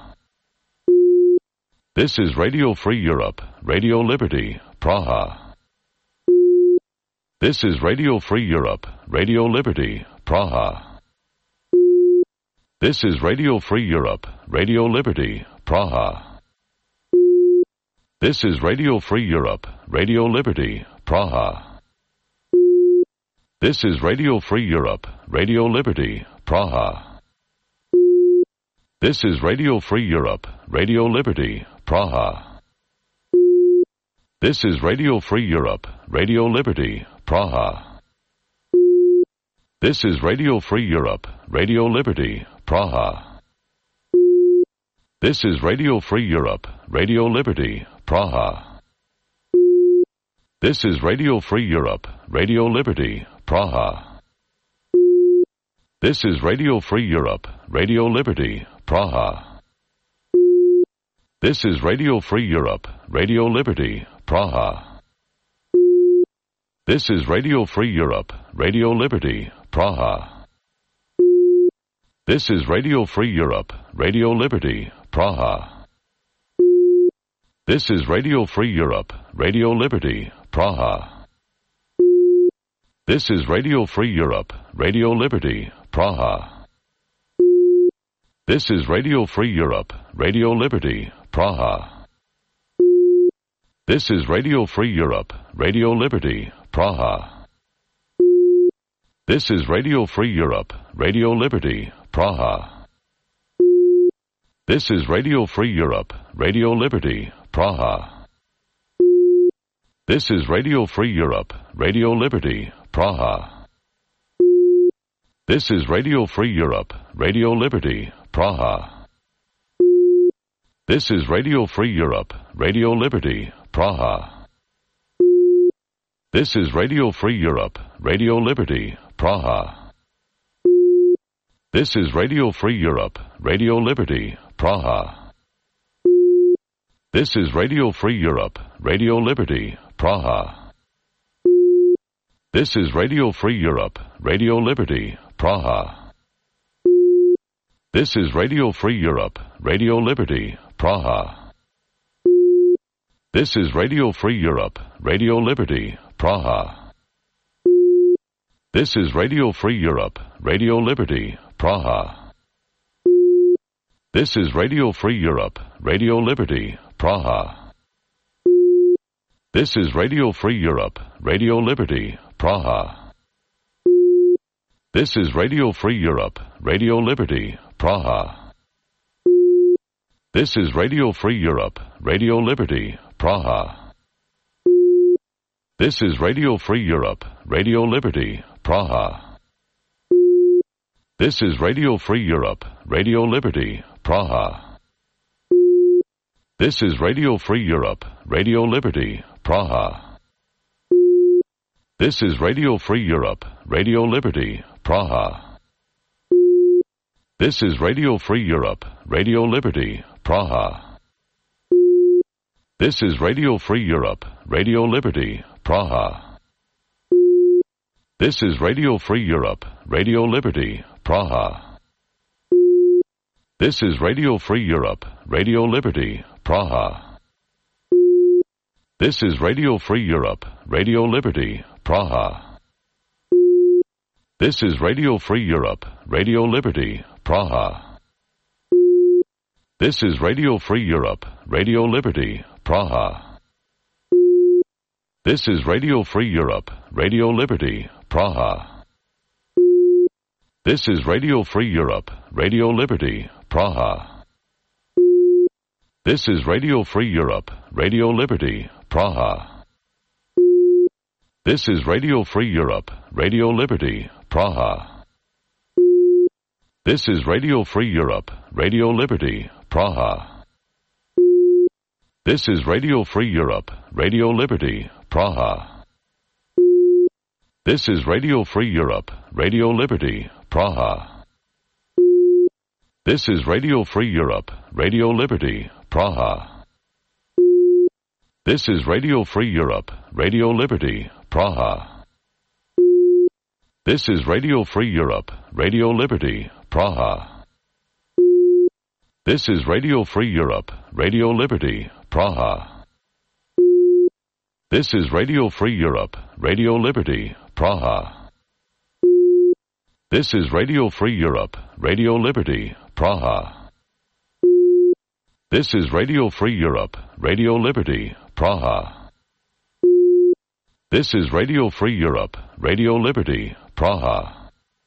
This is Radio Free Europe, Radio Liberty, Praha. This is Radio Free Europe, Radio Liberty, Praha. This is Radio Free Europe, Radio Liberty, Praha. This is Radio Free Europe, Radio Liberty, Praha. This is Radio Free Europe, Radio Liberty, Praha. This is Radio Free Europe, Radio Liberty, Praha. This is Radio Free Europe, Radio Liberty, Praha. This is Radio Free Europe, Radio Liberty, Praha. This is Radio Free Europe, Radio Liberty, Praha. This is Radio Free Europe, Radio Liberty, Praha. This is Radio Free Europe, Radio Liberty, Praha. This is Radio Free Europe, Radio Liberty, Praha. This is Radio Free Europe, Radio Liberty, Praha. This is Radio Free Europe, Radio Liberty, Praha. This is Radio Free Europe, Radio Liberty, Praha. This is Radio Free Europe, Radio Liberty, Praha. This is Radio Free Europe, Radio Liberty, Praha. This is Radio Free Europe, Radio Liberty, Praha. This is Radio Free Europe, Radio Liberty, Praha. This is Radio Free Europe, Radio Liberty, Praha. This is Radio Free Europe, Radio Liberty, Praha. This is Radio Free Europe, Radio Liberty, Praha. This is Radio Free Europe, Radio Liberty, Praha. This is Radio Free Europe, Radio Liberty, Praha. This is Radio Free Europe, Radio Liberty, Praha. This is Radio Free Europe, Radio Liberty, Praha. This is Radio Free Europe, Radio Liberty, Praha. This is Radio Free Europe, Radio Liberty, Praha. This is Radio Free Europe, Radio Liberty, Praha. This is Radio Free Europe, Radio Liberty, Praha. This is Radio Free Europe, Radio Liberty, Praha. This is Radio Free Europe, Radio Liberty, Praha. This is Radio Free Europe, Radio Liberty, Praha. This is Radio Free Europe, Radio Liberty, Praha. This is Radio Free Europe, Radio Liberty, Praha. This is Radio Free Europe, Radio Liberty, Praha. This is Radio Free Europe, Radio Liberty, Praha. This is Radio Free Europe, Radio Liberty, Praha. This is Radio Free Europe, Radio Liberty, Praha. This is Radio Free Europe, Radio Liberty, Praha. This is Radio Free Europe, Radio Liberty, Praha. This is Radio Free Europe, Radio Liberty, Praha. This is Radio Free Europe, Radio Liberty, Praha. This is Radio Free Europe, Radio Liberty, Praha. This is Radio Free Europe, Radio Liberty, Praha. This is Radio Free Europe, Radio Liberty, Praha. This is Radio Free Europe, Radio Liberty, Praha. This is Radio Free Europe, Radio Liberty, Praha. This is Radio Free Europe, Radio Liberty, Praha. This is Radio Free Europe, Radio Liberty, Praha. This is Radio Free Europe, Radio Liberty, Praha. This is Radio Free Europe, Radio Liberty, Praha. This is Radio Free Europe, Radio Liberty, Praha. This is Radio Free Europe, Radio Liberty, Praha. This is Radio Free Europe, Radio Liberty, Praha. This is Radio Free Europe, Radio Liberty, Praha. This is Radio Free Europe, Radio Liberty, Praha. This is Radio Free Europe, Radio Liberty, Praha. This is Radio Free Europe, Radio Liberty, Praha. This is Radio Free Europe, Radio Liberty, Praha.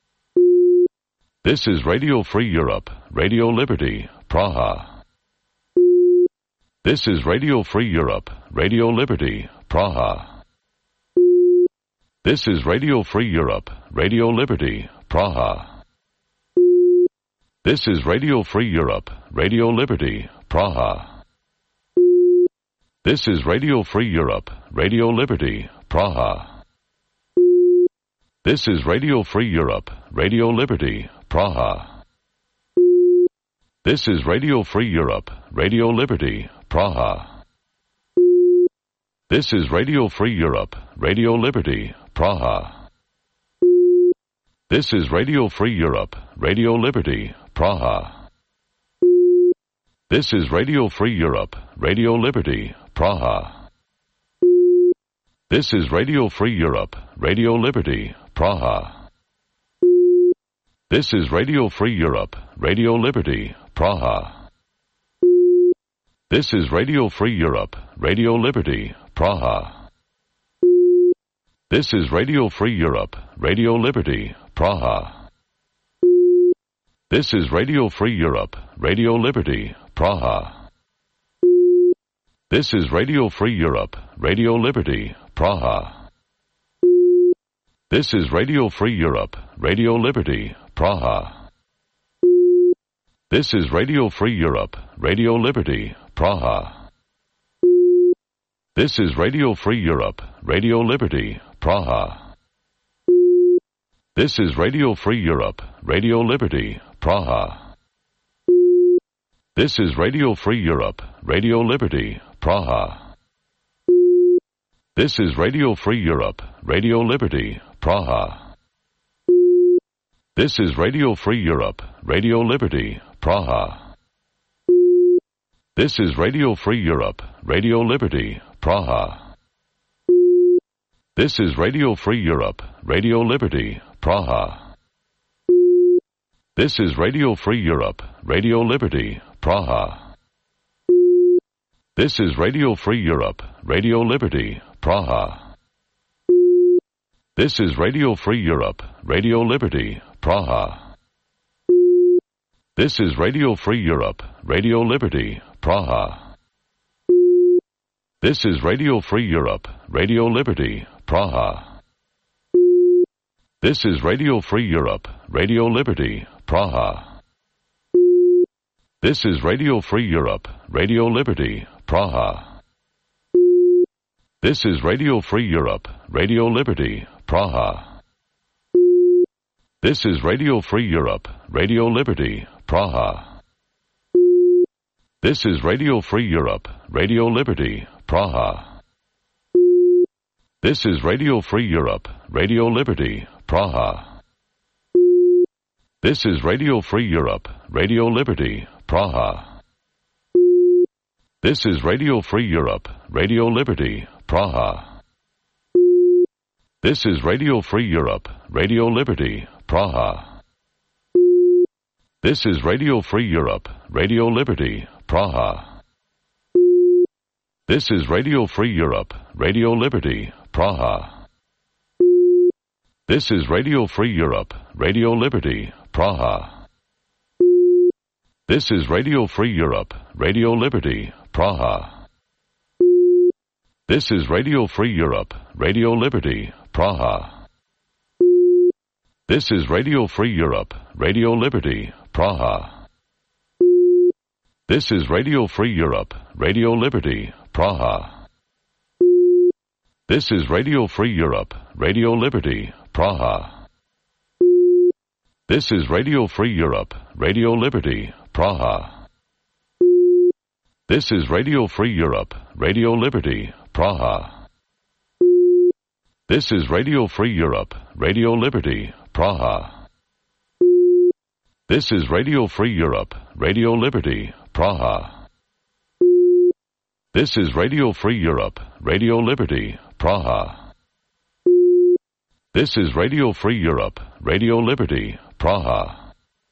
This is Radio Free Europe, Radio Liberty, Praha. This is Radio Free Europe, Radio Liberty, Praha. This is Radio Free Europe, Radio Liberty, Praha. This is Radio Free Europe, Radio Liberty, Praha. This is Radio Free Europe, Radio Liberty, Praha. This is Radio Free Europe, Radio Liberty, Praha. This is Radio Free Europe, Radio Liberty, Praha. This is Radio Free Europe, Radio Liberty, Praha. This is Radio Free Europe, Radio Liberty, Praha. This is Radio Free Europe, Radio Liberty, Praha. This is Radio Free Europe, Radio Liberty, Praha. This is Radio Free Europe, Radio Liberty, Praha. This is Radio Free Europe, Radio Liberty, Praha. This is Radio Free Europe, Radio Liberty, Praha. This is Radio Free Europe, Radio Liberty, Praha. This is Radio Free Europe, Radio Liberty, Praha. This is Radio Free Europe, Radio Liberty, Praha. This is Radio Free Europe, Radio Liberty, Praha. This is Radio Free Europe, Radio Liberty, Praha. This is Radio Free Europe, Radio Liberty, Praha. This is Radio Free Europe, Radio Liberty, Praha. This is Radio Free Europe, Radio Liberty, Praha. This is Radio Free Europe, Radio Liberty, Praha. This is Radio Free Europe, Radio Liberty, Praha. This is Radio Free Europe, Radio Liberty, Praha. This is Radio Free Europe, Radio Liberty, Praha. This is Radio Free Europe, Radio Liberty, Praha. This is Radio Free Europe, Radio Liberty, Praha. This is Radio Free Europe, Radio Liberty, Praha. This is Radio Free Europe, Radio Liberty, Praha. This is Radio Free Europe, Radio Liberty, Praha. This is Radio Free Europe, Radio Liberty, Praha. This is Radio Free Europe, Radio Liberty, Praha. This is Radio Free Europe, Radio Liberty, Praha. This is Radio Free Europe, Radio Liberty, Praha. This is Radio Free Europe, Radio Liberty, Praha. This is Radio Free Europe, Radio Liberty, Praha. This is Radio Free Europe, Radio Liberty, Praha. This is Radio Free Europe, Radio Liberty, Praha. This is Radio Free Europe, Radio Liberty, Praha. This is Radio Free Europe, Radio Liberty, Praha. This is Radio Free Europe, Radio Liberty, Praha. This is Radio Free Europe, Radio Liberty, Praha. This is Radio Free Europe, Radio Liberty, Praha. This is Radio Free Europe, Radio Liberty, Praha. This is Radio Free Europe, Radio Liberty, Praha. This is Radio Free Europe, Radio Liberty, Praha. This is Radio Free Europe, Radio Liberty, Praha. This is Radio Free Europe, Radio Liberty, Praha. This is Radio Free Europe, Radio Liberty, Praha. This is Radio Free Europe, Radio Liberty, Praha. This is Radio Free Europe, Radio Liberty, Praha. This is Radio Free Europe, Radio Liberty, Praha.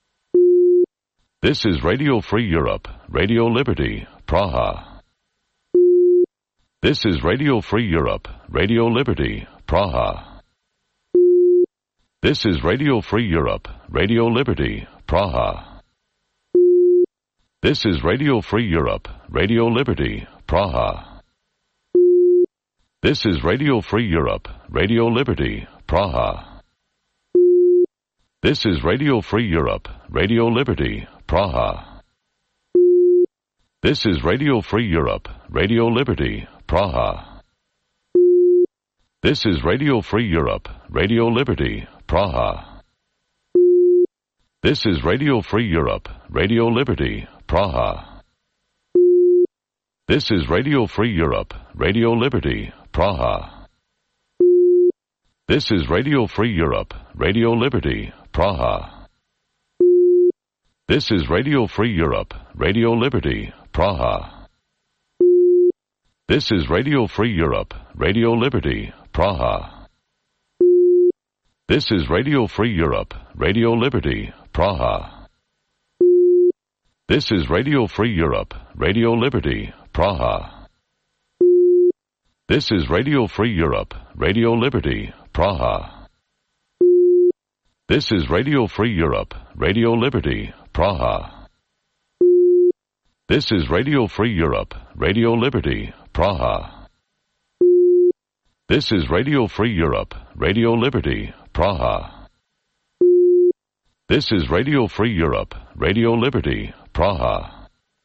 This is Radio Free Europe, Radio Liberty, Praha. This is Radio Free Europe, Radio Liberty, Praha. This is Radio Free Europe, Radio Liberty, Praha. This is Radio Free Europe, Radio Liberty, Praha. This is Radio Free Europe, Radio Liberty, Praha. This is Radio Free Europe, Radio Liberty, Praha. This is Radio Free Europe, Radio Liberty, Praha. This is Radio Free Europe, Radio Liberty, Praha. This is Radio Free Europe, Radio Liberty, Praha. This is Radio Free Europe, Radio Liberty, Praha. This is Radio Free Europe, Radio Liberty, Praha. This is Radio Free Europe, Radio Liberty, Praha. This is Radio Free Europe, Radio Liberty, Praha. This is Radio Free Europe, Radio Liberty, Praha. This is Radio Free Europe, Radio Liberty, Praha. This is Radio Free Europe, Radio Liberty, Praha. This is Radio Free Europe, Radio Liberty, Praha. This is Radio Free Europe, Radio Liberty, Praha. This is Radio Free Europe, Radio Liberty, Praha. This is Radio Free Europe, Radio Liberty, Praha.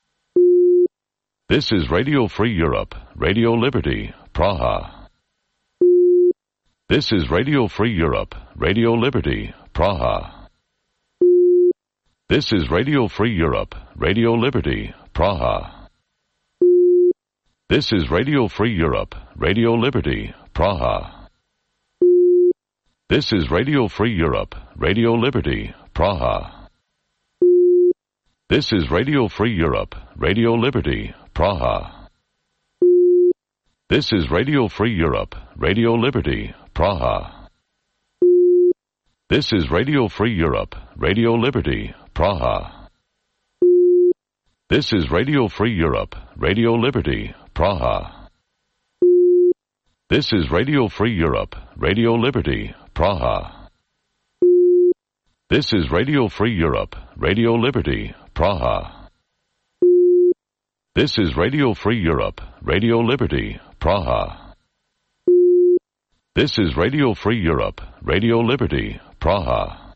This is Radio Free Europe, Radio Liberty, Praha. This is Radio Free Europe, Radio Liberty, Praha. This is Radio Free Europe, Radio Liberty, Praha. This is Radio Free Europe, Radio Liberty, Praha. This is Radio Free Europe, Radio Liberty, Praha. This is Radio Free Europe, Radio Liberty, Praha. This is Radio Free Europe, Radio Liberty, Praha. This is Radio Free Europe, Radio Liberty, Praha. This is Radio Free Europe, Radio Liberty, Praha. This is Radio Free Europe, Radio Liberty, Praha. This is Radio Free Europe, Radio Liberty, Praha. This is Radio Free Europe, Radio Liberty, Praha. This is Radio Free Europe, Radio Liberty, Praha.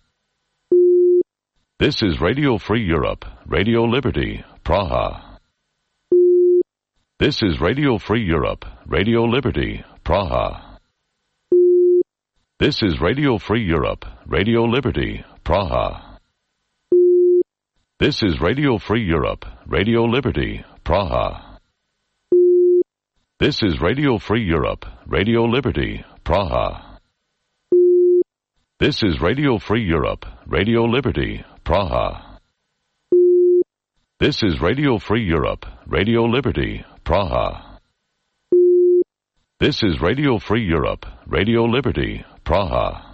This is Radio Free Europe, Radio Liberty, Praha. This is Radio Free Europe, Radio Liberty, Praha. This is Radio Free Europe, Radio Liberty, Praha. This is Radio Free Europe, Radio Liberty, Praha. This is Radio Free Europe, Radio Liberty, Praha. This is Radio Free Europe, Radio Liberty, Praha. This is Radio Free Europe, Radio Liberty, Praha. This is Radio Free Europe, Radio Liberty, Praha.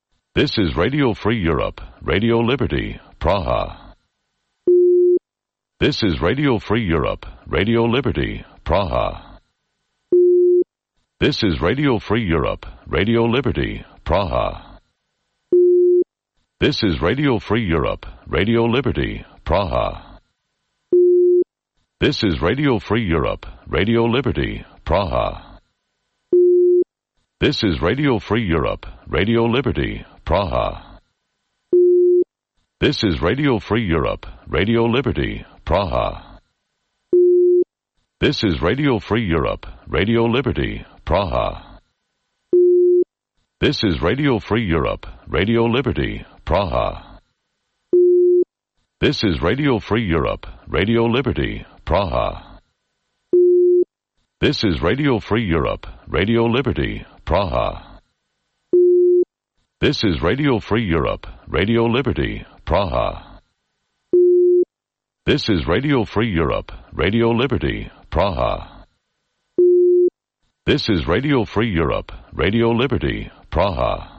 This is Radio Free Europe, Radio Liberty, Praha. This is Radio Free Europe, Radio Liberty, Praha. This is Radio Free Europe, Radio Liberty, Praha. This is Radio Free Europe, Radio Liberty, Praha. This is Radio Free Europe, Radio Liberty, Praha. This is Radio Free Europe, Radio Liberty, Praha. This is Radio Free Europe, Radio Liberty, Praha. This is Radio Free Europe, Radio Liberty, Praha. This is Radio Free Europe, Radio Liberty, Praha. This is Radio Free Europe, Radio Liberty, Praha. This is Radio Free Europe, Radio Liberty, Praha. This is Radio Free Europe, Radio Liberty, Praha. This is Radio Free Europe, Radio Liberty, Praha. This is Radio Free Europe, Radio Liberty, Praha.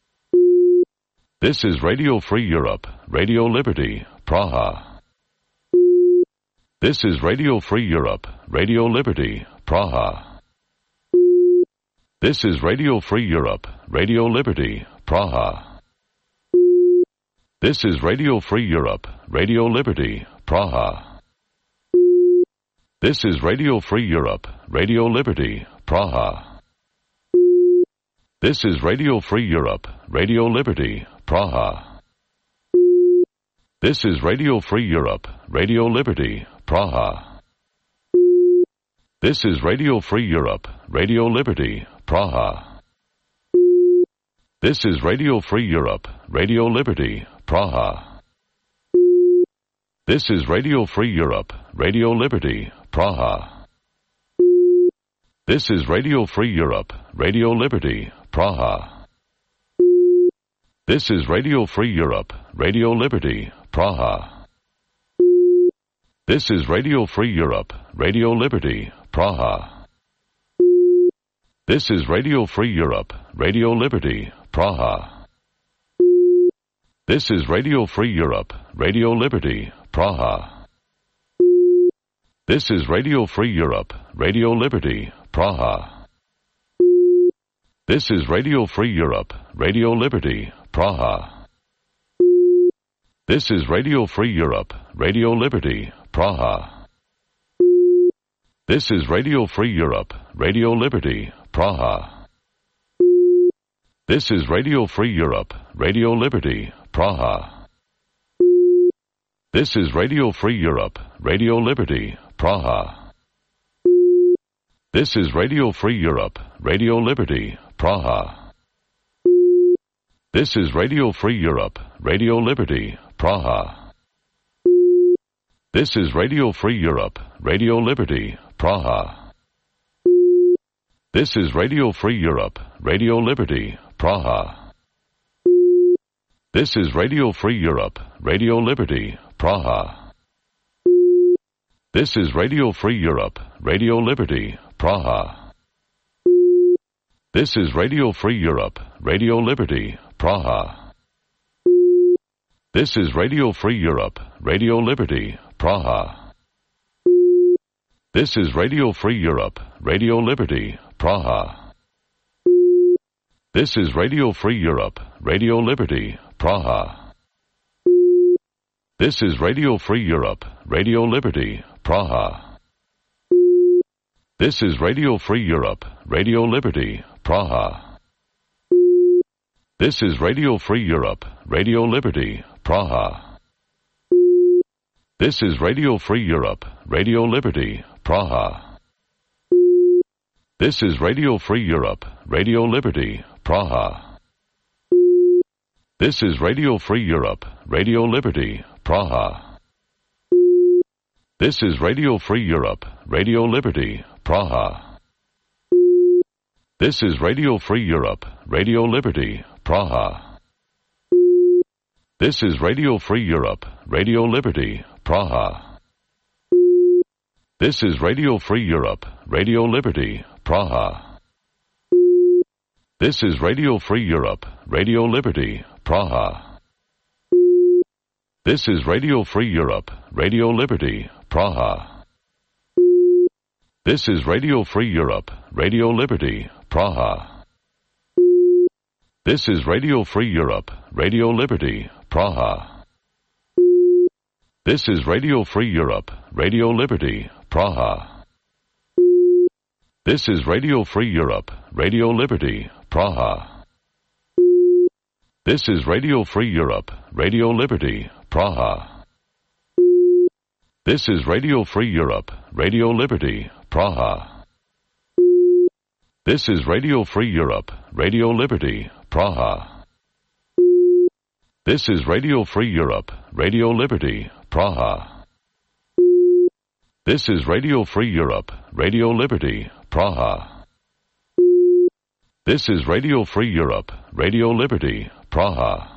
This is Radio Free Europe, Radio Liberty, Praha. This is Radio Free Europe, Radio Liberty, Praha. This is Radio Free Europe, Radio Liberty, Praha. This is Radio Free Europe, Radio Liberty, Praha. This is Radio Free Europe, Radio Liberty, Praha. This is Radio Free Europe, Radio Liberty, Praha. This is Radio Free Europe, Radio Liberty, Praha. This is Radio Free Europe, Radio Liberty, Praha. This is Radio Free Europe, Radio Liberty, Praha. This is Radio Free Europe, Radio Liberty, Praha. This is Radio Free Europe, Radio Liberty, Praha. This is Radio Free Europe, Radio Liberty, Praha. This is Radio Free Europe, Radio Liberty, Praha. This is Radio Free Europe, Radio Liberty, Praha. This is Radio Free Europe, Radio Liberty, Praha. This is Radio Free Europe, Radio Liberty, Praha. This is Radio Free Europe, Radio Liberty, Praha. This is Radio Free Europe, Radio Liberty, Praha. This is Radio Free Europe, Radio Liberty, Praha. This is Radio Free Europe, Radio Liberty, Praha. This is Radio Free Europe, Radio Liberty, Praha. This is Radio Free Europe, Radio Liberty, Praha. This is Radio Free Europe, Radio Liberty, Praha. This is Radio Free Europe, Radio Liberty, Praha. This is Radio Free Europe, Radio Liberty, Praha. This is Radio Free Europe, Radio Liberty, Praha. This is Radio Free Europe, Radio Liberty, Praha. This is Radio Free Europe, Radio Liberty, Praha. This is Radio Free Europe, Radio Liberty, Praha. This is Radio Free Europe, Radio Liberty, Praha. This is Radio Free Europe, Radio Liberty, Praha. This is Radio Free Europe, Radio Liberty, Praha. This is Radio Free Europe, Radio Liberty, Praha. This is Radio Free Europe, Radio Liberty, Praha. This is Radio Free Europe, Radio Liberty, Praha. This is Radio Free Europe, Radio Liberty, Praha. This is Radio Free Europe, Radio Liberty, Praha. This is Radio Free Europe, Radio Liberty, Praha. This is Radio Free Europe, Radio Liberty, Praha. This is Radio Free Europe, Radio Liberty, Praha. This is Radio Free Europe, Radio Liberty, Praha. This is Radio Free Europe, Radio Liberty, Praha. This is Radio Free Europe, Radio Liberty, Praha. This is Radio Free Europe, Radio Liberty, Praha. This is Radio Free Europe, Radio Liberty, Praha. This is Radio Free Europe, Radio Liberty, Praha. This is Radio Free Europe, Radio Liberty, Praha. This is Radio Free Europe, Radio Liberty, Praha. This is Radio Free Europe, Radio Liberty, Praha. This is Radio Free Europe, Radio Liberty, Praha. This is Radio Free Europe, Radio Liberty, Praha. This is Radio Free Europe, Radio Liberty, Praha. This is Radio Free Europe, Radio Liberty, Praha.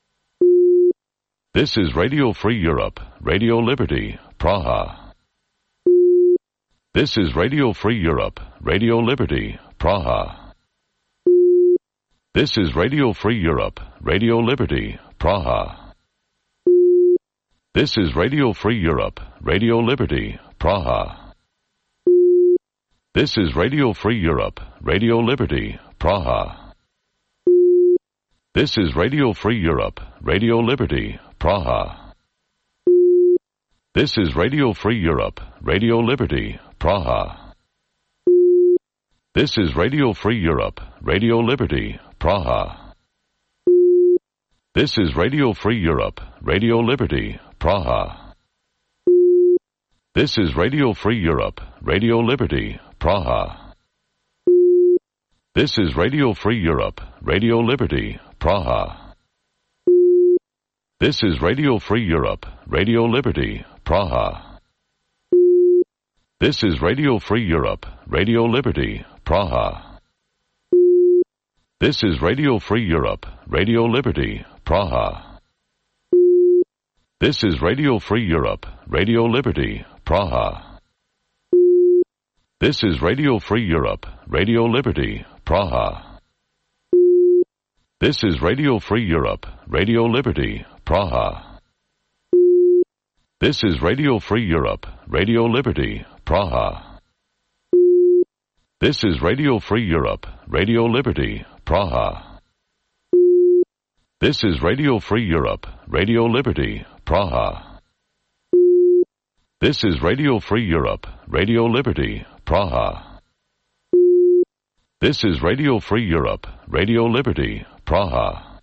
This is Radio Free Europe, Radio Liberty, Praha. This is Radio Free Europe, Radio Liberty, Praha. This is Radio Free Europe, Radio Liberty, Praha. This is Radio Free Europe, Radio Liberty, Praha. This is Radio Free Europe, Radio Liberty, Praha. This is Radio Free Europe, Radio Liberty, Praha. This is Radio Free Europe, Radio Liberty, Praha. This is Radio Free Europe, Radio Liberty, Praha. This is Radio Free Europe, Radio Liberty, Praha. This is Radio Free Europe, Radio Liberty, Praha. This is Radio Free Europe, Radio Liberty, Praha. This is Radio Free Europe, Radio Liberty, Praha. This is Radio Free Europe, Radio Liberty, Praha. This is Radio Free Europe, Radio Liberty, Praha. This is Radio Free Europe, Radio Liberty, Praha. This is Radio Free Europe, Radio Liberty, Praha. This is Radio Free Europe, Radio Liberty, Praha. This is Radio Free Europe, Radio Liberty, Praha. This is Radio Free Europe, Radio Liberty, Praha. This is Radio Free Europe, Radio Liberty, Praha. This is Radio Free Europe, Radio Liberty, Praha. This is Radio Free Europe, Radio Liberty, Praha.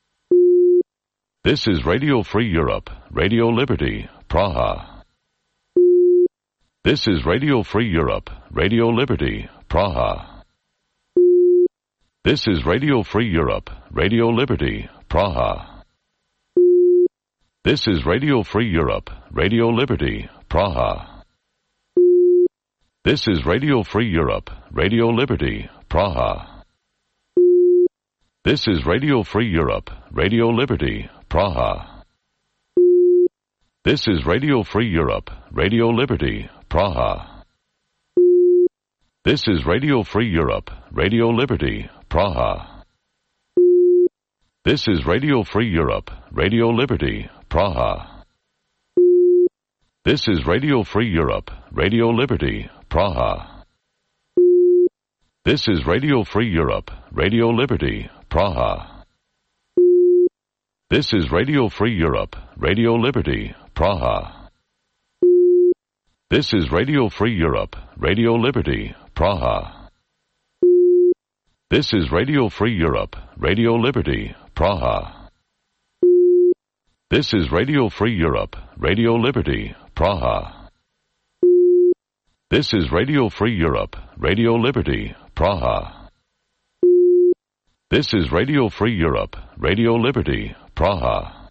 This is Radio Free Europe, Radio Liberty, Praha. This is Radio Free Europe, Radio Liberty, Praha. This is Radio Free Europe, Radio Liberty, Praha. This is Radio Free Europe, Radio Liberty, Praha. This is Radio Free Europe, Radio Liberty, Praha. This is Radio Free Europe, Radio Liberty, Praha. This is Radio Free Europe, Radio Liberty, Praha. This is Radio Free Europe, Radio Liberty, Praha. This is Radio Free Europe, Radio Liberty, Praha. This is Radio Free Europe, Radio Liberty, Praha. This is Radio Free Europe, Radio Liberty, Praha. This is Radio Free Europe, Radio Liberty, Praha. This is Radio Free Europe, Radio Liberty, Praha. This is Radio Free Europe, Radio Liberty, Praha. This is Radio Free Europe, Radio Liberty, Praha. This is Radio Free Europe, Radio Liberty, Praha. This is Radio Free Europe, Radio Liberty, Praha.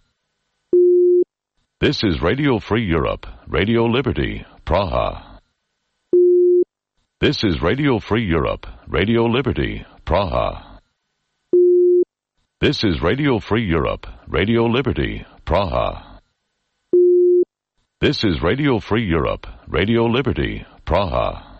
This is Radio Free Europe, Radio Liberty, Praha. This is Radio Free Europe, Radio Liberty, Praha. This is Radio Free Europe, Radio Liberty, Praha. This is Radio Free Europe, Radio Liberty, Praha.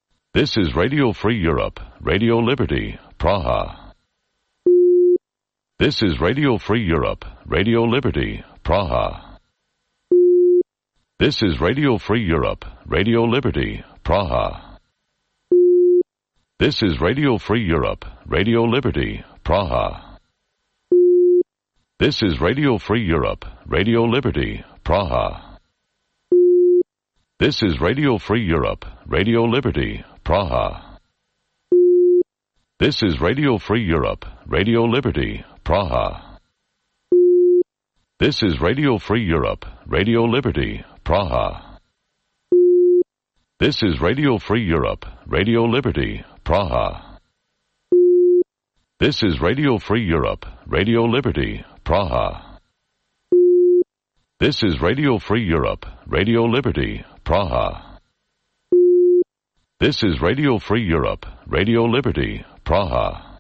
This is Radio Free Europe, Radio Liberty, Praha. This is Radio Free Europe, Radio Liberty, Praha. This is Radio Free Europe, Radio Liberty, Praha. This is Radio Free Europe, Radio Liberty, Praha. This is Radio Free Europe, Radio Liberty, Praha. This is Radio Free Europe, Radio Liberty, Praha. This is Radio Free Europe, Radio Liberty, Praha. This is Radio Free Europe, Radio Liberty, Praha. This is Radio Free Europe, Radio Liberty, Praha. This is Radio Free Europe, Radio Liberty, Praha. This is Radio Free Europe, Radio Liberty, Praha. This is Radio Free Europe, Radio Liberty, Praha.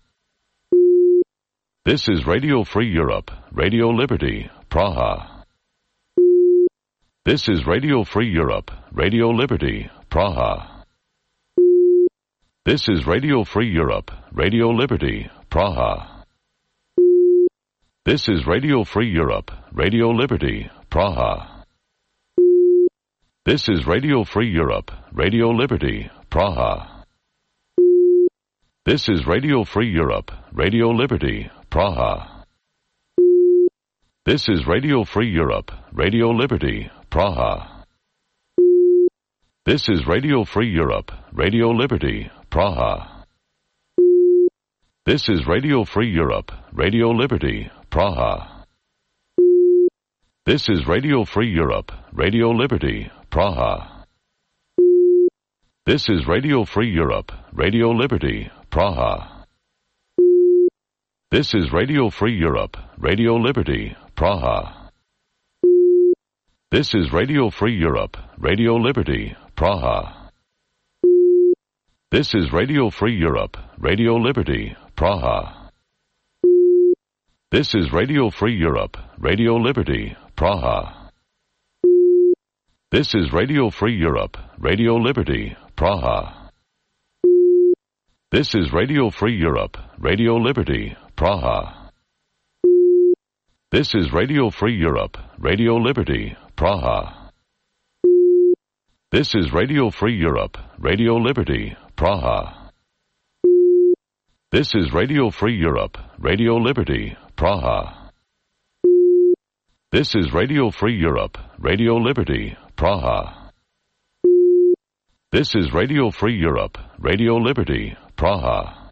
This is Radio Free Europe, Radio Liberty, Praha. This is Radio Free Europe, Radio Liberty, Praha. This is Radio Free Europe, Radio Liberty, Praha. This is Radio Free Europe, Radio Liberty, Praha. This is Radio Free Europe, Radio Liberty, Praha. This is Radio Free Europe, Radio Liberty, Praha. This is Radio Free Europe, Radio Liberty, Praha. This is Radio Free Europe, Radio Liberty, Praha. This is Radio Free Europe, Radio Liberty, Praha. This is Radio Free Europe, Radio Liberty, Praha. This is Radio Free Europe, Radio Liberty, Praha. This is Radio Free Europe, Radio Liberty, Praha. This is Radio Free Europe, Radio Liberty, Praha. This is Radio Free Europe, Radio Liberty, Praha. This is Radio Free Europe, Radio Liberty, Praha. This is Radio Free Europe, Radio Liberty, Praha. This is Radio Free Europe, Radio Liberty, Praha. This is Radio Free Europe, Radio Liberty, Praha. This is Radio Free Europe, Radio Liberty, Praha. This is Radio Free Europe, Radio Liberty, Praha. This is Radio Free Europe, Radio Liberty, Praha. This is Radio Free Europe, Radio Liberty, Praha.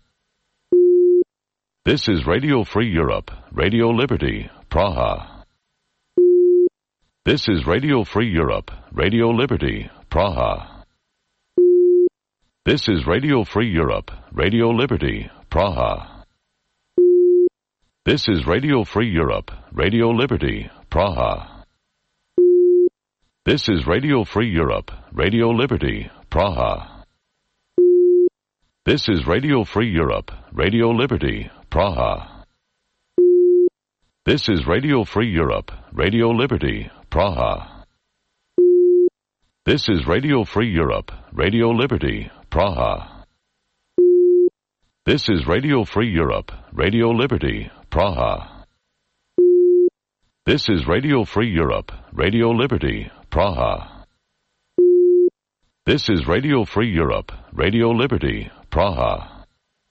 This is Radio Free Europe, Radio Liberty, Praha. This is Radio Free Europe, Radio Liberty, Praha. This is Radio Free Europe, Radio Liberty, Praha. This is Radio Free Europe, Radio Liberty, Praha. This is Radio Free Europe, Radio Liberty, Praha. This is Radio Free Europe, Radio Liberty, Praha. This is Radio Free Europe, Radio Liberty, Praha. This is Radio Free Europe, Radio Liberty, Praha. This is Radio Free Europe, Radio Liberty, Praha. This is Radio Free Europe, Radio Liberty, Praha. This is Radio Free Europe, Radio Liberty, Praha.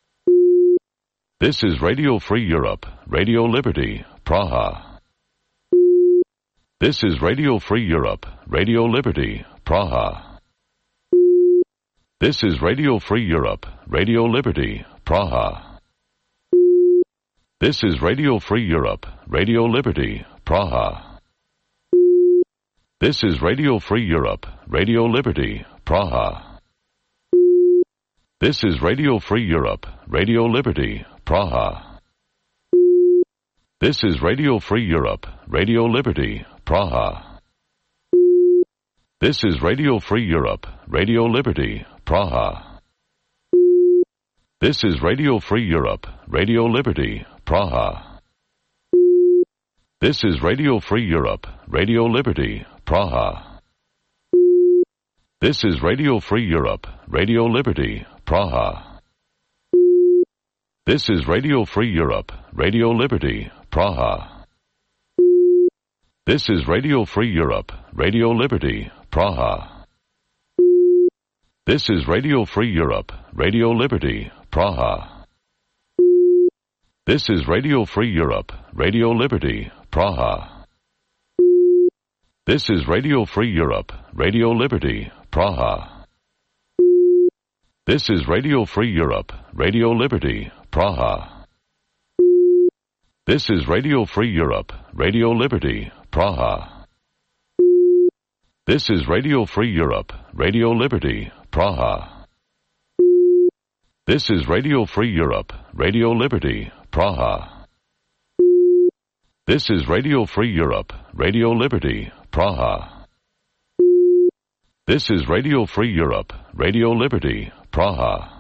This is Radio Free Europe, Radio Liberty, Praha. This is Radio Free Europe, Radio Liberty, Praha. This is Radio Free Europe, Radio Liberty, Praha. This is Radio Free Europe, Radio Liberty, Praha. This is Radio Free Europe, Radio Liberty, Praha. This is Radio Free Europe, Radio Liberty, Praha. This is Radio Free Europe, Radio Liberty, Praha. This is Radio Free Europe, Radio Liberty, Praha. This is Radio Free Europe, Radio Liberty, Praha. This is Radio Free Europe, Radio Liberty, Praha. This is Radio Free Europe, Radio Liberty, Praha. This is Radio Free Europe, Radio Liberty, Praha. This is Radio Free Europe, Radio Liberty, Praha. This is Radio Free Europe, Radio Liberty, Praha. This is Radio Free Europe, Radio Liberty, Praha. This is Radio Free Europe, Radio Liberty, Praha. This is Radio Free Europe, Radio Liberty, Praha. This is Radio Free Europe, Radio Liberty, Praha. This is Radio Free Europe, Radio Liberty, Praha. This is Radio Free Europe, Radio Liberty, Praha. This is Radio Free Europe, Radio Liberty, Praha. This is Radio Free Europe, Radio Liberty, Praha.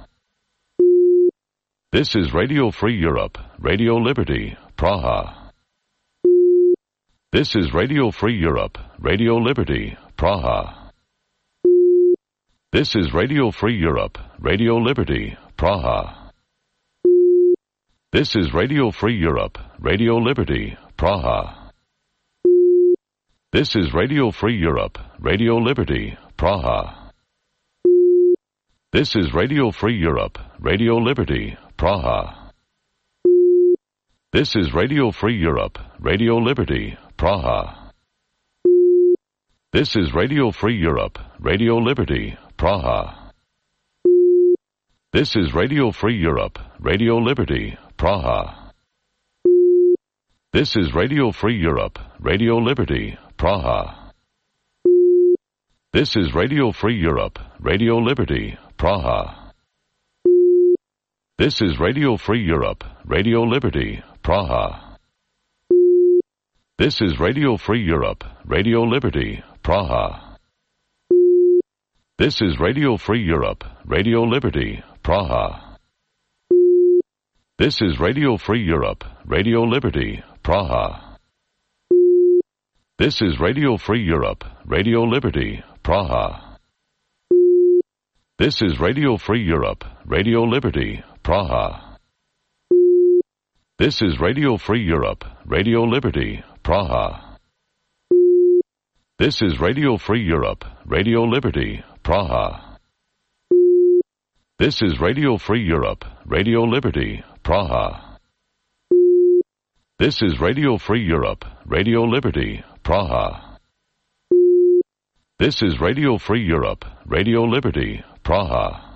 This is Radio Free Europe, Radio Liberty, Praha. This is Radio Free Europe, Radio Liberty, Praha. This is Radio Free Europe, Radio Liberty, Praha. This is Radio Free Europe, Radio Liberty, Praha. This is Radio Free Europe, Radio Liberty, Praha. This is Radio Free Europe, Radio Liberty, Praha. This is Radio Free Europe, Radio Liberty, Praha. This is Radio Free Europe, Radio Liberty, Praha. This is Radio Free Europe, Radio Liberty, Praha. This is Radio Free Europe, Radio Liberty, Praha. This is Radio Free Europe, Radio Liberty, Praha. This is Radio Free Europe, Radio Liberty, Praha. This is Radio Free Europe, Radio Liberty, Praha. This is Radio Free Europe, Radio Liberty, Praha. This is Radio Free Europe, Radio Liberty, Praha. This is Radio Free Europe, Radio Liberty, Praha. This is Radio Free Europe, Radio Liberty, Praha. This is Radio Free Europe, Radio Liberty, Praha. This is Radio Free Europe, Radio Liberty, Praha. This is Radio Free Europe, Radio Liberty, Praha. This is Radio Free Europe, Radio Liberty, Praha. This is Radio Free Europe, Radio Liberty, Praha.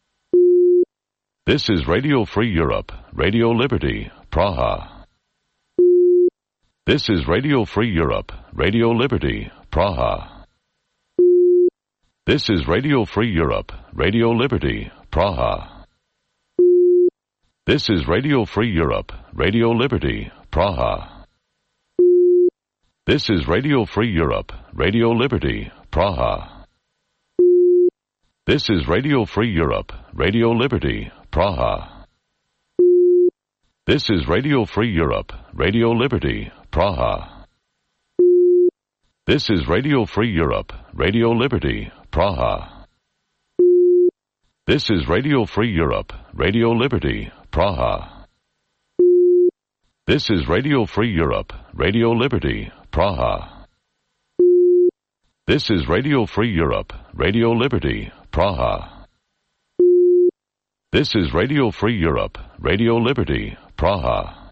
This is Radio Free Europe, Radio Liberty, Praha. This is Radio Free Europe, Radio Liberty, Praha. This is Radio Free Europe, Radio Liberty, Praha. This is Radio Free Europe, Radio Liberty, Praha. This is Radio Free Europe, Radio Liberty, Praha. This is Radio Free Europe, Radio Liberty, Praha. This is Radio Free Europe, Radio Liberty, Praha. This is Radio Free Europe, Radio Liberty, Praha. This is Radio Free Europe, Radio Liberty, Praha. This is Radio Free Europe, Radio Liberty, Praha. This is Radio Free Europe, Radio Liberty, Praha. This is Radio Free Europe, Radio Liberty, Praha.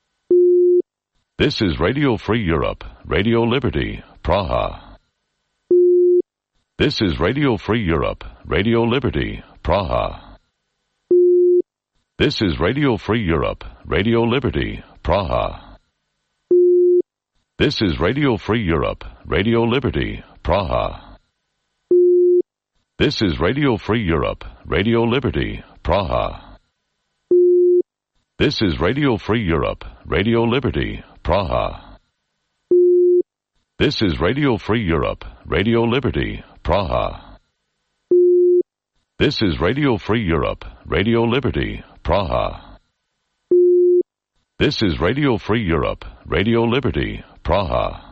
This is Radio Free Europe, Radio Liberty, Praha. This is Radio Free Europe, Radio Liberty, Praha. This is Radio Free Europe, Radio Liberty, Praha. This is Radio Free Europe, Radio Liberty, Praha. This is Radio Free Europe, Radio Liberty, Praha. This is Radio Free Europe, Radio Liberty, Praha. This is Radio Free Europe, Radio Liberty, Praha. This is Radio Free Europe, Radio Liberty, Praha. This is Radio Free Europe, Radio Liberty, Praha.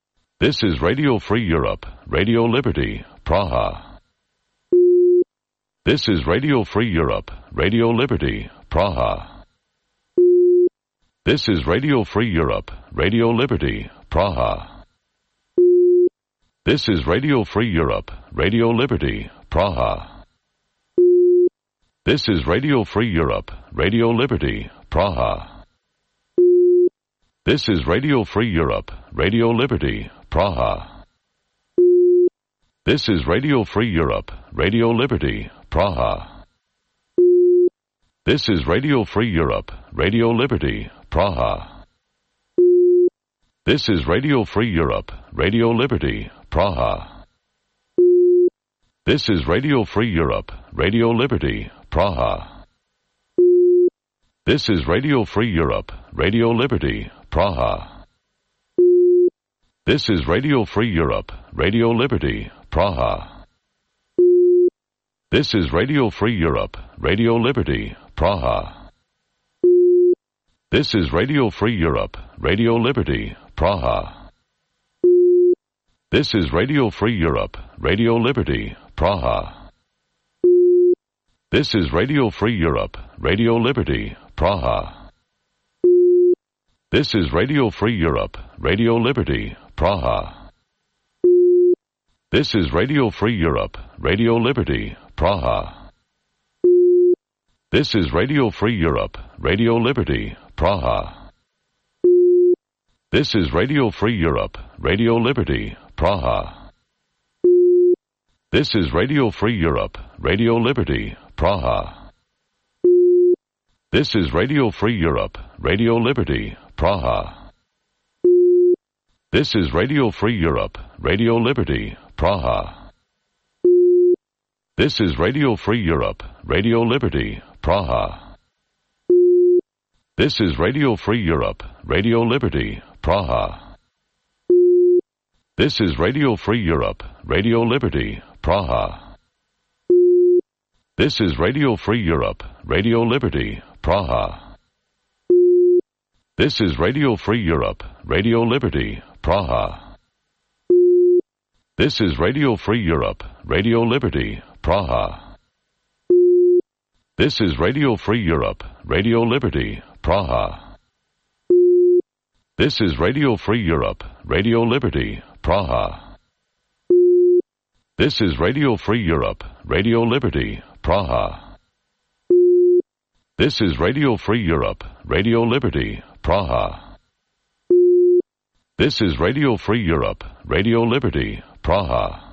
This is Radio Free Europe, Radio Liberty, Praha. This is Radio Free Europe, Radio Liberty, Praha. This is Radio Free Europe, Radio Liberty, Praha. This is Radio Free Europe, Radio Liberty, Praha. This is Radio Free Europe, Radio Liberty, Praha. This is Radio Free Europe, Radio Liberty, Praha. This is Radio Free Europe, Radio Liberty, Praha. This is Radio Free Europe, Radio Liberty, Praha. This is Radio Free Europe, Radio Liberty, Praha. This is Radio Free Europe, Radio Liberty, Praha. This is Radio Free Europe, Radio Liberty, Praha. This is Radio Free Europe, Radio Liberty, Praha. This is Radio Free Europe, Radio Liberty, Praha. This is Radio Free Europe, Radio Liberty, Praha. This is Radio Free Europe, Radio Liberty, Praha. This is Radio Free Europe, Radio Liberty, Praha. This is Radio Free Europe, Radio Liberty, Praha. This is Radio Free Europe, Radio Liberty, Praha. This is Radio Free Europe, Radio Liberty, Praha. This is Radio Free Europe, Radio Liberty, Praha. This is Radio Free Europe, Radio Liberty, Praha. This is Radio Free Europe, Radio Liberty, Praha. This is Radio Free Europe, Radio Liberty, Praha. This is Radio Free Europe, Radio Liberty, Praha. This is Radio Free Europe, Radio Liberty, Praha. This is Radio Free Europe, Radio Liberty, Praha. This is Radio Free Europe, Radio Liberty, Praha. This is Radio Free Europe, Radio Liberty, Praha. This is Radio Free Europe, Radio Liberty, Praha. This is Radio Free Europe, Radio Liberty, Praha. This is Radio Free Europe, Radio Liberty, Praha. This is Radio Free Europe, Radio Liberty, Praha. This is Radio Free Europe, Radio Liberty, Praha. This is Radio Free Europe, Radio Liberty, Praha.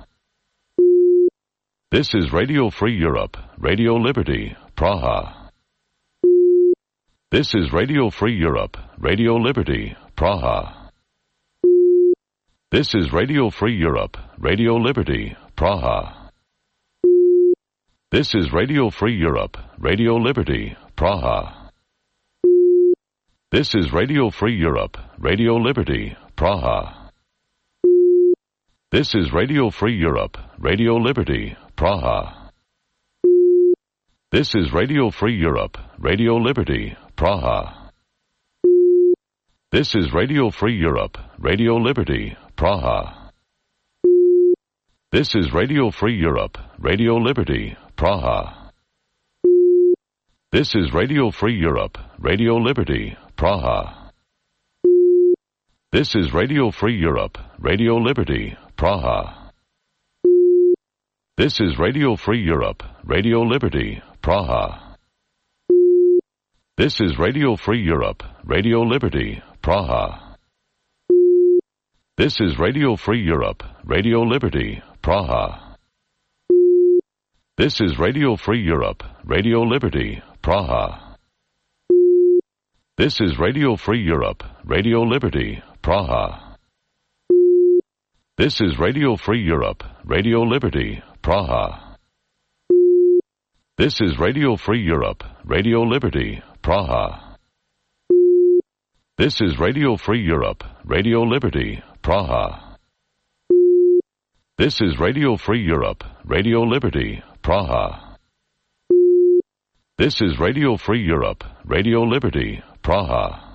This is Radio Free Europe, Radio Liberty, Praha. This is Radio Free Europe, Radio Liberty, Praha. This is Radio Free Europe, Radio Liberty, Praha. This is Radio Free Europe, Radio Liberty, Praha. This is Radio Free Europe, Radio Liberty, Praha. This is Radio Free Europe, Radio Liberty, Praha. This is Radio Free Europe, Radio Liberty, Praha. This is Radio Free Europe, Radio Liberty, Praha. This is Radio Free Europe, Radio Liberty, Praha. This is Radio Free Europe, Radio Liberty, Praha. This is Radio Free Europe, Radio Liberty, Praha. This is Radio Free Europe, Radio Liberty, Praha. This is Radio Free Europe, Radio Liberty, Praha. This is Radio Free Europe, Radio Liberty, Praha. This is Radio Free Europe, Radio Liberty, Praha. This is Radio Free Europe, Radio Liberty, Praha. This is Radio Free Europe, Radio Liberty, Praha. This is Radio Free Europe, Radio Liberty, Praha. This is Radio Free Europe, Radio Liberty, Praha. This is Radio Free Europe, Radio Liberty, Praha. This is Radio Free Europe, Radio Liberty, Praha.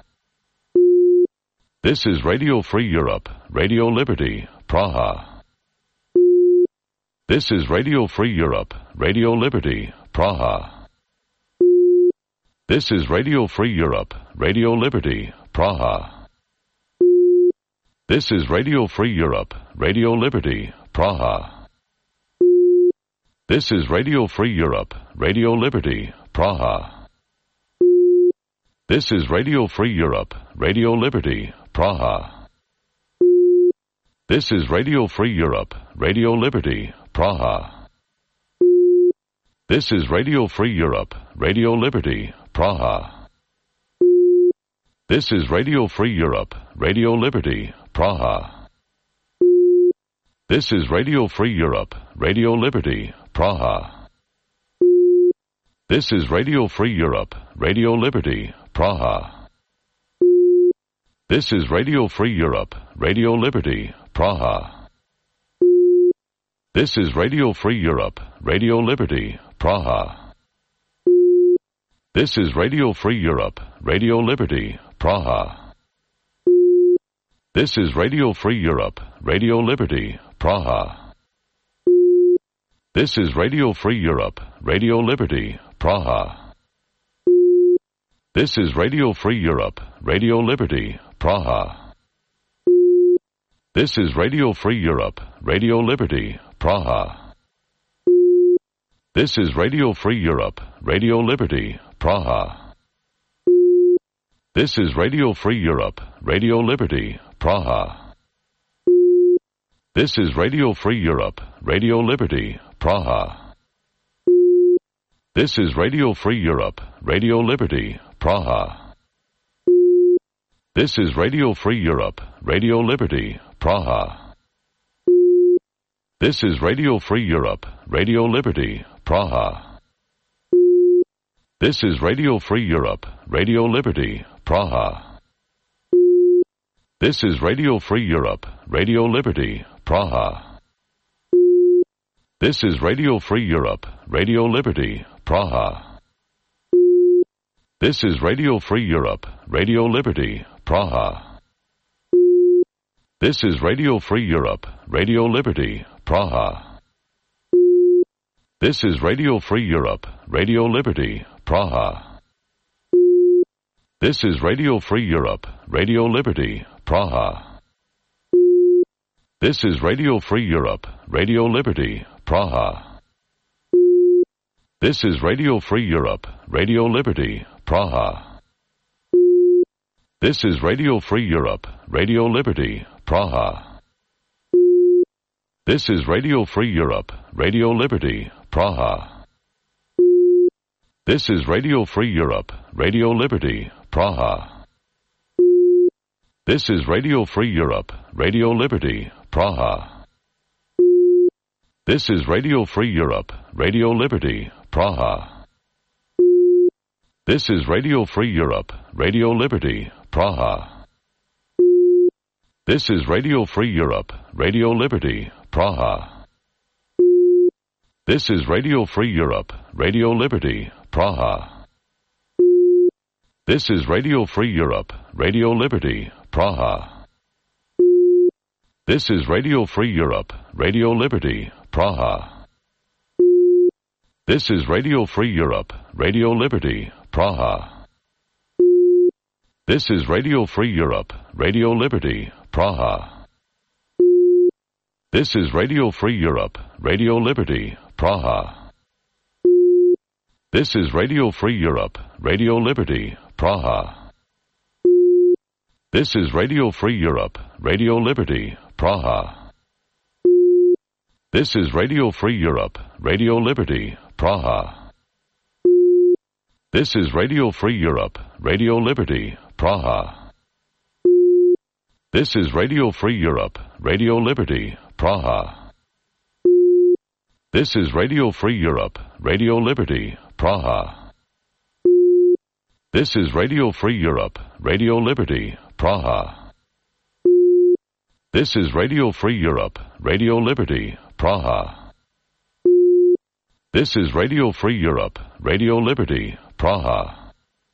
This is Radio Free Europe, Radio Liberty, Praha. This is Radio Free Europe, Radio Liberty, Praha. This is Radio Free Europe, Radio Liberty, Praha. This is Radio Free Europe, Radio Liberty, Praha. This is Radio Free Europe, Radio Liberty, Praha. This is Radio Free Europe, Radio Liberty, Praha. This is Radio Free Europe, Radio Liberty, Praha. This is Radio Free Europe, Radio Liberty, Praha. This is Radio Free Europe, Radio Liberty, Praha. This is Radio Free Europe, Radio Liberty, Praha. This is Radio Free Europe, Radio Liberty, Praha. This is Radio Free Europe, Radio Liberty, Praha. This is Radio Free Europe, Radio Liberty, Praha. This is Radio Free Europe, Radio Liberty, Praha. This is Radio Free Europe, Radio Liberty, Praha. This is Radio Free Europe, Radio Liberty, Praha. This is Radio Free Europe, Radio Liberty, Praha. This is Radio Free Europe, Radio Liberty, Praha. This is Radio Free Europe, Radio Liberty, Praha. This is Radio Free Europe, Radio Liberty, Praha. This is Radio Free Europe, Radio Liberty, Praha. This is Radio Free Europe, Radio Liberty, Praha. This is Radio Free Europe, Radio Liberty, Praha. This is Radio Free Europe, Radio Liberty, Praha. This is Radio Free Europe, Radio Liberty, Praha. This is Radio Free Europe, Radio Liberty, Praha. This is Radio Free Europe, Radio Liberty, Praha. This is Radio Free Europe, Radio Liberty, Praha. This is Radio Free Europe, Radio Liberty, Praha. This is Radio Free Europe, Radio Liberty, Praha. This is Radio Free Europe, Radio Liberty, Praha. This is Radio Free Europe, Radio Liberty, Praha. This is Radio Free Europe, Radio Liberty, Praha. This is Radio Free Europe, Radio Liberty, Praha. This is Radio Free Europe, Radio Liberty, Praha. This is Radio Free Europe, Radio Liberty, Praha. This is Radio Free Europe, Radio Liberty, Praha. This is Radio Free Europe, Radio Liberty, Praha. This is Radio Free Europe, Radio Liberty, Praha. This is Radio Free Europe, Radio Liberty, Praha. This is Radio Free Europe, Radio Liberty, Praha. This is Radio Free Europe, Radio Liberty, Praha. This is Radio Free Europe, Radio Liberty, Praha. This is Radio Free Europe, Radio Liberty, Praha. This is Radio Free Europe, Radio Liberty, Praha. This is Radio Free Europe, Radio Liberty, Praha. This is Radio Free Europe, Radio Liberty, Praha. This is Radio Free Europe, Radio Liberty, Praha. This is Radio Free Europe, Radio Liberty, Praha. This is Radio Free Europe, Radio Liberty, Praha. This is Radio Free Europe, Radio Liberty, Praha. This is Radio Free Europe, Radio Liberty, Praha. This is Radio Free Europe, Radio Liberty, Praha. This is Radio Free Europe, Radio Liberty, Praha. This is Radio Free Europe, Radio Liberty, Praha.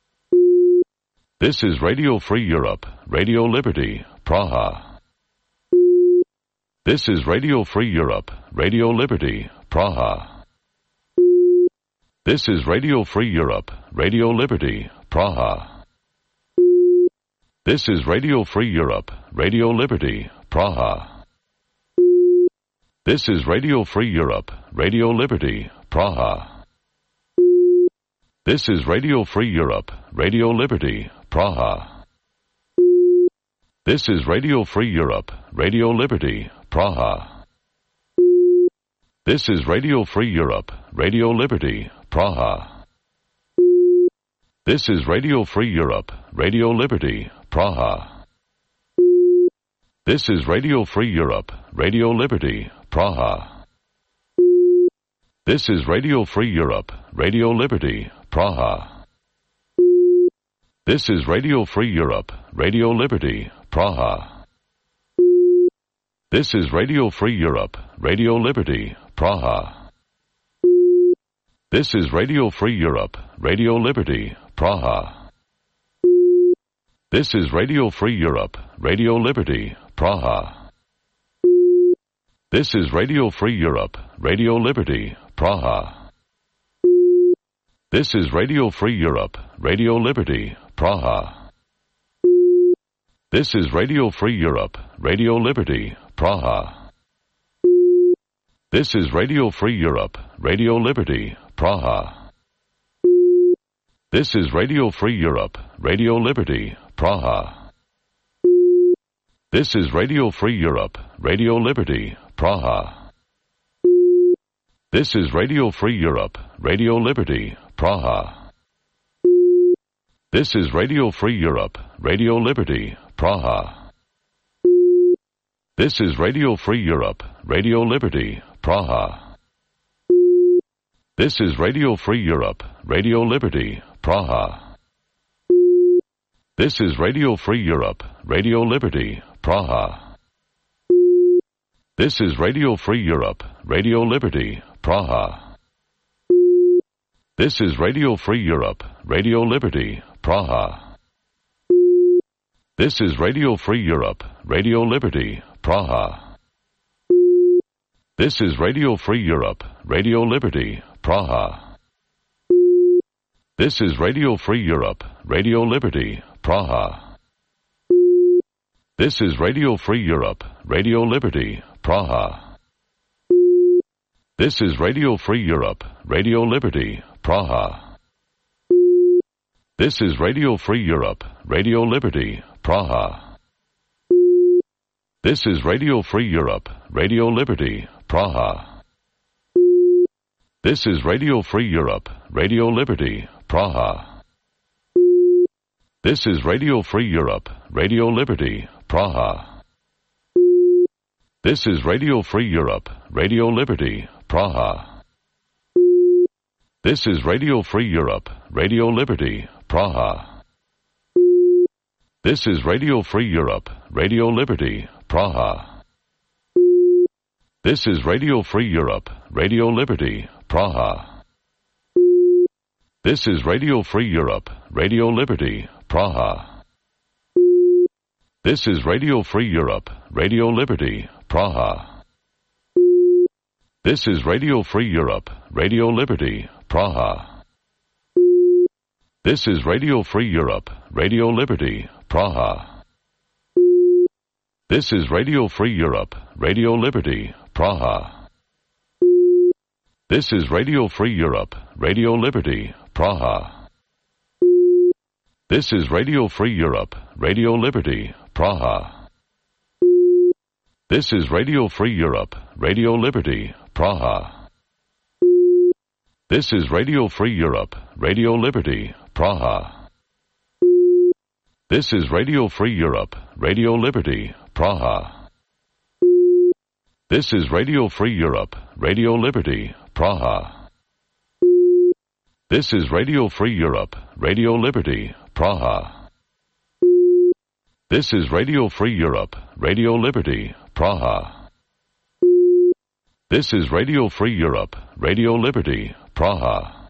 This is Radio Free Europe, Radio Liberty, Praha. This is Radio Free Europe, Radio Liberty, Praha. This is Radio Free Europe, Radio Liberty, Praha. This is Radio Free Europe, Radio Liberty, Praha. This is Radio Free Europe, Radio Liberty, Praha. This is Radio Free Europe, Radio Liberty, Praha. This is Radio Free Europe, Radio Liberty, Praha. This is Radio Free Europe, Radio Liberty, Praha. This is Radio Free Europe, Radio Liberty, Praha. This is Radio Free Europe, Radio Liberty, Praha. This is Radio Free Europe, Radio Liberty, Praha. This is Radio Free Europe, Radio Liberty, Praha. This is Radio Free Europe, Radio Liberty, Praha. This is Radio Free Europe, Radio Liberty, Praha. This is Radio Free Europe, Radio Liberty, Praha. This is Radio Free Europe, Radio Liberty, Praha. This is Radio Free Europe, Radio Liberty, Praha. This is Radio Free Europe, Radio Liberty, Praha. This is Radio Free Europe, Radio Liberty, Praha. This is Radio Free Europe, Radio Liberty, Praha. This is Radio Free Europe, Radio Liberty, Praha. This is Radio Free Europe, Radio Liberty, Praha. This is Radio Free Europe, Radio Liberty, Praha. This is Radio Free Europe, Radio Liberty, Praha. This is Radio Free Europe, Radio Liberty, Praha. This is Radio Free Europe, Radio Liberty, Praha. This is Radio Free Europe, Radio Liberty, Praha. This is Radio Free Europe, Radio Liberty, Praha. This is Radio Free Europe, Radio Liberty, Praha. This is Radio Free Europe, Radio Liberty, Praha. This is Radio Free Europe, Radio Liberty, Praha. This is Radio Free Europe, Radio Liberty, Praha. This is Radio Free Europe, Radio Liberty, Praha. This is Radio Free Europe, Radio Liberty, Praha. This is Radio Free Europe, Radio Liberty, Praha. This is Radio Free Europe, Radio Liberty, Praha. This is Radio Free Europe, Radio Liberty, Praha. This is Radio Free Europe, Radio Liberty, Praha. This is Radio Free Europe, Radio Liberty, Praha. This is Radio Free Europe, Radio Liberty, Praha. This is Radio Free Europe, Radio Liberty, Praha. This is Radio Free Europe, Radio Liberty, Praha. This is Radio Free Europe, Radio Liberty, Praha. This is Radio Free Europe, Radio Liberty, Praha. This is Radio Free Europe, Radio Liberty, Praha. This is Radio Free Europe, Radio Liberty, Praha. This is Radio Free Europe, Radio Liberty, Praha. This is Radio Free Europe, Radio Liberty, Praha. This is Radio Free Europe, Radio Liberty, Praha. This is Radio Free Europe, Radio Liberty, Praha. This is Radio Free Europe, Radio Liberty, Praha. This is Radio Free Europe, Radio Liberty, Praha. This is Radio Free Europe, Radio Liberty, Praha. This is Radio Free Europe, Radio Liberty, Praha. This is Radio Free Europe, Radio Liberty, Praha.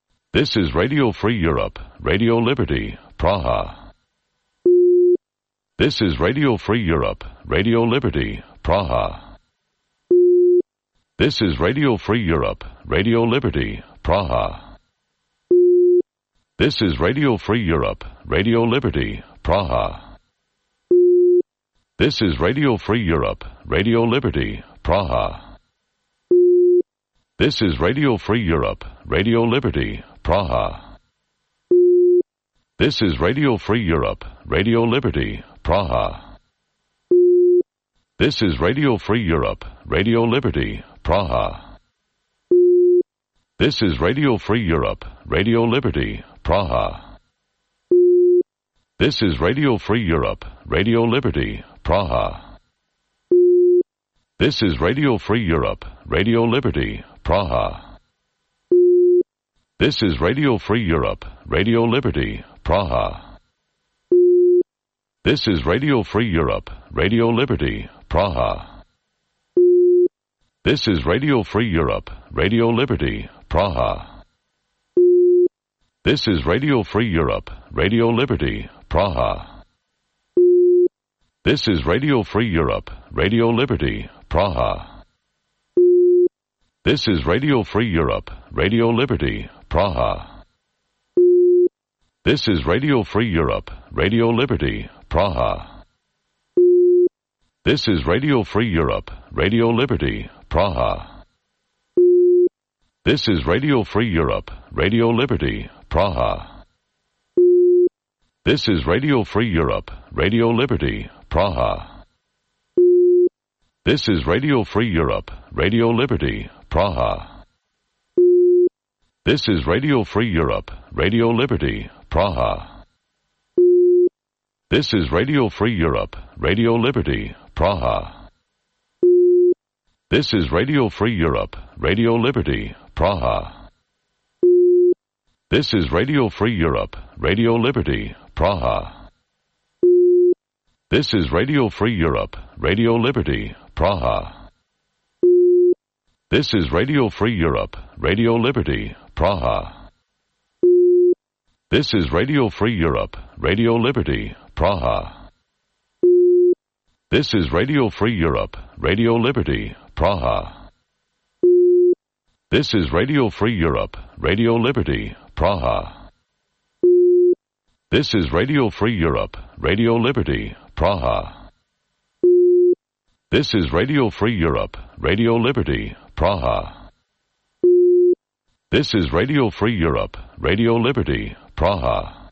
This is Radio Free Europe, Radio Liberty, Praha. This is Radio Free Europe, Radio Liberty, Praha. This is Radio Free Europe, Radio Liberty, Praha. This is Radio Free Europe, Radio Liberty, Praha. This is Radio Free Europe, Radio Liberty, Praha. This is Radio Free Europe, Radio Liberty, Praha. This is Radio Free Europe, Radio Liberty, Praha. This is Radio Free Europe, Radio Liberty, Praha. This is Radio Free Europe, Radio Liberty, Praha. This is Radio Free Europe, Radio Liberty, Praha. This is Radio Free Europe, Radio Liberty, Praha. This is Radio Free Europe, Radio Liberty, Praha. This is Radio Free Europe, Radio Liberty, Praha. This is Radio Free Europe, Radio Liberty, Praha. This is Radio Free Europe, Radio Liberty, Praha. This is Radio Free Europe, Radio Liberty, Praha. This is Radio Free Europe, Radio Liberty, Praha. This is Radio Free Europe, Radio Liberty, Praha. This is Radio Free Europe, Radio Liberty, Praha. This is Radio Free Europe, Radio Liberty, Praha. This is Radio Free Europe, Radio Liberty, Praha. This is Radio Free Europe, Radio Liberty, Praha. This is Radio Free Europe, Radio Liberty, Praha. This is Radio Free Europe, Radio Liberty, Praha. This is Radio Free Europe, Radio Liberty, Praha. This is Radio Free Europe, Radio Liberty, Praha. This is Radio Free Europe, Radio Liberty, Praha. This is Radio Free Europe, Radio Liberty, Praha. This is Radio Free Europe, Radio Liberty, Praha. This is Radio Free Europe, Radio Liberty, Praha. This is Radio Free Europe, Radio Liberty, Praha. This is Radio Free Europe, Radio Liberty, Praha. This is Radio Free Europe, Radio Liberty, Praha. This is Radio Free Europe, Radio Liberty, Praha.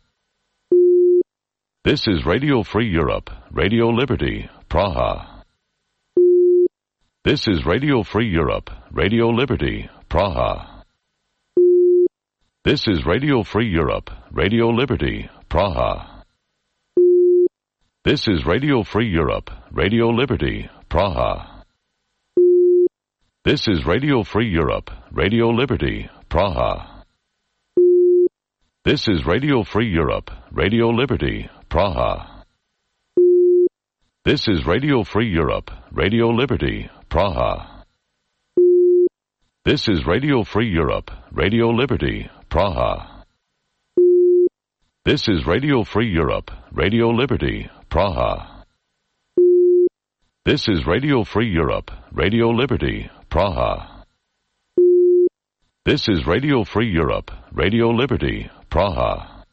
This is Radio Free Europe, Radio Liberty, Praha. This is Radio Free Europe, Radio Liberty, Praha. This is Radio Free Europe, Radio Liberty, Praha. This is Radio Free Europe, Radio Liberty, Praha. This is Radio Free Europe, Radio Liberty, Praha. This is Radio Free Europe, Radio Liberty, Praha. This is Radio Free Europe, Radio Liberty, Praha. This is Radio Free Europe, Radio Liberty, Praha. This is Radio Free Europe, Radio Liberty, Praha. This is Radio Free Europe, Radio Liberty, Praha. This is Radio Free Europe, Radio Liberty, Praha.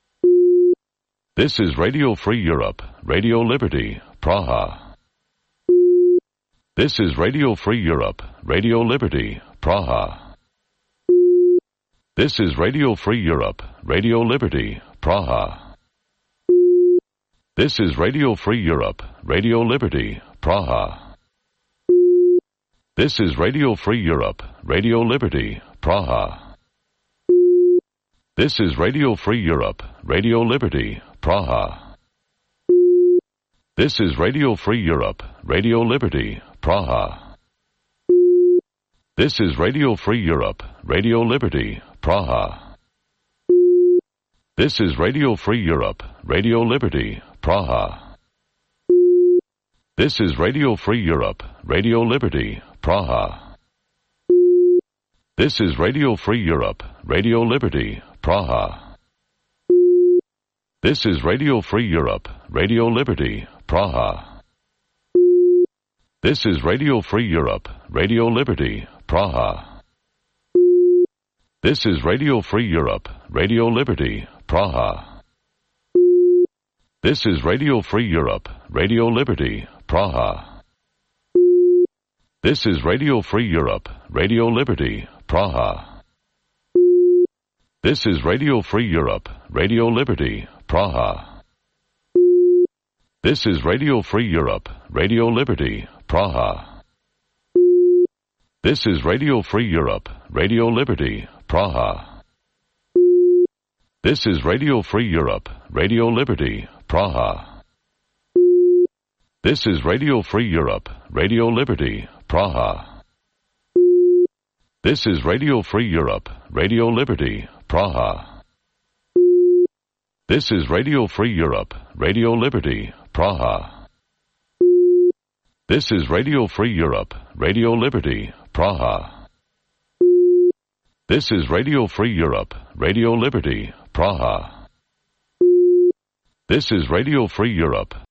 This is Radio Free Europe, Radio Liberty, Praha. This is Radio Free Europe, Radio Liberty, Praha. This is Radio Free Europe, Radio Liberty, Praha. This is Radio Free Europe, Radio Liberty, Praha. This is Radio Free Europe, Radio Liberty, Praha. This is Radio Free Europe, Radio Liberty, Praha. This is Radio Free Europe, Radio Liberty, Praha. This is Radio Free Europe, Radio Liberty, Praha. This is Radio Free Europe, Radio Liberty, Praha. This is Radio Free Europe, Radio Liberty, Praha. This is Radio Free Europe, Radio Liberty, Praha. This is Radio Free Europe, Radio Liberty, Praha. This is Radio Free Europe, Radio Liberty, Praha. This is Radio Free Europe, Radio Liberty, Praha. This is Radio Free Europe, Radio Liberty, Praha. This is Radio Free Europe, Radio Liberty, Praha. This is Radio Free Europe, Radio Liberty, Praha. This is Radio Free Europe, Radio Liberty, Praha. This is Radio Free Europe, Radio Liberty, Praha. This is Radio Free Europe, Radio Liberty, Praha. This is Radio Free Europe, Radio Liberty, Praha. This is Radio Free Europe, Radio Liberty, Praha. This is Radio Free Europe, Radio Liberty, Praha. This is Radio Free Europe, Radio Liberty, Praha. This is Radio Free Europe, Radio Liberty, Praha. This is Radio Free Europe,